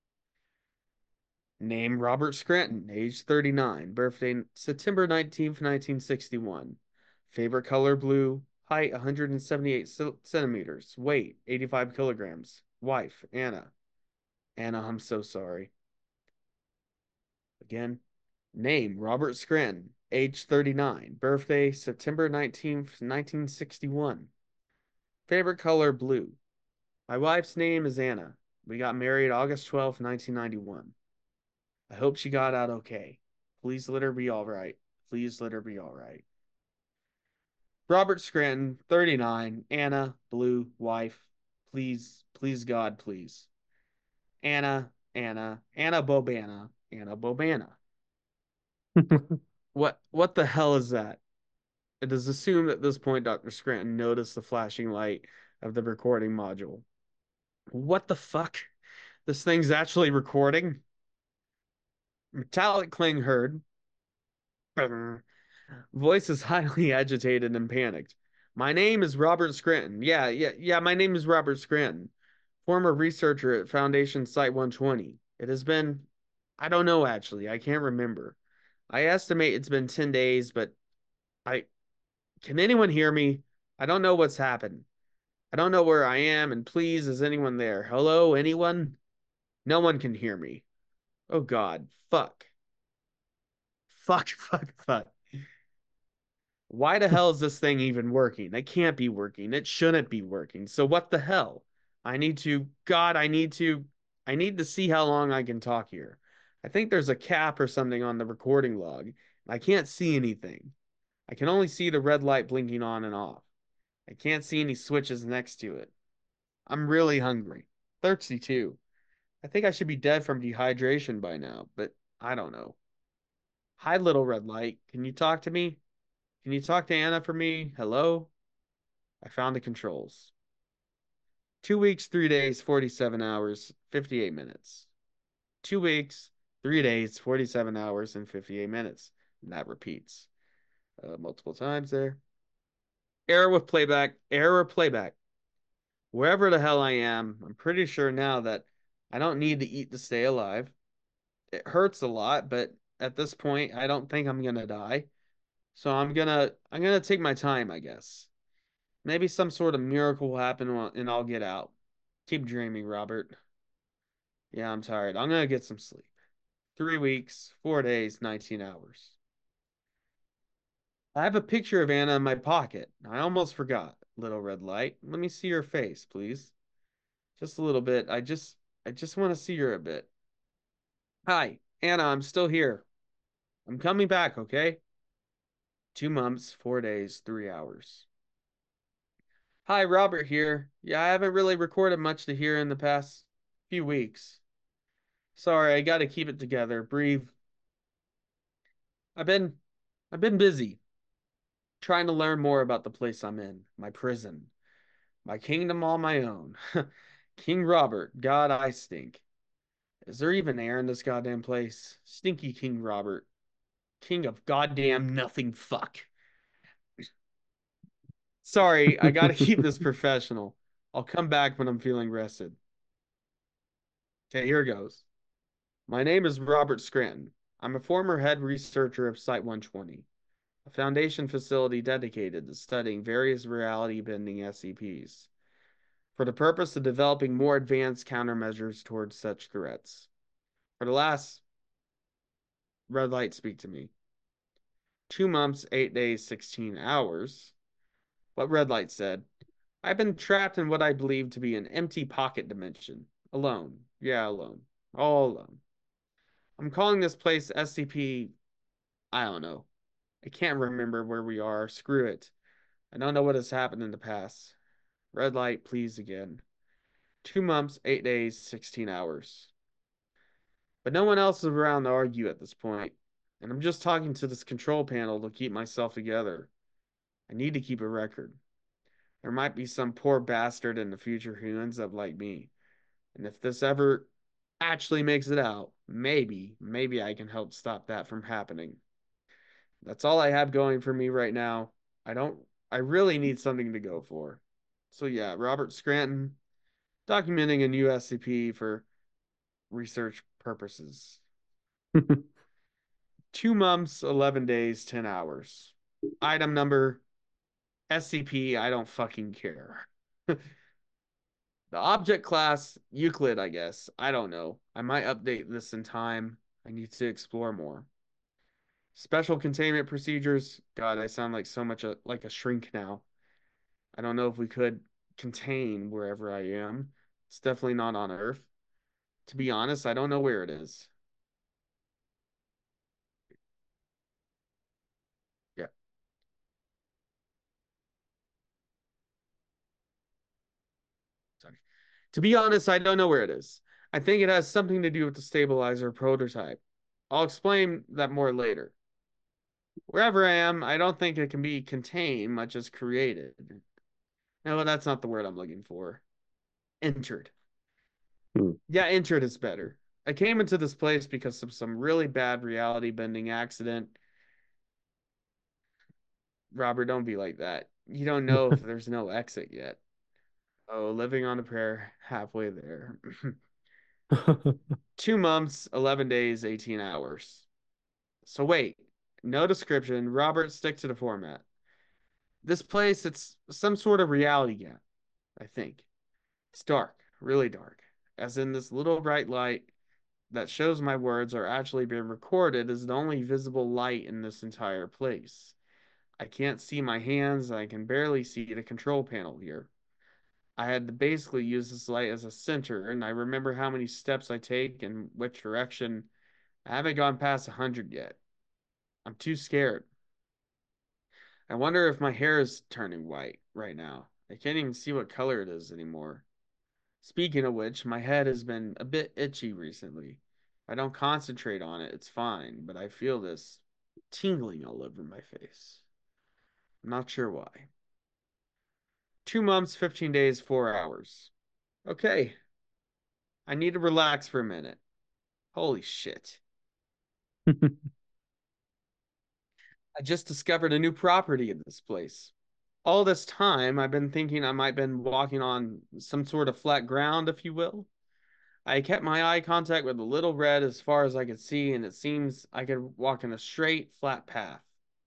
Name: Robert Scranton. Age: thirty-nine. Birthday: September nineteenth, nineteen sixty-one. Favorite color: blue. Height: one hundred seventy-eight centimeters. Weight: eighty-five kilograms. Wife: Anna. Anna, I'm so sorry. Again. Name: Robert Scranton. Age: thirty-nine. Birthday: September nineteenth, nineteen sixty-one. Favorite color: blue. My wife's name is Anna. We got married August twelfth, nineteen ninety-one. I hope she got out okay. Please let her be all right. Please let her be all right. Robert Scranton, thirty-nine. Anna, blue, wife. Please, please, God, please. Anna, Anna, Anna Bobana, Anna Bobana. What what the hell is that? It is assumed at this point Doctor Scranton noticed the flashing light of the recording module. What the fuck? This thing's actually recording? Metallic cling heard. Voice is highly agitated and panicked. My name is Robert Scranton. Yeah, yeah, yeah, my name is Robert Scranton, former researcher at Foundation Site one twenty. It has been, I don't know actually, I can't remember. I estimate it's been ten days, but I, can anyone hear me? I don't know what's happened. I don't know where I am, and please, is anyone there? Hello, anyone? No one can hear me. Oh God, fuck. Fuck, fuck, fuck. Why the hell is this thing even working? It can't be working. It shouldn't be working. So what the hell? I need to, God, I need to, I need to see how long I can talk here. I think there's a cap or something on the recording log. I can't see anything. I can only see the red light blinking on and off. I can't see any switches next to it. I'm really hungry. Thirsty too. I think I should be dead from dehydration by now, but I don't know. Hi, little red light. Can you talk to me? Can you talk to Anna for me? Hello? I found the controls. Two weeks, three days, forty-seven hours, fifty-eight minutes. Two weeks, three days, forty-seven hours, and fifty-eight minutes. And that repeats uh, multiple times there. Error with playback, error playback. Wherever the hell I am, I'm pretty sure now that I don't need to eat to stay alive. It hurts a lot, but at this point, I don't think I'm gonna die. So I'm gonna I'm gonna take my time, I guess. Maybe some sort of miracle will happen and I'll get out. Keep dreaming, Robert. Yeah, I'm tired. I'm gonna get some sleep. Three weeks, four days, nineteen hours. I have a picture of Anna in my pocket. I almost forgot. Little red light. Let me see your face, please. Just a little bit. I just I just want to see her a bit. Hi, Anna, I'm still here. I'm coming back, okay? Two months, four days, three hours. Hi, Robert here. Yeah, I haven't really recorded much to hear in the past few weeks. Sorry, I gotta keep it together. Breathe. I've been I've been busy trying to learn more about the place I'm in, my prison, my kingdom all my own. King Robert, God, I stink. Is there even air in this goddamn place? Stinky King Robert. King of goddamn nothing fuck. Sorry, I gotta keep this professional. I'll come back when I'm feeling rested. Okay, here goes. My name is Robert Scranton. I'm a former head researcher of Site one twenty, a foundation facility dedicated to studying various reality-bending S C Ps for the purpose of developing more advanced countermeasures towards such threats. For the last red light, speak to me. Two months, eight days, sixteen hours. What red light said, I've been trapped in what I believe to be an empty pocket dimension. Alone. Yeah, alone. All alone. I'm calling this place S C P. I don't know. I can't remember where we are. Screw it. I don't know what has happened in the past. Red light, please again. Two months, eight days, sixteen hours. But no one else is around to argue at this point, and I'm just talking to this control panel to keep myself together. I need to keep a record. There might be some poor bastard in the future who ends up like me. And if this ever actually makes it out, maybe, maybe I can help stop that from happening. That's all I have going for me right now. I don't, I really need something to go for. So yeah, Robert Scranton, documenting a new S C P for research purposes. Two months, eleven days, ten hours. Item number S C P, I don't fucking care. The object class, Euclid, I guess. I don't know. I might update this in time. I need to explore more. Special containment procedures. God, I sound like so much a, like a shrink now. I don't know if we could contain wherever I am. It's definitely not on Earth. To be honest, I don't know where it is. Yeah. To be honest, I don't know where it is. I think it has something to do with the stabilizer prototype. I'll explain that more later. Wherever I am, I don't think it can be contained, much as created. No, that's not the word I'm looking for. Entered. Hmm. Yeah, entered is better. I came into this place because of some really bad reality bending accident. Robert, don't be like that. You don't know if there's no exit yet. Oh, living on a prayer, halfway there. Two months, eleven days, eighteen hours. So wait, no description. Robert, stick to the format. This place, it's some sort of reality gap, I think. It's dark, really dark. As in this little bright light that shows my words are actually being recorded is the only visible light in this entire place. I can't see my hands, I can barely see the control panel here. I had to basically use this light as a center, and I remember how many steps I take and which direction. I haven't gone past a hundred yet. I'm too scared. I wonder if my hair is turning white right now. I can't even see what color it is anymore. Speaking of which, my head has been a bit itchy recently. If I don't concentrate on it, it's fine, but I feel this tingling all over my face. I'm not sure why. Two months, fifteen days, four hours. Okay, I need to relax for a minute. Holy shit. I just discovered a new property in this place. All this time, I've been thinking I might have been walking on some sort of flat ground, if you will. I kept my eye contact with the little red as far as I could see, and it seems I could walk in a straight, flat path.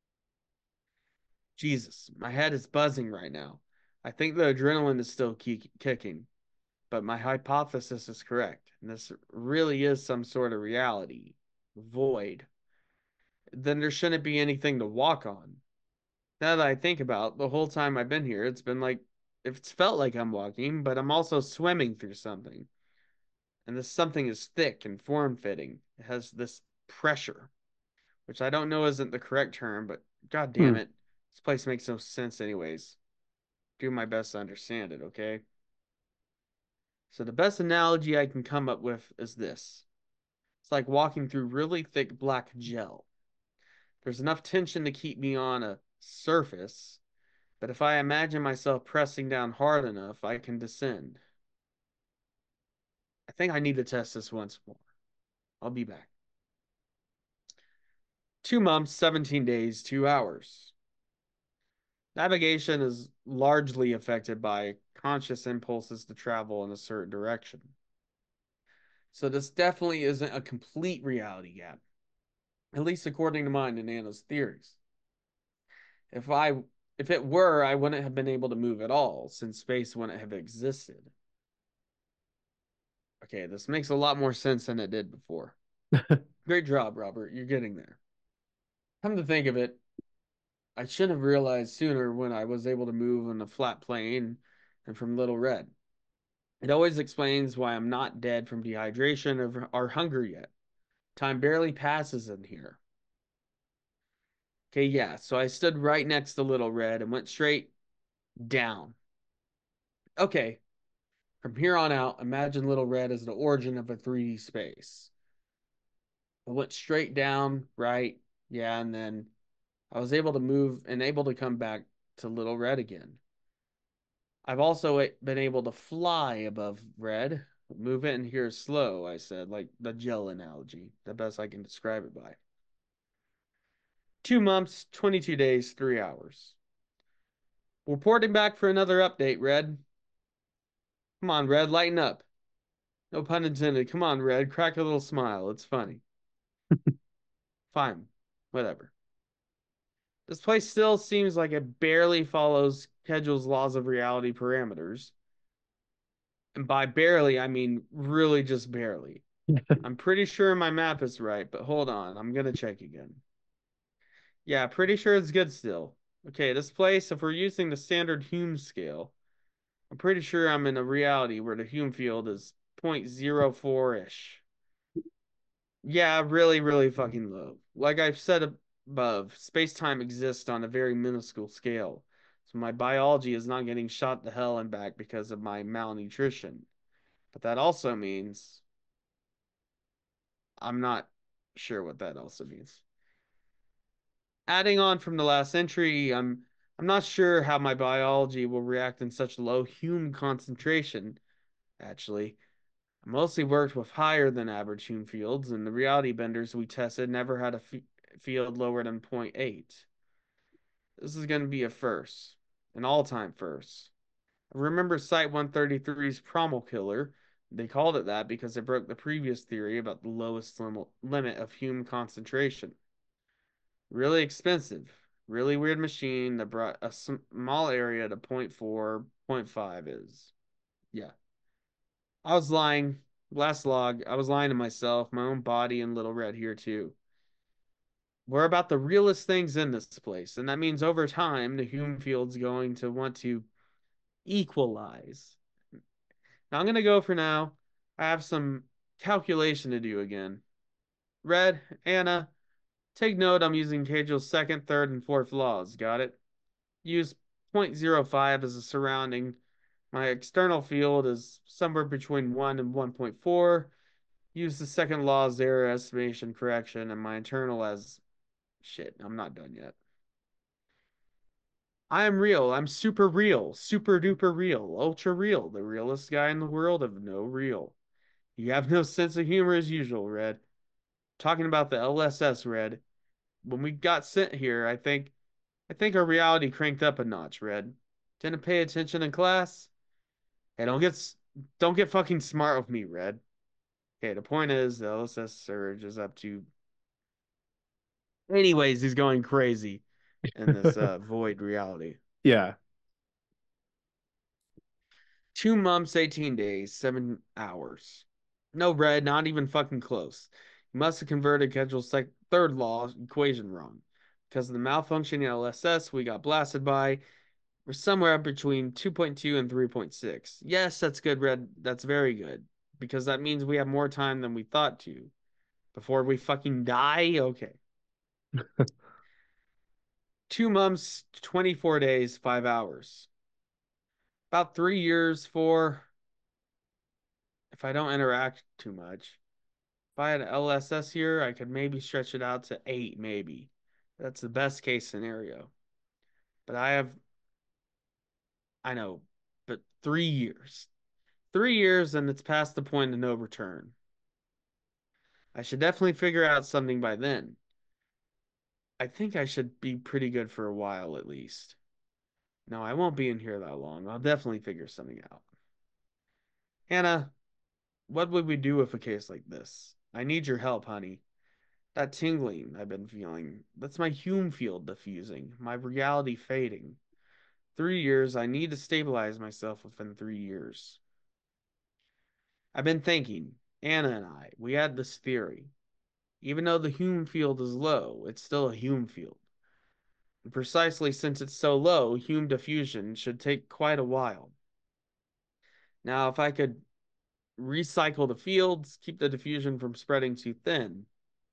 Jesus, my head is buzzing right now. I think the adrenaline is still ki- kicking, but my hypothesis is correct, and this really is some sort of reality void. Then there shouldn't be anything to walk on. Now that I think about the whole time I've been here, it's been like it's felt like I'm walking, but I'm also swimming through something. And this something is thick and form-fitting. It has this pressure, which I don't know isn't the correct term, but god damn Hmm. it, this place makes no sense anyways. Do my best to understand it, okay? So the best analogy I can come up with is this. It's like walking through really thick black gel. There's enough tension to keep me on a surface, but if I imagine myself pressing down hard enough, I can descend. I think I need to test this once more. I'll be back. Two months, seventeen days, two hours. Navigation is largely affected by conscious impulses to travel in a certain direction. So this definitely isn't a complete reality gap, at least according to mine and Anna's theories. If I if it were, I wouldn't have been able to move at all, since space wouldn't have existed. Okay, this makes a lot more sense than it did before. Great job, Robert. You're getting there. Come to think of it, I should have realized sooner when I was able to move on a flat plane and from Little Red. It always explains why I'm not dead from dehydration or, or hunger yet. Time barely passes in here. Okay, yeah, so I stood right next to Little Red and went straight down. Okay, from here on out, imagine Little Red as the origin of a three D space. I went straight down, right? Yeah, and then I was able to move and able to come back to Little Red again. I've also been able to fly above Red. Move it in here slow, I said, like the gel analogy, the best I can describe it by. Two months, twenty-two days, three hours. Reporting back for another update, Red. Come on, Red, lighten up. No pun intended. Come on, Red, crack a little smile. It's funny. Fine, whatever. This place still seems like it barely follows Kedgel's laws of reality parameters. And by barely, I mean really just barely. I'm pretty sure my map is right, but hold on, I'm gonna check again. Yeah, pretty sure it's good still. Okay, this place, if we're using the standard Hume scale, I'm pretty sure I'm in a reality where the Hume field is zero point zero four-ish. Yeah, really, really fucking low. Like I've said above, space-time exists on a very minuscule scale. So my biology is not getting shot to hell and back because of my malnutrition. But that also means I'm not sure what that also means. Adding on from the last entry, I'm I'm not sure how my biology will react in such low Hume concentration, actually. I mostly worked with higher than average Hume fields, and the reality benders we tested never had a f field lower than zero point eight. This is going to be a first, an all-time first. I remember Site one thirty-three's Promal Killer. They called it that because it broke the previous theory about the lowest lim limit of Hume concentration. Really expensive, really weird machine that brought a small area to zero point four, zero point five is. Yeah. I was lying. Last log, I was lying to myself, my own body, and Little Red here too. We're about the realest things in this place, and that means over time, the Hume field's going to want to equalize. Now I'm going to go for now. I have some calculation to do again. Red, Anna, take note I'm using Cagel's second, third, and fourth laws. Got it? Use zero point zero five as a surrounding. My external field is somewhere between one and one point four. Use the second law as error estimation correction, and my internal as shit. I'm not done yet. I am real. I'm super real. Super duper real. Ultra real. The realest guy in the world of no real. You have no sense of humor as usual, Red. Talking about the L S S, Red. When we got sent here, I think I think our reality cranked up a notch, Red. Didn't pay attention in class? Hey, don't get don't get fucking smart with me, Red. Okay, the point is the L S S surge is up to. Anyways, he's going crazy in this uh, void reality. Yeah. Two months, eighteen days, seven hours. No, Red, not even fucking close. You must have converted Kegel's like third law equation wrong. Because of the malfunctioning L S S we got blasted by, we're somewhere between two point two and three point six. Yes, that's good, Red. That's very good. Because that means we have more time than we thought to. Before we fucking die? Okay. Two months, twenty-four days, five hours. About three years, four. If I don't interact too much. If I had L S S here, I could maybe stretch it out to eight, maybe. That's the best case scenario. But I have, I know, but three years. Three years and it's past the point of no return. I should definitely figure out something by then. I think I should be pretty good for a while at least. No, I won't be in here that long. I'll definitely figure something out. Hannah, what would we do with a case like this? I need your help, honey. That tingling I've been feeling, that's my Hume field diffusing, my reality fading. Three years, I need to stabilize myself within three years. I've been thinking, Anna and I, we had this theory. Even though the Hume field is low, it's still a Hume field. And precisely since it's so low, Hume diffusion should take quite a while. Now, if I could recycle the fields, keep the diffusion from spreading too thin,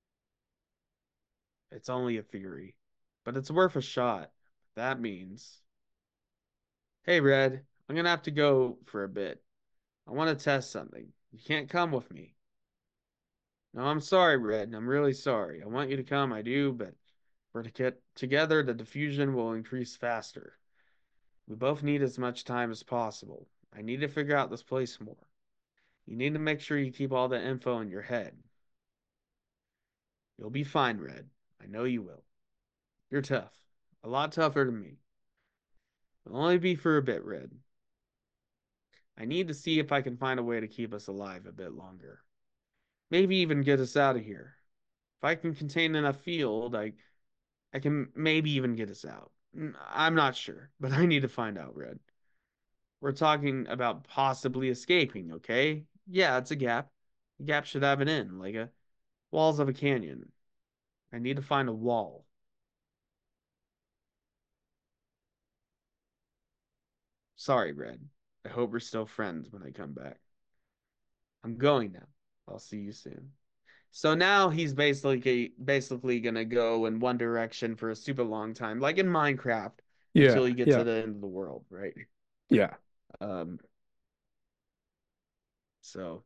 it's only a theory, but it's worth a shot. That means, hey, Red, I'm gonna have to go for a bit. I want to test something. You can't come with me. No, I'm sorry, Red. I'm really sorry. I want you to come, I do, but for to get together, the diffusion will increase faster. We both need as much time as possible. I need to figure out this place more. You need to make sure you keep all the info in your head. You'll be fine, Red. I know you will. You're tough. A lot tougher than me. It'll only be for a bit, Red. I need to see if I can find a way to keep us alive a bit longer. Maybe even get us out of here. If I can contain enough field, I I can maybe even get us out. I'm not sure, but I need to find out, Red. We're talking about possibly escaping, okay? Yeah, it's a gap. A gap should have an end, like a walls of a canyon. I need to find a wall. Sorry, Red. I hope we're still friends when I come back. I'm going now. I'll see you soon. So now he's basically basically gonna go in one direction for a super long time, like in Minecraft, Yeah. until he gets Yeah. to the end of the world, right? Yeah. Um, So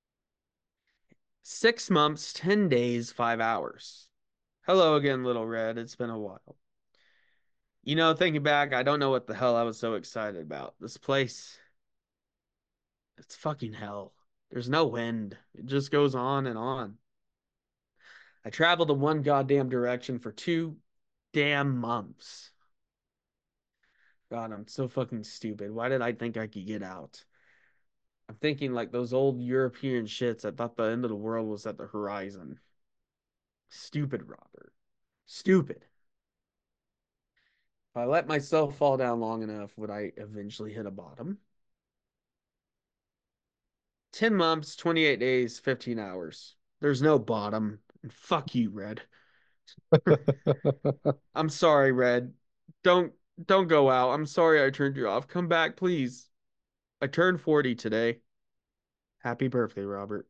six months, ten days, five hours. Hello again, Little Red. It's been a while. You know, thinking back, I don't know what the hell I was so excited about. This place, it's fucking hell. There's no wind. It just goes on and on. I traveled in one goddamn direction for two damn months. God, I'm so fucking stupid. Why did I think I could get out? I'm thinking like those old European shits that thought the end of the world was at the horizon. Stupid, Robert. Stupid. If I let myself fall down long enough, would I eventually hit a bottom? ten months, twenty-eight days, fifteen hours. There's no bottom. And fuck you, Red. I'm sorry, Red. Don't don't go out. I'm sorry I turned you off. Come back, please. I turned forty today. Happy birthday, Robert.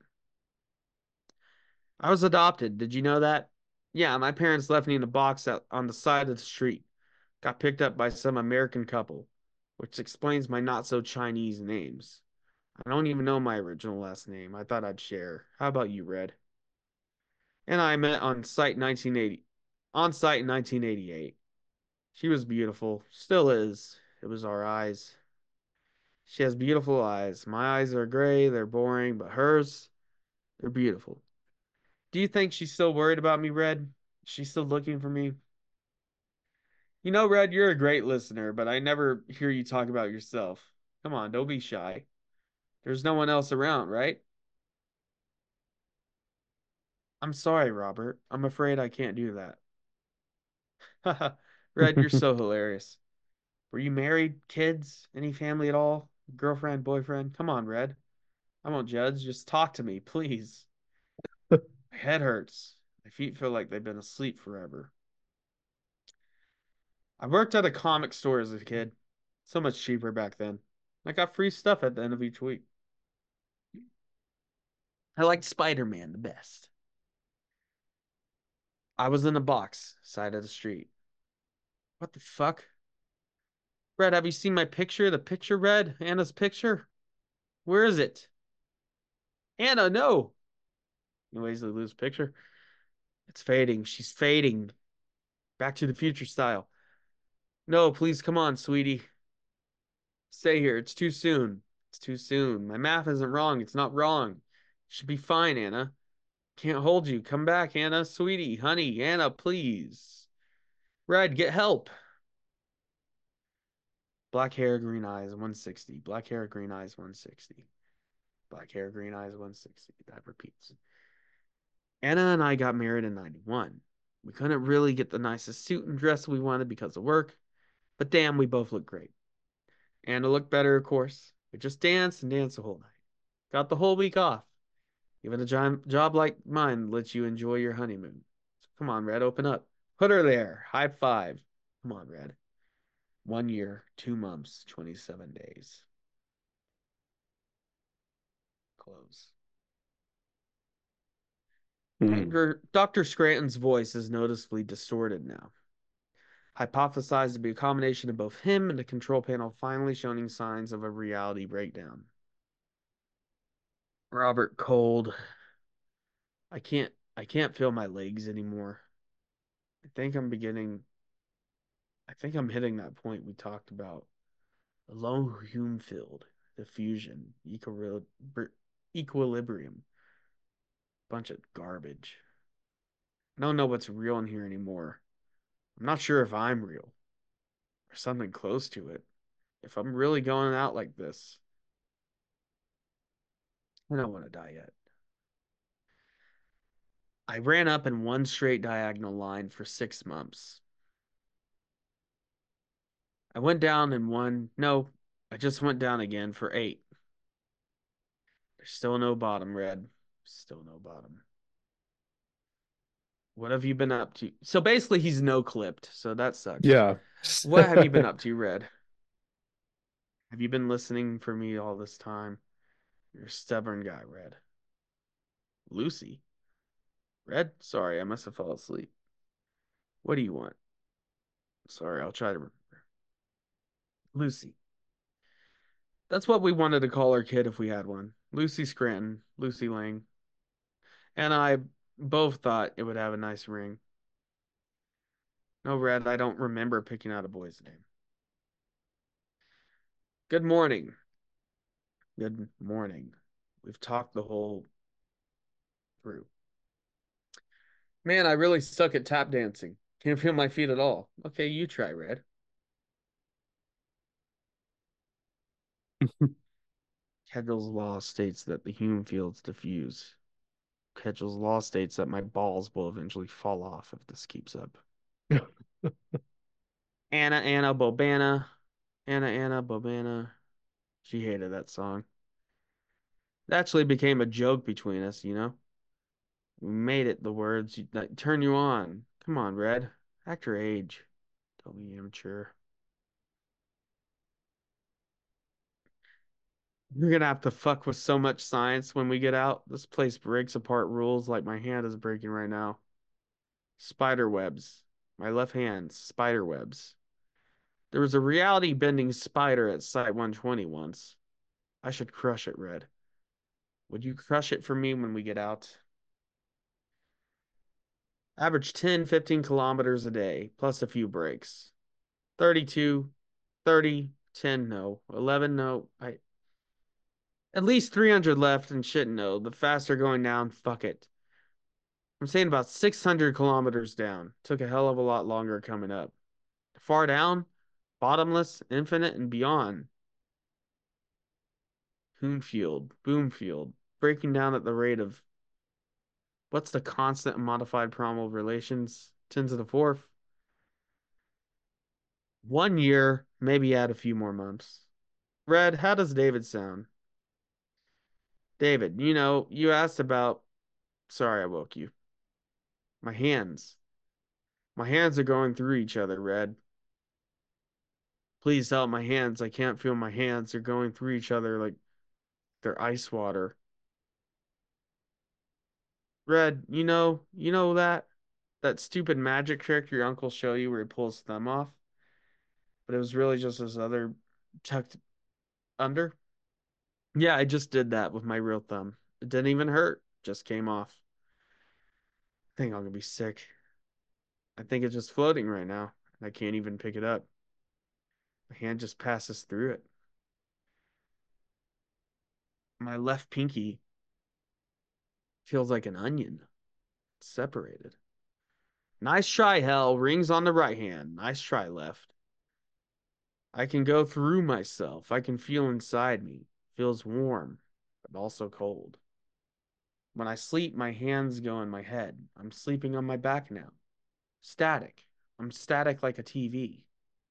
I was adopted. Did you know that? Yeah, my parents left me in a box out on the side of the street. Got picked up by some American couple, which explains my not so Chinese names. I don't even know my original last name. I thought I'd share. How about you, Red? And I met on site nineteen eighty on site in nineteen eighty-eight. She was beautiful, still is. It was our eyes. She has beautiful eyes. My eyes are gray, they're boring, but hers, they're beautiful. Do you think she's still worried about me, Red? She's still looking for me? You know, Red, you're a great listener, but I never hear you talk about yourself. Come on, don't be shy. There's no one else around, right? I'm sorry, Robert. I'm afraid I can't do that. Haha, Red, you're so hilarious. Were you married? Kids? Any family at all? Girlfriend, boyfriend? Come on, Red. I won't judge. Just talk to me, please. My head hurts. My feet feel like they've been asleep forever. I worked at a comic store as a kid. So much cheaper back then. I got free stuff at the end of each week. I liked Spider-Man the best. I was in a box, side of the street. What the fuck? Red, have you seen my picture? The picture, Red? Anna's picture? Where is it? Anna, no! Anyways, they lose picture. It's fading. She's fading. Back to the future style. No, please come on, sweetie. Stay here. It's too soon. It's too soon. My math isn't wrong. It's not wrong. Should be fine, Anna. Can't hold you. Come back, Anna. Sweetie, honey, Anna, please. Red, get help. Black hair, green eyes, one sixty. Black hair, green eyes, one sixty. Black hair, green eyes, one sixty. That repeats. Anna and I got married in ninety-one. We couldn't really get the nicest suit and dress we wanted because of work, but damn, we both looked great. Anna looked better, of course. We just danced and danced the whole night. Got the whole week off. Even a job, job like mine lets you enjoy your honeymoon. So come on, Red, open up. Put her there. High five. Come on, Red. One year, two months, twenty-seven days. Close. Hmm. Doctor Scranton's voice is noticeably distorted now. Hypothesized to be a combination of both him and the control panel finally showing signs of a reality breakdown. Robert, cold. I can't I can't feel my legs anymore. I think I'm beginning I think I'm hitting that point we talked about. A low Hume field, diffusion, equilibrium. Bunch of garbage. I don't know what's real in here anymore. I'm not sure if I'm real or something close to it. If I'm really going out like this, I don't want to die yet. I ran up in one straight diagonal line for six months. I went down in one. No, I just went down again for eight. There's still no bottom, Red. Still no bottom. What have you been up to? So basically, he's no clipped, so that sucks. Yeah. What have you been up to, Red? Have you been listening for me all this time? You're a stubborn guy, Red. Lucy? Red? Sorry, I must have fallen asleep. What do you want? Sorry, I'll try to remember. Lucy. That's what we wanted to call our kid if we had one. Lucy Scranton, Lucy Lang, and I both thought it would have a nice ring. No, Red, I don't remember picking out a boy's name. Good morning. Good morning. We've talked the whole through. Man, I really suck at tap dancing. Can't feel my feet at all. Okay, you try, Red. Kedgell's law states that the human fields diffuse. Kedgell's law states that my balls will eventually fall off if this keeps up. Anna, Anna, Bobana. Anna, Anna, Bobana. She hated that song. It actually became a joke between us, you know? We made it the words that turn you on. Come on, Red. Act your age. Don't be immature. You're gonna have to fuck with so much science when we get out. This place breaks apart rules like my hand is breaking right now. Spider webs. My left hand, spider webs. There was a reality bending spider at Site one twenty once. I should crush it, Red. Would you crush it for me when we get out? Average ten, fifteen kilometers a day, plus a few breaks. thirty-two, thirty, ten, no. eleven, no. I At least three hundred left and shit, no. The faster going down, fuck it. I'm saying about six hundred kilometers down. Took a hell of a lot longer coming up. Far down, bottomless, infinite, and beyond. Hoonfield, Boomfield, breaking down at the rate of what's the constant and modified primal relations? ten to the fourth. One year, maybe add a few more months. Red, how does David sound? David, you know, you asked about. Sorry I woke you. My hands. My hands are going through each other, Red. Please help my hands. I can't feel my hands. They're going through each other like they're ice water. Red, you know, you know that that stupid magic trick your uncle showed you where he pulls his thumb off? But it was really just his other tucked under? Yeah, I just did that with my real thumb. It didn't even hurt. Just came off. I think I'm gonna be sick. I think it's just floating right now. I can't even pick it up. My hand just passes through it. My left pinky feels like an onion. It's separated. Nice try, hell. Rings on the right hand. Nice try, left. I can go through myself. I can feel inside me. Feels warm, but also cold. When I sleep, my hands go in my head. I'm sleeping on my back now. Static. I'm static like a T V.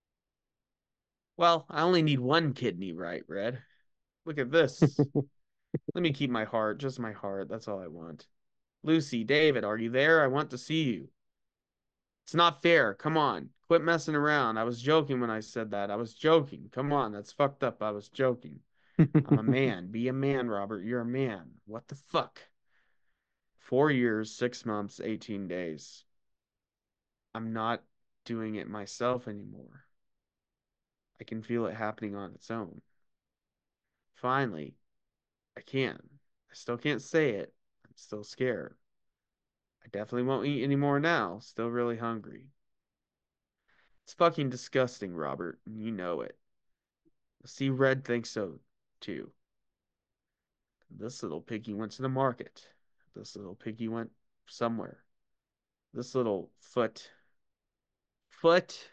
Well, I only need one kidney, right, Red? Look at this. Let me keep my heart, just my heart. That's all I want. Lucy, David, are you there? I want to see you. It's not fair. Come on. Quit messing around. I was joking when I said that. I was joking. Come on. That's fucked up. I was joking. I'm a man. Be a man, Robert. You're a man. What the fuck? Four years, six months, eighteen days. I'm not doing it myself anymore. I can feel it happening on its own. Finally, I can. I still can't say it. I'm still scared. I definitely won't eat anymore now. Still really hungry. It's fucking disgusting, Robert, and you know it. See, Red thinks so, too. This little piggy went to the market. This little piggy went somewhere. This little foot. Foot.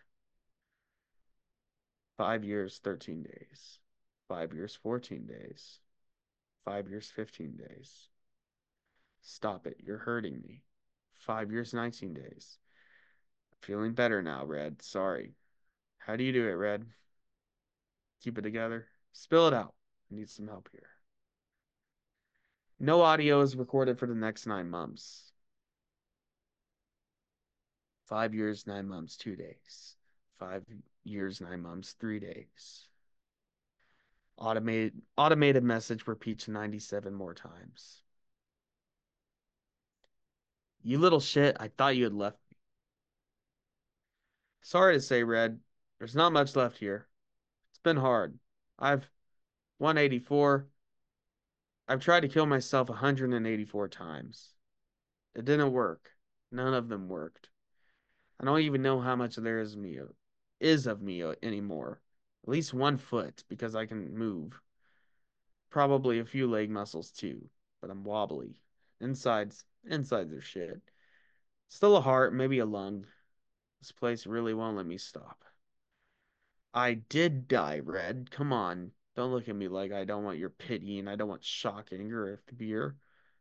Five years, thirteen days. Five years, fourteen days. Five years, fifteen days. Stop it. You're hurting me. Five years, nineteen days. Feeling better now, Red. Sorry. How do you do it, Red? Keep it together. Spill it out. I need some help here. No audio is recorded for the next nine months. Five years, nine months, two days. Five years, nine months, three days. Automated automated message repeats ninety-seven more times. You little shit, I thought you had left me. Sorry to say, Red, there's not much left here. It's been hard. I've one eighty-four. I've tried to kill myself one hundred eighty-four times. It didn't work. None of them worked. I don't even know how much there is me is of me anymore. At least one foot because I can move. Probably a few leg muscles too, but I'm wobbly. Insides, insides are shit. Still a heart, maybe a lung. This place really won't let me stop. I did die, Red. Come on. Don't look at me like I don't want your pity and I don't want shock, anger, or fear.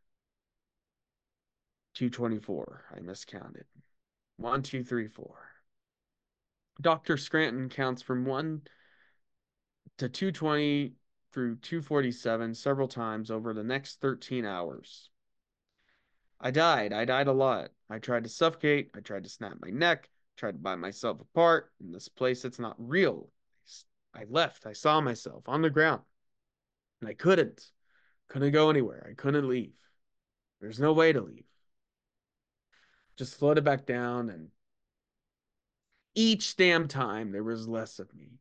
two twenty-four. I miscounted. One, two, three, four. Doctor Scranton counts from one to two twenty through two forty-seven several times over the next thirteen hours. I died. I died a lot. I tried to suffocate. I tried to snap my neck. Tried to bite myself apart. In this place, it's not real. I left. I saw myself on the ground. And I couldn't. Couldn't go anywhere. I couldn't leave. There's no way to leave. Just floated back down, and each damn time there was less of me.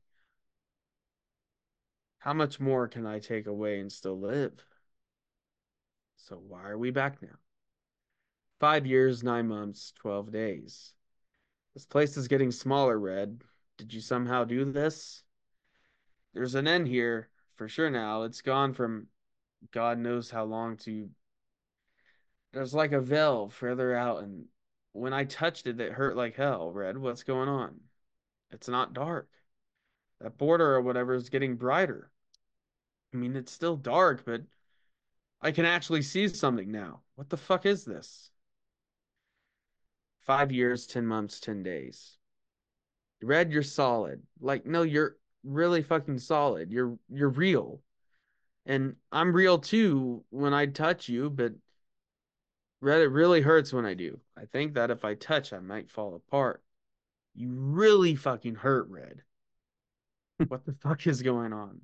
How much more can I take away and still live? So why are we back now? Five years, nine months, twelve days. This place is getting smaller, Red. Did you somehow do this? There's an end here, for sure now. It's gone from God knows how long to... There's like a veil further out, and when I touched it, it hurt like hell. Red, what's going on? It's not dark. That border or whatever is getting brighter. I mean, it's still dark, but I can actually see something now. What the fuck is this? Five years, ten months, ten days. Red, you're solid. Like, no, you're really fucking solid. You're you're real. And I'm real too when I touch you, but Red, it really hurts when I do. I think that if I touch, I might fall apart. You really fucking hurt, Red. What the fuck is going on?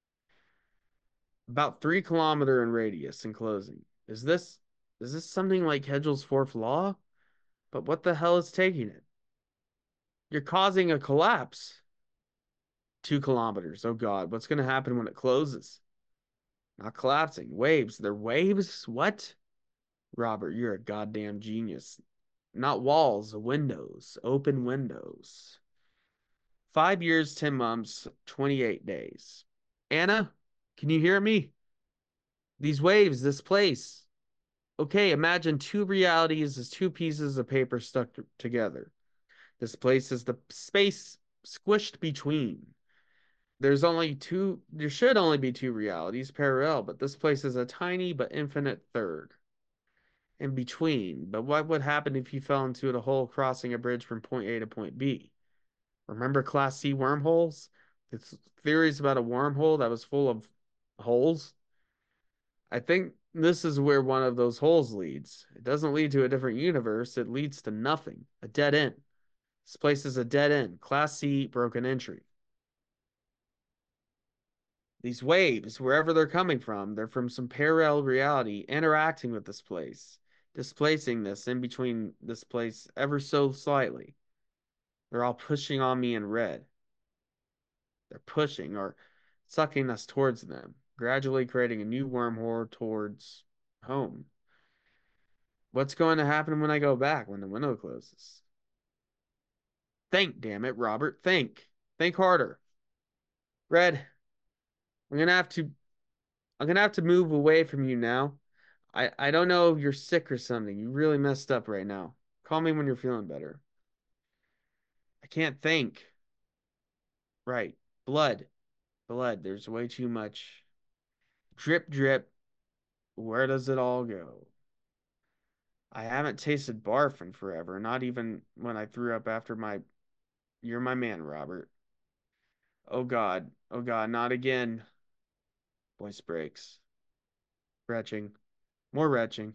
About three kilometer in radius and closing. Is this is this something like Hegel's fourth law? But what the hell is taking it? You're causing a collapse. Two kilometers. Oh God, what's gonna happen when it closes? Not collapsing. Waves. They're waves? What? Robert, you're a goddamn genius. Not walls, windows. Open windows. Five years, ten months, twenty-eight days. Anna, can you hear me? These waves, this place. Okay, imagine two realities as two pieces of paper stuck together. This place is the space squished between. There's only two, there should only be two realities parallel, but this place is a tiny but infinite third in between. But what would happen if you fell into a hole crossing a bridge from point A to point B? Remember Class C wormholes? It's theories about a wormhole that was full of holes. I think this is where one of those holes leads. It doesn't lead to a different universe, it leads to nothing, a dead end. This place is a dead end, Class C broken entry. These waves, wherever they're coming from, they're from some parallel reality interacting with this place, displacing this in between this place ever so slightly. They're all pushing on me in red. They're pushing or sucking us towards them, gradually creating a new wormhole towards home. What's going to happen when I go back, when the window closes? Think, damn it, Robert, think. Think harder. Red, I'm gonna have to I'm gonna have to move away from you now. I, I don't know if you're sick or something. You really messed up right now. Call me when you're feeling better. I can't think. Right. Blood. Blood. There's way too much. Drip, drip. Where does it all go? I haven't tasted barf in forever, not even when I threw up after my... You're my man, Robert. Oh God. Oh God, not again. Voice breaks. Retching. More retching.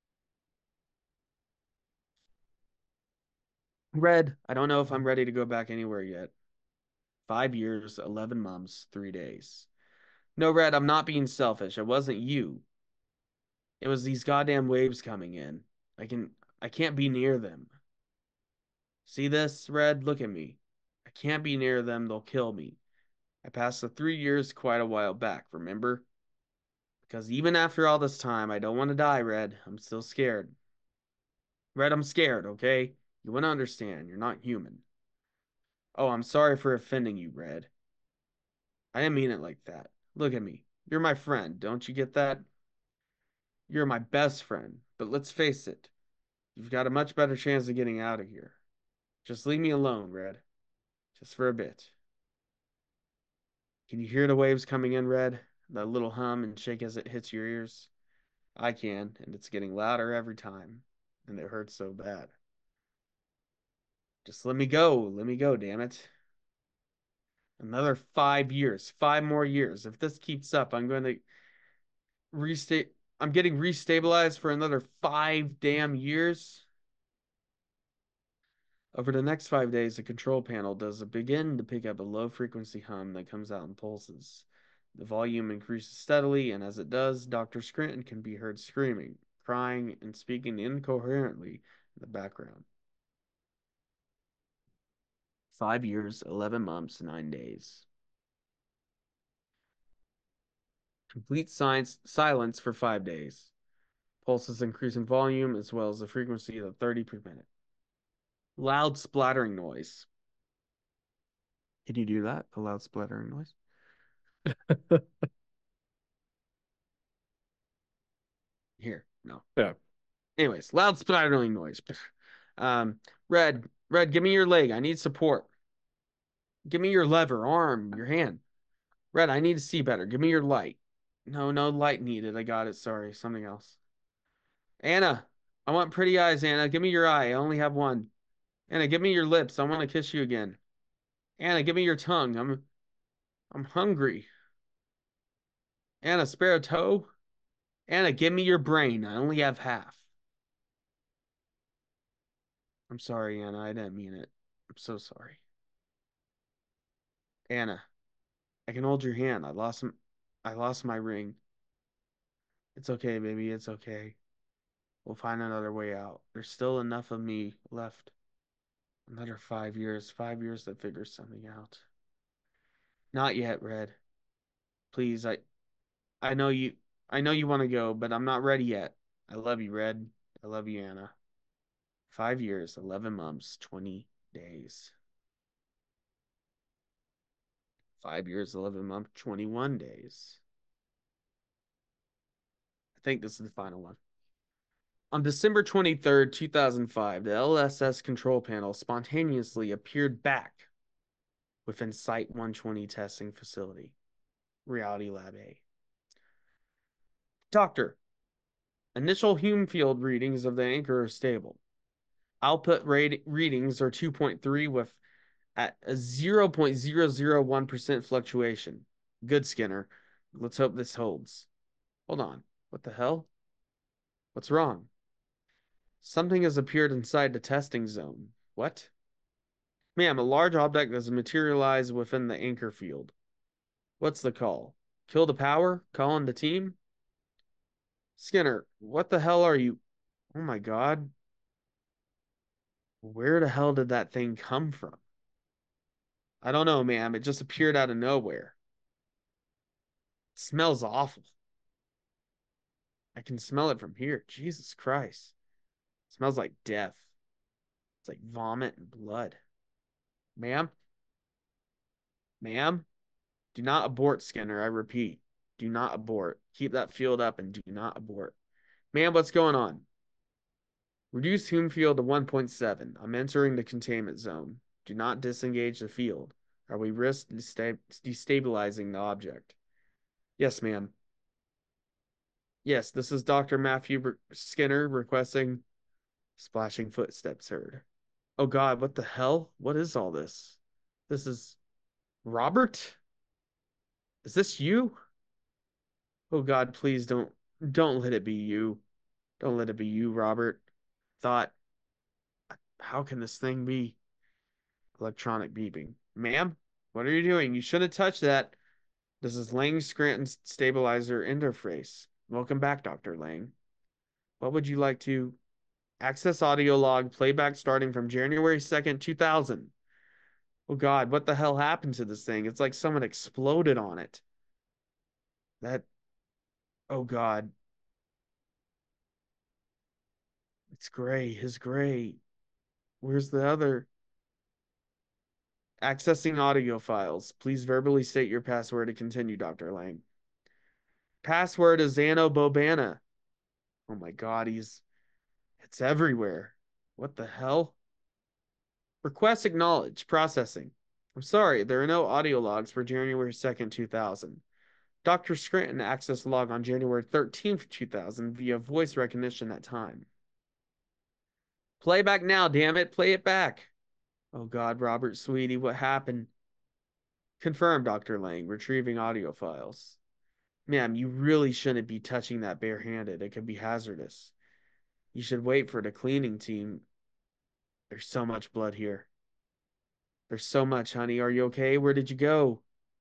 Red, I don't know if I'm ready to go back anywhere yet. Five years, eleven months, three days. No, Red, I'm not being selfish. It wasn't you. It was these goddamn waves coming in. I can, I can't be near them. See this, Red? Look at me. I can't be near them. They'll kill me. I passed the three years quite a while back, remember? Because even after all this time, I don't want to die, Red. I'm still scared. Red, I'm scared, okay? You want to understand. You're not human. Oh, I'm sorry for offending you, Red. I didn't mean it like that. Look at me. You're my friend. Don't you get that? You're my best friend. But let's face it. You've got a much better chance of getting out of here. Just leave me alone, Red. Just for a bit. Can you hear the waves coming in, Red? That little hum and shake as it hits your ears? I can, and it's getting louder every time. And it hurts so bad. Just let me go. Let me go, damn it. Another five years. Five more years. If this keeps up, I'm going to restate. I'm getting restabilized for another five damn years. Over the next five days, the control panel does begin to pick up a low-frequency hum that comes out in pulses. The volume increases steadily, and as it does, Doctor Scranton can be heard screaming, crying, and speaking incoherently in the background. Five years, eleven months, nine days. Complete science, silence for five days. Pulses increase in volume as well as the frequency of thirty per minute. Loud splattering noise. Can you do that? A loud splattering noise? Here, no. Yeah. Anyways, loud splattering noise. Um, Red, Red, give me your leg. I need support. Give me your lever, arm, your hand. Red, I need to see better. Give me your light. No, no light needed. I got it. Sorry, something else. Anna, I want pretty eyes, Anna. Give me your eye. I only have one. Anna, give me your lips. I want to kiss you again. Anna, give me your tongue. I'm I'm hungry. Anna, spare a toe. Anna, give me your brain. I only have half. I'm sorry, Anna. I didn't mean it. I'm so sorry. Anna, I can hold your hand. I lost I lost my ring. It's okay, baby. It's okay. We'll find another way out. There's still enough of me left. Another five years. Five years to figure something out. Not yet, Red. Please, I I know you I know you want to go, but I'm not ready yet. I love you, Red. I love you, Anna. Five years, eleven months, twenty days. Five years, eleven months, twenty-one days. I think this is the final one. On December twenty-third, two thousand five, the L S S control panel spontaneously appeared back within Site one twenty testing facility, Reality Lab A. Doctor, initial Hume field readings of the anchor are stable. Output rate readings are two point three with at a zero point zero zero one percent fluctuation. Good, Skinner. Let's hope this holds. Hold on. What the hell? What's wrong? Something has appeared inside the testing zone. What? Ma'am, a large object has materialized within the anchor field. What's the call? Kill the power? Call in the team? Skinner, what the hell are you? Oh my God. Where the hell did that thing come from? I don't know, ma'am. It just appeared out of nowhere. It smells awful. I can smell it from here. Jesus Christ. It smells like death. It's like vomit and blood. Ma'am? Ma'am? Do not abort, Skinner. I repeat. Do not abort. Keep that field up and do not abort. Ma'am, what's going on? Reduce Hume field to one point seven. I'm entering the containment zone. Do not disengage the field, or we risk destabilizing the object. Yes, ma'am. Yes, this is Doctor Matthew Skinner requesting splashing footsteps heard. Oh God, what the hell? What is all this? This is Robert? Is this you? Oh God, please don't don't let it be you. Don't let it be you, Robert. Thought, how can this thing be? Electronic beeping. Ma'am, what are you doing? You shouldn't touch that. This is Lang Scranton's stabilizer interface. Welcome back, Doctor Lang. What would you like to access audio log playback starting from January second, two thousand? Oh God, what the hell happened to this thing? It's like someone exploded on it. That Oh God. It's gray. His gray. Where's the other? Accessing audio files. Please verbally state your password to continue, Doctor Lang. Password is Xano Bobana. Oh my God, he's... It's everywhere. What the hell? Request acknowledged. Processing. I'm sorry, there are no audio logs for January second, two thousand. Doctor Scranton accessed log on January thirteenth, two thousand via voice recognition that time. Playback now, damn it. Play it back. Oh God, Robert, sweetie, what happened? Confirmed, Doctor Lang, retrieving audio files. Ma'am, you really shouldn't be touching that barehanded. It could be hazardous. You should wait for the cleaning team. There's so much blood here. There's so much, honey. Are you okay? Where did you go?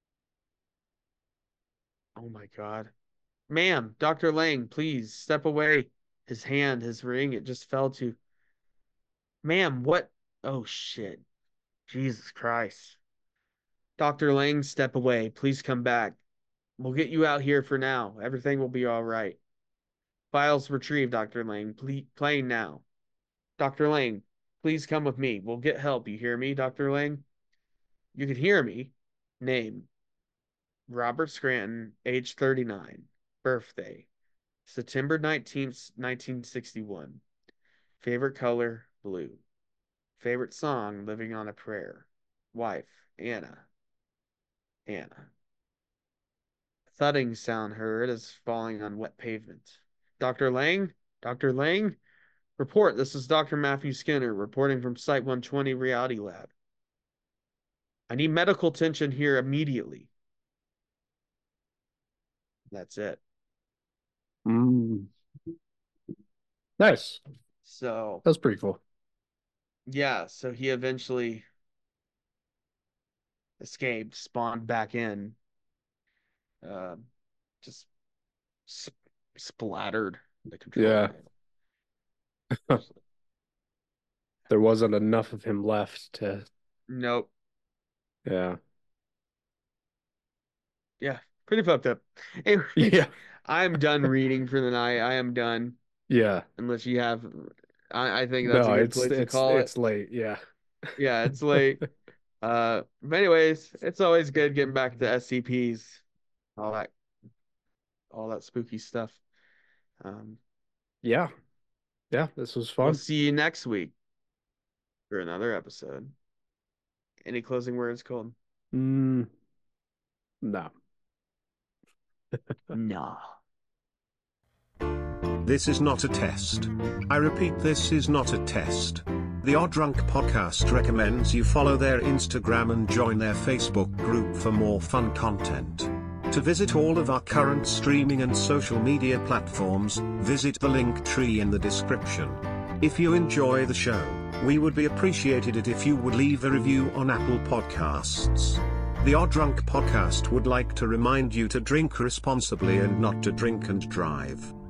Oh my God. Ma'am, Doctor Lang, please step away. His hand, his ring, it just fell to. Ma'am, what? Oh shit. Jesus Christ. Doctor Lang, step away. Please come back. We'll get you out here for now. Everything will be all right. Files retrieved, Doctor Lang. Ple- playing now. Doctor Lang, please come with me. We'll get help. You hear me, Doctor Lang? You can hear me. Name. Robert Scranton, age thirty-nine. Birthday. September nineteenth, nineteen sixty-one. Favorite color, blue. Favorite song, Living on a Prayer. Wife, Anna. Anna. Thudding sound heard as falling on wet pavement. Doctor Lang? Doctor Lang? Report, this is Doctor Matthew Skinner, reporting from Site one twenty Reality Lab. I need medical attention here immediately. That's it. Mm. Nice. So, That was pretty cool. yeah, so he eventually escaped, spawned back in, uh, just sp- splattered the control Yeah. panel. There wasn't enough of him left to. Nope. Yeah. Yeah, pretty fucked up. Anyway, Yeah. I'm done reading for the night. I am done. Yeah. Unless you have, I, I think that's No, a good it's place to it's call it's it. late. Yeah. Yeah, it's late. Uh, but anyways, it's always good getting back to S C Ps, all that, all that spooky stuff. Um, Yeah. Yeah, this was we'll fun. see you next week for another episode. Any closing words, Colton? Mm, no. No. This is not a test. I repeat, this is not a test. The Odd Drunk Podcast recommends you follow their Instagram and join their Facebook group for more fun content. To visit all of our current streaming and social media platforms, visit the link tree in the description. If you enjoy the show, we would be appreciated it if you would leave a review on Apple Podcasts. The Odd Drunk Podcast would like to remind you to drink responsibly and not to drink and drive.